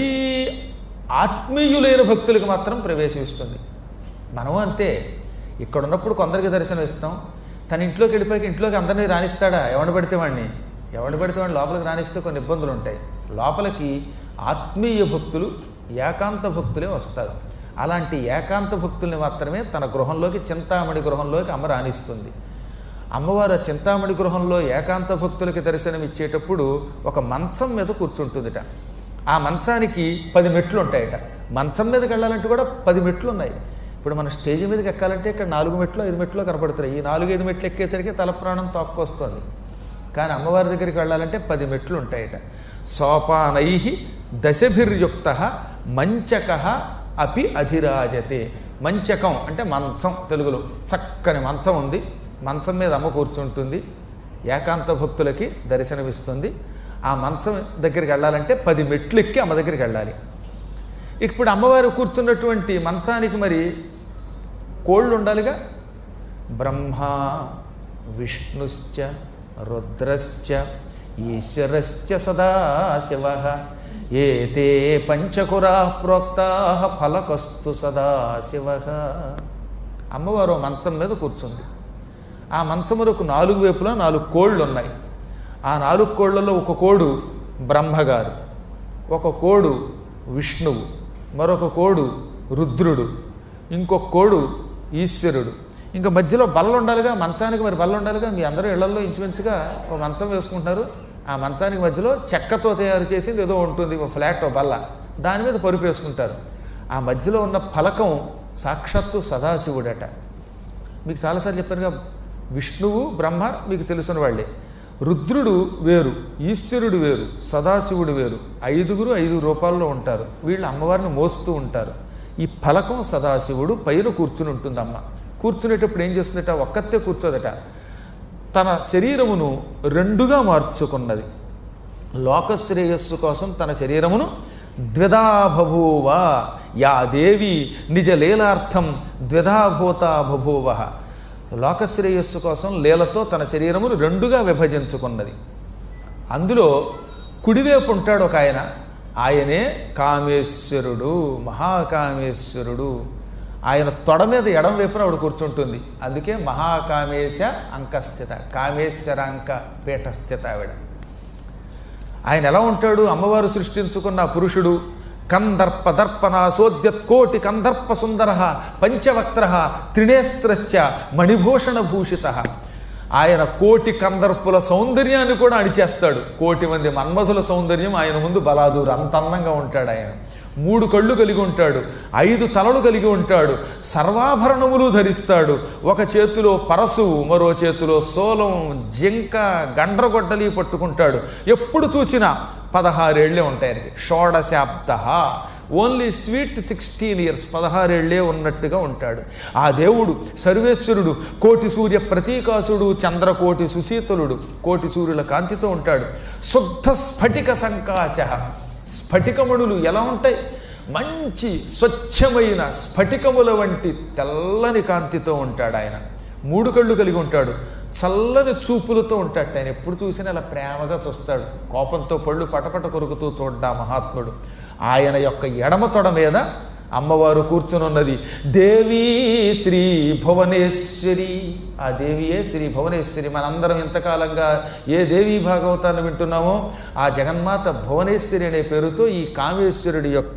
[SPEAKER 1] ఆత్మీయులైన భక్తులకి మాత్రం ప్రవేశిస్తుంది. మనము అంతే, ఇక్కడ ఉన్నప్పుడు కొందరికి దర్శనం ఇస్తాం, తన ఇంట్లోకి వెళ్ళిపోయి ఇంట్లోకి అందరినీ రాణిస్తాడా, ఎవరిని పడితే వాడిని లోపలికి రాణిస్తే కొన్ని ఇబ్బందులు ఉంటాయి. లోపలికి ఆత్మీయ భక్తులు, ఏకాంత భక్తులే వస్తారు. అలాంటి ఏకాంత భక్తుల్ని మాత్రమే తన గృహంలోకి, చింతామణి గృహంలోకి అమ్మ రాణిస్తుంది. అమ్మవారు చింతామణి గృహంలో ఏకాంత భక్తులకి దర్శనం ఇచ్చేటప్పుడు ఒక మంచం మీద కూర్చుంటుందిట. ఆ మంచానికి 10 మెట్లు ఉంటాయట. మంచం మీదకి వెళ్ళాలంటే కూడా 10 మెట్లు ఉన్నాయి. ఇప్పుడు మన స్టేజ్ మీదకి ఎక్కాలంటే ఇక్కడ 4 మెట్లు 5 మెట్లు కనపడుతున్నాయి. ఈ 4-5 మెట్లు ఎక్కేసరికి తల ప్రాణం తొక్కొస్తుంది. కానీ అమ్మవారి దగ్గరికి వెళ్ళాలంటే 10 మెట్లు ఉంటాయట. సోపానై దశభిర్యుక్త మంచక అపి అధిరాజతే. మంచకం అంటే మంచం, తెలుగులో చక్కని మంచం ఉంది. మంచం మీద అమ్మ కూర్చుంటుంది, ఏకాంత భక్తులకి దర్శనమిస్తుంది. ఆ మంచం దగ్గరికి వెళ్ళాలంటే 10 మెట్లు ఎక్కి అమ్మ దగ్గరికి వెళ్ళాలి. ఇప్పుడు అమ్మవారు కూర్చున్నటువంటి మంచానికి మరి కోళ్ళు ఉండాలిగా. బ్రహ్మ విష్ణుశ్చ రుద్రశ్చ ఈశ్వరశ్చ సదాశివ ఏతే పంచకురా ప్రోక్తా ఫలకస్తు సదాశివ. అమ్మవారు మంచం మీద కూర్చుంది. ఆ మంచములకు 4 వైపులా 4 కోళ్ళు ఉన్నాయి. ఆ 4 కోళ్లలో ఒక కోడు బ్రహ్మగారు, ఒక కోడు విష్ణువు, మరొక కోడు రుద్రుడు, ఇంకొక కోడు ఈశ్వరుడు. ఇంకా మధ్యలో బల్ల ఉండాలిగా, మంచానికి మరి బల్ల ఉండాలిగా. మీ అందరూ ఇళ్లలో ఇంచుమించుగా ఒక మంచం వేసుకుంటారు. ఆ మంచానికి మధ్యలో చెక్కతో తయారు చేసింది ఏదో ఉంటుంది, ఒక ఫ్లాట్ బల్ల, దాని మీద పరుపు వేసుకుంటారు. ఆ మధ్యలో ఉన్న ఫలకం సాక్షాత్తు సదాశివుడట. మీకు చాలాసార్లు చెప్పారుగా, విష్ణువు బ్రహ్మ మీకు తెలుసున్న వాళ్ళే. రుద్రుడు వేరు, ఈశ్వరుడు వేరు, సదాశివుడు వేరు. 5 రూపాల్లో ఉంటారు. వీళ్ళు అమ్మవారిని మోస్తూ ఉంటారు. ఈ ఫలకం సదాశివుడు, పైన కూర్చుని ఉంటుంది అమ్మ. కూర్చునేటప్పుడు ఏం చేస్తుందట, ఒక్కతే కూర్చోదట, తన శరీరమును 2గా మార్చుకున్నది. లోకశ్రేయస్సు కోసం తన శరీరమును ద్విధా బభూవ. యా దేవి నిజ లీలార్థం ద్విధాభూత బభూవ. లోకశ్రేయస్సు కోసం లీలతో తన శరీరమును 2గా విభజించుకున్నది. అందులో కుడివైపు ఉంటాడు ఒక ఆయన, ఆయనే కామేశ్వరుడు, మహాకామేశ్వరుడు. ఆయన తొడ మీద ఎడం వైపున ఆవిడ కూర్చుంటుంది. అందుకే మహాకామేశ అంకస్థిత, కామేశ్వరాంక పీఠస్థిత ఆవిడ. ఆయన ఎలా ఉంటాడు, అమ్మవారు సృష్టించుకున్న పురుషుడు. కందర్ప దర్పణాసోద్యత్కోటి కందర్ప సుందర పంచవక్త్ర త్రినేస్త్రశ్చ మణిభూషణ భూషిత. ఆయన కోటి కందర్పుల సౌందర్యాన్ని కూడా అణిచేస్తాడు. 1,000,000 మంది మన్మధుల సౌందర్యం ఆయన ముందు బలాదూరు. అంత అందంగా ఉంటాడు ఆయన. 3 కళ్ళు కలిగి ఉంటాడు, 5 తలలు కలిగి ఉంటాడు, సర్వాభరణములు ధరిస్తాడు. ఒక చేతిలో పరశువు, మరో చేతిలో సోలం, జింక, గండ్రగొడ్డలి పట్టుకుంటాడు. ఎప్పుడు చూసినా 16 ఏళ్లే ఉంటాయి ఆయనకి. షోడశాబ్ద, ఓన్లీ స్వీట్ 16 ఇయర్స్, 16 ఏళ్లే ఉన్నట్టుగా ఉంటాడు. ఆ దేవుడు సర్వేశ్వరుడు, కోటి సూర్య ప్రతీకాసుడు, చంద్రకోటి సుశీతలుడు, కోటి సూర్యుల కాంతితో ఉంటాడు. శుద్ధ స్ఫటిక సంకాశ. స్ఫటికములు ఎలా ఉంటాయి, మంచి స్వచ్ఛమైన స్ఫటికముల వంటి తెల్లని కాంతితో ఉంటాడు ఆయన. 3 కళ్ళు కలిగి ఉంటాడు, చల్లని చూపులతో ఉంటాడు. ఆయన ఎప్పుడు చూసినా అలా ప్రేమగా చూస్తాడు. కోపంతో పళ్ళు పటపట కొరుకుతూ చూడ్డా మహాత్ముడు. ఆయన యొక్క ఎడమ తొడ మీద అమ్మవారు కూర్చునున్నది. దేవీ శ్రీ భువనేశ్వరి. ఆ దేవియే శ్రీ భువనేశ్వరి. మనందరం ఇంతకాలంగా ఏ దేవీ భాగవతాన్ని వింటున్నామో ఆ జగన్మాత భువనేశ్వరి అనే పేరుతో ఈ కామేశ్వరుడి యొక్క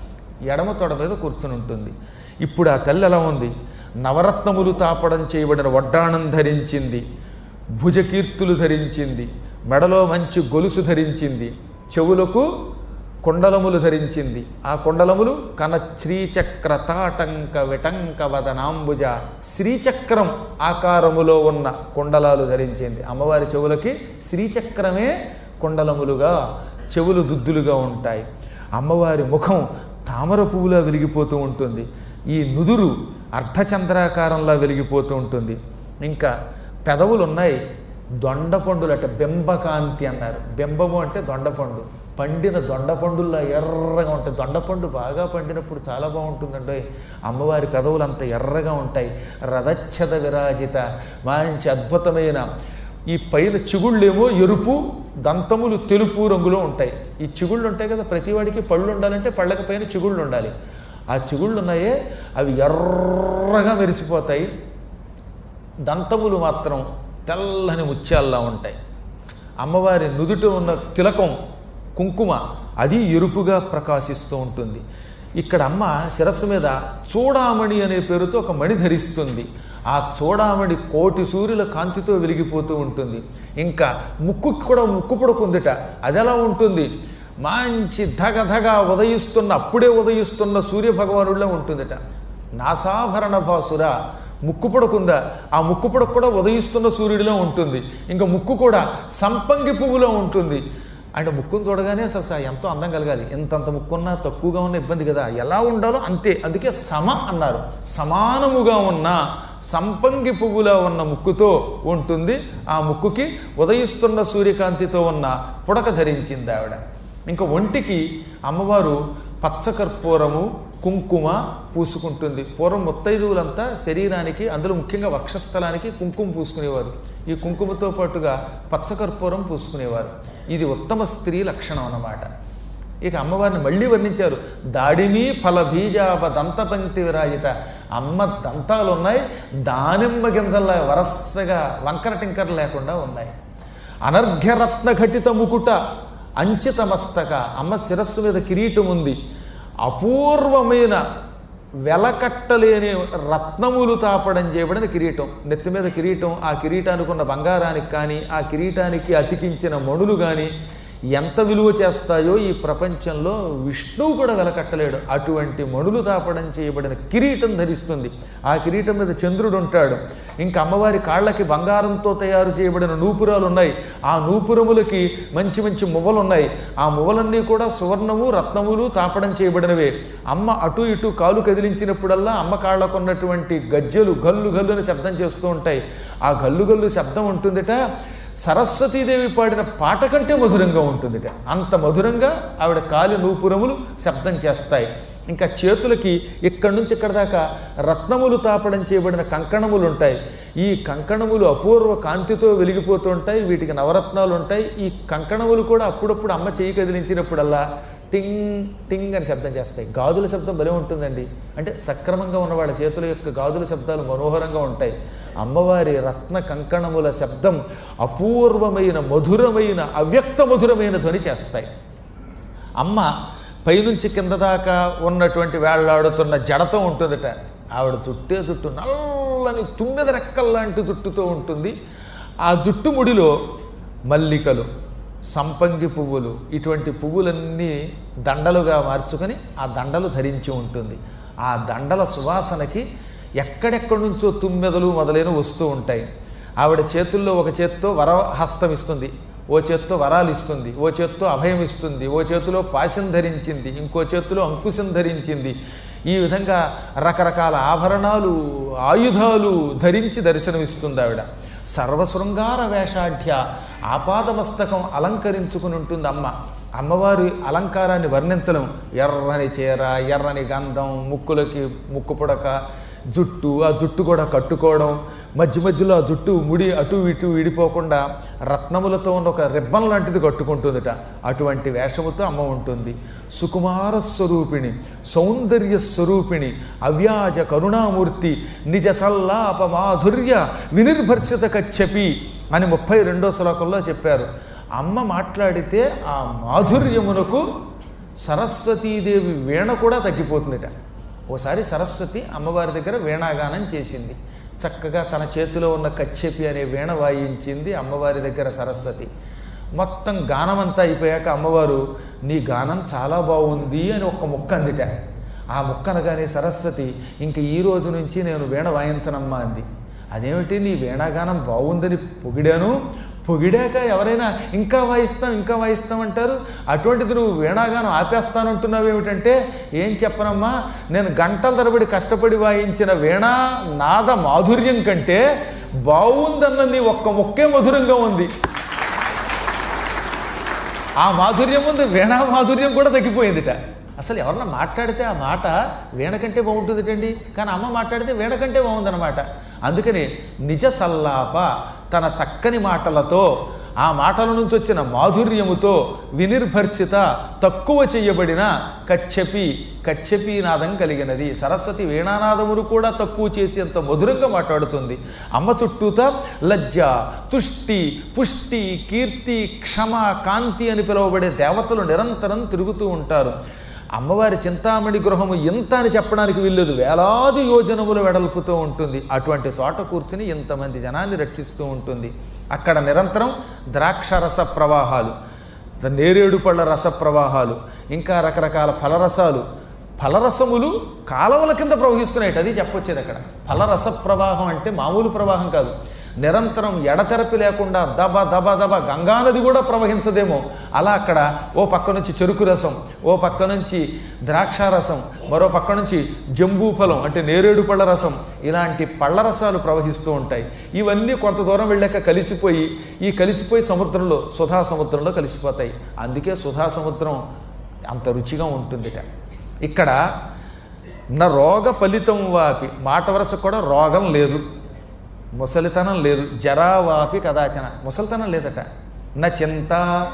[SPEAKER 1] ఎడమ తొడ మీద కూర్చుని ఉంటుంది. ఇప్పుడు ఆ తల్లి ఎలా ఉంది, నవరత్నములు తాపడం చేయబడిన వడ్డాణం ధరించింది, భుజకీర్తులు ధరించింది, మెడలో మంచి గొలుసు ధరించింది, చెవులకు కుండలములు ధరించింది. ఆ కుండలములు కన శ్రీచక్ర తాటంక విటంక వదనాంబుజ. శ్రీచక్రం ఆకారములో ఉన్న కుండలాలు ధరించింది. అమ్మవారి చెవులకి శ్రీచక్రమే కుండలములుగా, చెవులు దుద్దులుగా ఉంటాయి. అమ్మవారి ముఖం తామర పువ్వులా వెలిగిపోతూ ఉంటుంది. ఈ నుదురు అర్ధచంద్రాకారంలా వెలిగిపోతూ ఉంటుంది. ఇంకా పెదవులు ఉన్నాయి, దొండపండులట. బెంబకాంతి అన్నారు. బెంబము అంటే దొండపండు. పండిన దొండపండుల్లా ఎర్రగా ఉంటాయి. దొండపండు బాగా పండినప్పుడు చాలా బాగుంటుందండి. అమ్మవారి పెదవులు అంత ఎర్రగా ఉంటాయి. రథచ్ఛద విరాజిత, మంచి అద్భుతమైన. ఈ పైన చిగుళ్ళేమో ఎరుపు, దంతములు తెలుపు రంగులో ఉంటాయి. ఈ చిగుళ్ళు ఉంటాయి కదా, ప్రతివాడికి పళ్ళు ఉండాలంటే పళ్ళకి పైన చిగుళ్ళు ఉండాలి. ఆ చిగుళ్ళు ఉన్నాయే అవి ఎర్రగా మెరిసిపోతాయి. దంతములు మాత్రం తెల్లని ముత్యాల్లా ఉంటాయి. అమ్మవారి నుదుట ఉన్న తిలకం కుంకుమ అది ఎరుపుగా ప్రకాశిస్తూ ఉంటుంది. ఇక్కడ అమ్మ శిరస్సు మీద చూడామణి అనే పేరుతో ఒక మణి ధరిస్తుంది. ఆ చూడామణి కోటి సూర్యుల కాంతితో వెలిగిపోతూ ఉంటుంది. ఇంకా ముక్కుకి కూడా ముక్కు పొడకుందిట. అది ఎలా ఉంటుంది, మంచి ధగధగ ఉదయిస్తున్న, అప్పుడే ఉదయిస్తున్న సూర్యభగవానుడిలో ఉంటుందిట. నాసాభరణ భాసుర. ముక్కు పొడకుందా, ఆ ముక్కు పొడకు కూడా ఉదయిస్తున్న సూర్యుడిలో ఉంటుంది. ఇంకా ముక్కు కూడా సంపంగి పువ్వులో ఉంటుంది. అంటే ముక్కును చూడగానే అసలు ఎంతో అందం కలగాలి. ఎంతంత ముక్కున్నా తక్కువగా ఉన్న ఇబ్బంది కదా, ఎలా ఉండాలో అంతే. అందుకే సమ అన్నారు. సమానముగా ఉన్న సంపంగి పువ్వులా ఉన్న ముక్కుతో ఉంటుంది. ఆ ముక్కుకి ఉదయిస్తున్న సూర్యకాంతితో ఉన్న పుడక ధరించింది ఆవిడ. ఇంకా ఒంటికి అమ్మవారు పచ్చకర్పూరము, కుంకుమ పూసుకుంటుంది. పూర్వం ముత్తైదువులంతా శరీరానికి, అందులో ముఖ్యంగా వక్షస్థలానికి కుంకుమ పూసుకునేవారు. ఈ కుంకుమతో పాటుగా పచ్చకర్పూరం పూసుకునేవారు. ఇది ఉత్తమ స్త్రీ లక్షణం అన్నమాట. ఇక అమ్మవారిని మళ్ళీ వర్ణించారు. దాడిమి ఫల బీజాప దంతపంక్తి విరాజిత. అమ్మ దంతాలు ఉన్నాయి, దానిమ్మ గింజల్లా వరసగా వంకర టింకర లేకుండా ఉన్నాయి. అనర్ఘ్యరత్న ఘటిత ముకుట అంచిత మస్తక. అమ్మ శిరస్సు మీద కిరీటం ఉంది, అపూర్వమైన వెలకట్టలేని రత్నములు తాపడం చేయబడిన కిరీటం. నెత్తి మీద కిరీటం, ఆ కిరీటానికి ఉన్న బంగారానికి కానీ ఆ కిరీటానికి అతికించిన మణులు కానీ ఎంత విలువ చేస్తాయో ఈ ప్రపంచంలో విష్ణువు కూడా వెలకట్టలేడు. అటువంటి మణులు తాపడం చేయబడిన కిరీటం ధరిస్తుంది. ఆ కిరీటం మీద చంద్రుడు ఉంటాడు. ఇంకా అమ్మవారి కాళ్ళకి బంగారంతో తయారు చేయబడిన నూపురాలు ఉన్నాయి. ఆ నూపురములకి మంచి మంచి మువ్వలు ఉన్నాయి. ఆ మువ్వలన్నీ కూడా సువర్ణము రత్నములు తాపడం చేయబడినవే. అమ్మ అటు ఇటు కాలు కదిలించినప్పుడల్లా అమ్మ కాళ్ళకు ఉన్నటువంటి గజ్జలు గల్లు గల్లు అని శబ్దం చేస్తూ ఉంటాయి. ఆ గల్లు గల్లు శబ్దం ఉంటుందిట సరస్వతీదేవి పాడిన పాట కంటే మధురంగా ఉంటుందిట. అంత మధురంగా ఆవిడ కాలి నూపురములు శబ్దం చేస్తాయి. ఇంకా చేతులకి ఇక్కడి నుంచి ఇక్కడ దాకా రత్నములు తాపడం చేయబడిన కంకణములు ఉంటాయి. ఈ కంకణములు అపూర్వ కాంతితో వెలిగిపోతూ ఉంటాయి. వీటికి నవరత్నాలు ఉంటాయి. ఈ కంకణములు కూడా అప్పుడప్పుడు అమ్మ చేయి కదిలించినప్పుడల్లా టింగ్ టింగ్ అని శబ్దం చేస్తాయి. గాజుల శబ్దం భలే ఉంటుందండి. అంటే సక్రమంగా ఉన్న వాళ్ళ చేతుల యొక్క గాజుల శబ్దాలు మనోహరంగా ఉంటాయి. అమ్మవారి రత్న కంకణముల శబ్దం అపూర్వమైన మధురమైన అవ్యక్త మధురమైన ధ్వని చేస్తాయి. అమ్మ పైనుంచి కింద దాకా ఉన్నటువంటి వేళ్లాడుతున్న జడతో ఉంటుందట. ఆవిడ జుట్టు నల్లని తుమ్మెద రెక్కల్లాంటి జుట్టుతో ఉంటుంది. ఆ జుట్టు ముడిలో మల్లికలు, సంపంగి పువ్వులు, ఇటువంటి పువ్వులన్నీ దండలుగా మార్చుకొని ఆ దండలు ధరించి ఉంటుంది. ఆ దండల సువాసనకి ఎక్కడెక్కడి నుంచో తుమ్మెదలు మొదలైన వస్తూ ఉంటాయి. ఆవిడ చేతుల్లో ఒక చేత్తో వరహస్తం ఇస్తుంది, ఓ చేత్తో వరాలు ఇస్తుంది, ఓ చేత్తో అభయం ఇస్తుంది, ఓ చేతిలో పాశం ధరించింది, ఇంకో చేతిలో అంకుశం ధరించింది. ఈ విధంగా రకరకాల ఆభరణాలు ఆయుధాలు ధరించి దర్శనమిస్తుంది ఆవిడ. సర్వశృంగార వేషాఢ్య, ఆపాదమస్తకం అలంకరించుకుని ఉంటుంది అమ్మ. అమ్మవారి అలంకారాన్ని వర్ణించడం. ఎర్రని చీర, ఎర్రని గంధం, ముక్కులకి ముక్కు పుడక, జుట్టు, ఆ జుట్టు కూడా కట్టుకోవడం, మధ్య మధ్యలో ఆ జుట్టు ముడి అటు ఇటు విడిపోకుండా రత్నములతో ఉన్న ఒక రిబ్బన్ లాంటిది కట్టుకుంటుందిట. అటువంటి వేషముతో అమ్మ ఉంటుంది. సుకుమార స్వరూపిణి, సౌందర్య స్వరూపిణి, అవ్యాజ కరుణామూర్తి, నిజ సల్లాప మాధుర్య వినిర్భర్షిత కచ్చపి అని 32వ శ్లోకంలో చెప్పారు. అమ్మ మాట్లాడితే ఆ మాధుర్యమునకు సరస్వతీదేవి వీణ కూడా తగ్గిపోతుందిట. ఓసారి సరస్వతి అమ్మవారి దగ్గర వీణాగానం చేసింది. చక్కగా తన చేతిలో ఉన్న కచ్చెపి అనే వీణ వాయించింది అమ్మవారి దగ్గర సరస్వతి. మొత్తం గానం అంతా అయిపోయాక అమ్మవారు నీ గానం చాలా బాగుంది అని ఒక్క ముక్క అందిట. ఆ ముక్క అనగానే సరస్వతి ఇంక ఈ రోజు నుంచి నేను వీణ వాయించనమ్మా అంది. అదేమిటి నీ వీణాగానం బాగుందని పొగిడాను, పొగిడాక ఎవరైనా ఇంకా వాయిస్తాం అంటారు, అటువంటిది నువ్వు వీణాగానం ఆపేస్తానంటున్నావు ఏమిటంటే, ఏం చెప్పనమ్మా, నేను గంటల తరబడి కష్టపడి వాయించిన వీణా నాద మాధుర్యం కంటే బాగుందన్న నీ ఒక్క ముక్కే మధురంగా ఉంది. ఆ మాధుర్యం ముందు వీణా మాధుర్యం కూడా తగ్గిపోయిందిట. అసలు ఎవరన్నా మాట్లాడితే ఆ మాట వీణ కంటే బాగుంటుందిటండి, కానీ అమ్మ మాట్లాడితే వీణ కంటే బాగుందన్నమాట. అందుకని నిజ సల్లాప, తన చక్కని మాటలతో, ఆ మాటల నుంచి వచ్చిన మాధుర్యముతో వినిర్భర్షిత, తక్కువ చెయ్యబడిన కచ్చపి నాదం కలిగినది. సరస్వతి వీణానాదమును కూడా తక్కువ చేసి అంత మధురంగా మాట్లాడుతుంది. అమ్మ చుట్టూత లజ్జ, తుష్టి, పుష్టి, కీర్తి, క్షమ, కాంతి అని పిలువబడే దేవతలు నిరంతరం తిరుగుతూ ఉంటారు. అమ్మవారి చింతామణి గృహము ఎంత అని చెప్పడానికి వీల్లేదు, వేలాది యోజనములు వెడల్పుతూ ఉంటుంది. అటువంటి చోట కూర్చుని ఇంతమంది జనాన్ని రక్షిస్తూ ఉంటుంది. అక్కడ నిరంతరం ద్రాక్షరస ప్రవాహాలు, నేరేడు పళ్ళ రస ప్రవాహాలు, ఇంకా రకరకాల ఫలరసములు కాలవల కింద ప్రవహిస్తున్నాయి. అది చెప్పొచ్చేది అక్కడ. ఫలరస ప్రవాహం అంటే మామూలు ప్రవాహం కాదు, నిరంతరం ఎడతెరపి లేకుండా దబ దబ దబ గంగానది కూడా ప్రవహించదేమో అలా అక్కడ ఓ పక్క నుంచి చెరుకు రసం, ఓ పక్క నుంచి ద్రాక్షారసం, మరో పక్క నుంచి జంబూఫలం అంటే నేరేడు పళ్ళ రసం, ఇలాంటి పళ్ళ రసాలు ప్రవహిస్తూ ఉంటాయి. ఇవన్నీ కొంత దూరం వెళ్ళాక కలిసిపోయి సముద్రంలో, సుధా సముద్రంలో కలిసిపోతాయి. అందుకే సుధా సముద్రం అంత రుచిగా ఉంటుంది. ఇక్కడ నా రోగ ఫలితం వాపి, మాట వరస కూడా రోగం లేదు, ముసలితనం లేదు, జరావాపి కదాచన, ముసలితనం లేదట. నా చింత,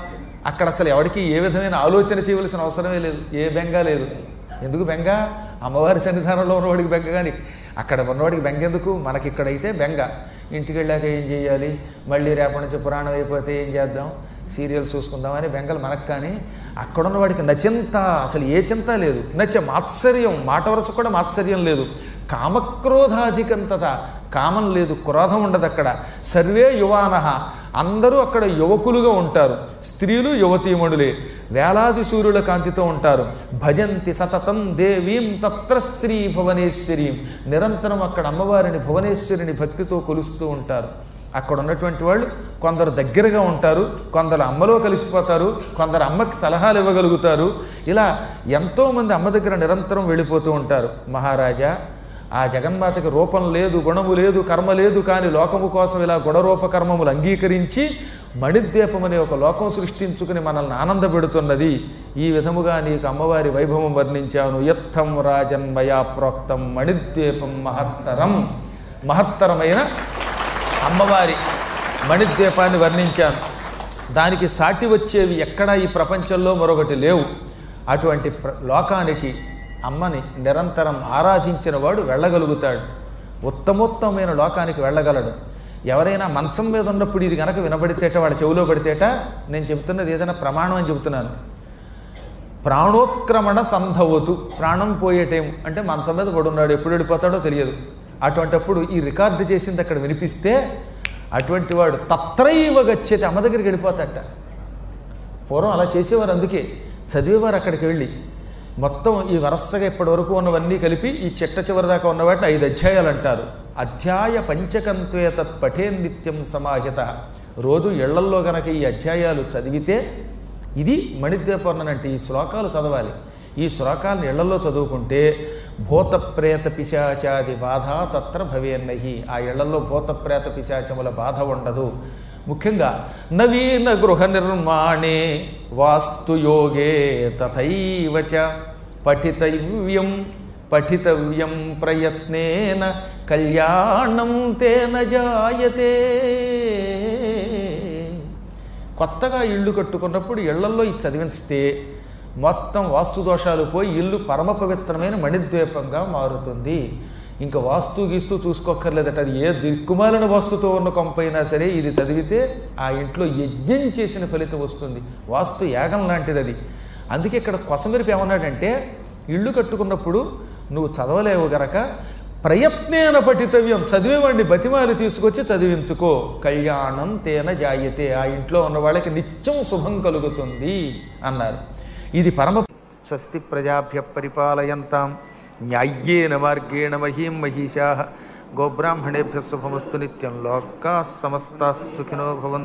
[SPEAKER 1] అక్కడ అసలు ఎవరికి ఏ విధమైన ఆలోచన చేయవలసిన అవసరమే లేదు, ఏ బెంగ లేదు. ఎందుకు బెంగ? అమ్మవారి సన్నిధానంలో ఉన్నవాడికి బెంగ, కానీ అక్కడ ఉన్నవాడికి బెంగ ఎందుకు? మనకి ఇక్కడైతే బెంగ. ఇంటికి వెళ్ళాక ఏం చేయాలి, మళ్ళీ రేపటి నుంచి పురాణం అయిపోతే ఏం చేద్దాం, సీరియల్స్ చూసుకుందామని బెంగలు మనకు. కానీ అక్కడున్న వాడికి నచింత, అసలు ఏ చింత లేదు. నచ్చ మాత్సర్యం, మాట వరుస కూడా మాత్సర్యం లేదు. కామక్రోధాధికంతత, కామం లేదు, క్రోధం ఉండదు అక్కడ. సర్వే యువానః, అందరూ అక్కడ యువకులుగా ఉంటారు. స్త్రీలు యువతీమణులే, వేలాది సూర్యుల కాంతితో ఉంటారు. భజంతి సతతం దేవీం తత్ర శ్రీ భువనేశ్వరీం, నిరంతరం అక్కడ అమ్మవారిని భువనేశ్వరిని భక్తితో కొలుస్తూ ఉంటారు. అక్కడ ఉన్నటువంటి వాళ్ళు కొందరు దగ్గరగా ఉంటారు, కొందరు అమ్మలో కలిసిపోతారు, కొందరు అమ్మకి సలహాలు ఇవ్వగలుగుతారు. ఇలా ఎంతోమంది అమ్మ దగ్గర నిరంతరం వెళ్ళిపోతూ ఉంటారు. మహారాజా, ఆ జగన్మాతకి రూపం లేదు, గుణము లేదు, కర్మ లేదు, కానీ లోకము కోసం ఇలా గుణరూప కర్మములు అంగీకరించి మణిద్వీపం అనే ఒక లోకం సృష్టించుకుని మనల్ని ఆనందపెడుతున్నది. ఈ విధముగా నీకు అమ్మవారి వైభవం వర్ణించాను. యత్థం రాజన్మయా ప్రోక్తం మణిద్వీపం మహత్తరం, మహత్తరమైన అమ్మవారి మణిద్వీపాన్ని వర్ణించాను. దానికి సాటి వచ్చేవి ఎక్కడా ఈ ప్రపంచంలో మరొకటి లేవు. అటువంటి లోకానికి అమ్మని నిరంతరం ఆరాధించిన వాడు వెళ్ళగలుగుతాడు, ఉత్తమోత్తమైన లోకానికి వెళ్ళగలడు. ఎవరైనా మంచం మీద ఉన్నప్పుడు ఇది కనుక వినబడితేట, వాళ్ళ చెవిలో పడితేట, నేను చెబుతున్నది ఏదైనా ప్రమాణం అని చెబుతున్నాను. ప్రాణోత్క్రమణ సంధవతు, ప్రాణం పోయే టైం అంటే మంచం మీద పడున్నాడు, ఎప్పుడు వెళ్ళిపోతాడో తెలియదు. అటువంటప్పుడు ఈ రికార్డు చేసింది అక్కడ వినిపిస్తే అటువంటి వాడు తత్రైవ గచ్చేది, అమ్మ దగ్గరికి వెళ్ళిపోతాడట. పూర్వం అలా చేసేవారు, అందుకే చదివేవారు అక్కడికి వెళ్ళి. మొత్తం ఈ వరసగా ఇప్పటి వరకు ఉన్నవన్నీ కలిపి ఈ చిట్ట చివరి దాకా ఉన్న వాటిని 5 అధ్యాయాలు అంటారు. అధ్యాయ పంచకంత్వే తత్ పఠే నిత్యం సమాహిత. రోజు ఇళ్లల్లో గనక ఈ అధ్యాయాలు చదివితే, ఇది మణిద్వీపవర్ణన అంటే ఈ శ్లోకాలు చదవాలి. ఈ శ్లోకాలను ఇళ్లలో చదువుకుంటే భూత ప్రేత పిశాచాది బాధ తత్ర భవేన్నహి, ఆ ఇళ్లలో భూత ప్రేత పిశాచముల బాధ ఉండదు. ముఖ్యంగా నవీన గృహ నిర్మాణే వాస్తుయోగే తథైవ చ పఠితవ్యం ప్రయత్నేన కళ్యాణం తేన జాయతే. కొత్తగా ఇళ్ళు కట్టుకున్నప్పుడు ఇళ్లల్లో ఇది చదివిస్తే మొత్తం వాస్తు దోషాలు పోయి ఇల్లు పరమ పవిత్రమైన మణిద్వీపంగా మారుతుంది. ఇంకా వాస్తు గీస్తూ చూసుకోక్కర్లేదట. అది ఏ దిక్కుమాలిన వాస్తుతో ఉన్న కొంపైనా సరే ఇది చదివితే ఆ ఇంట్లో యజ్ఞం చేసిన ఫలితం వస్తుంది. వాస్తు యాగం లాంటిది అది. అందుకే ఇక్కడ కొసమెరిపి ఏమన్నాడంటే, ఇళ్ళు కట్టుకున్నప్పుడు నువ్వు చదవలేవు గనక ప్రయత్నేన పఠితవ్యం, చదివేవాడిని బతిమాలి తీసుకొచ్చి చదివించుకో. కళ్యాణం తేన జాయతే, ఆ ఇంట్లో ఉన్న వాళ్ళకి నిత్యం శుభం కలుగుతుంది అన్నారు. ఇది పరమ. స్వస్తి ప్రజాభ్య పరిపాలయంతాం న్యాయ్యేన మార్గేణ మహీం మహిషాః. గోబ్రాహ్మణేభ్యः శుభమస్తు నిత్యం. లోకాః సమస్తాః సుఖినో భవంతు.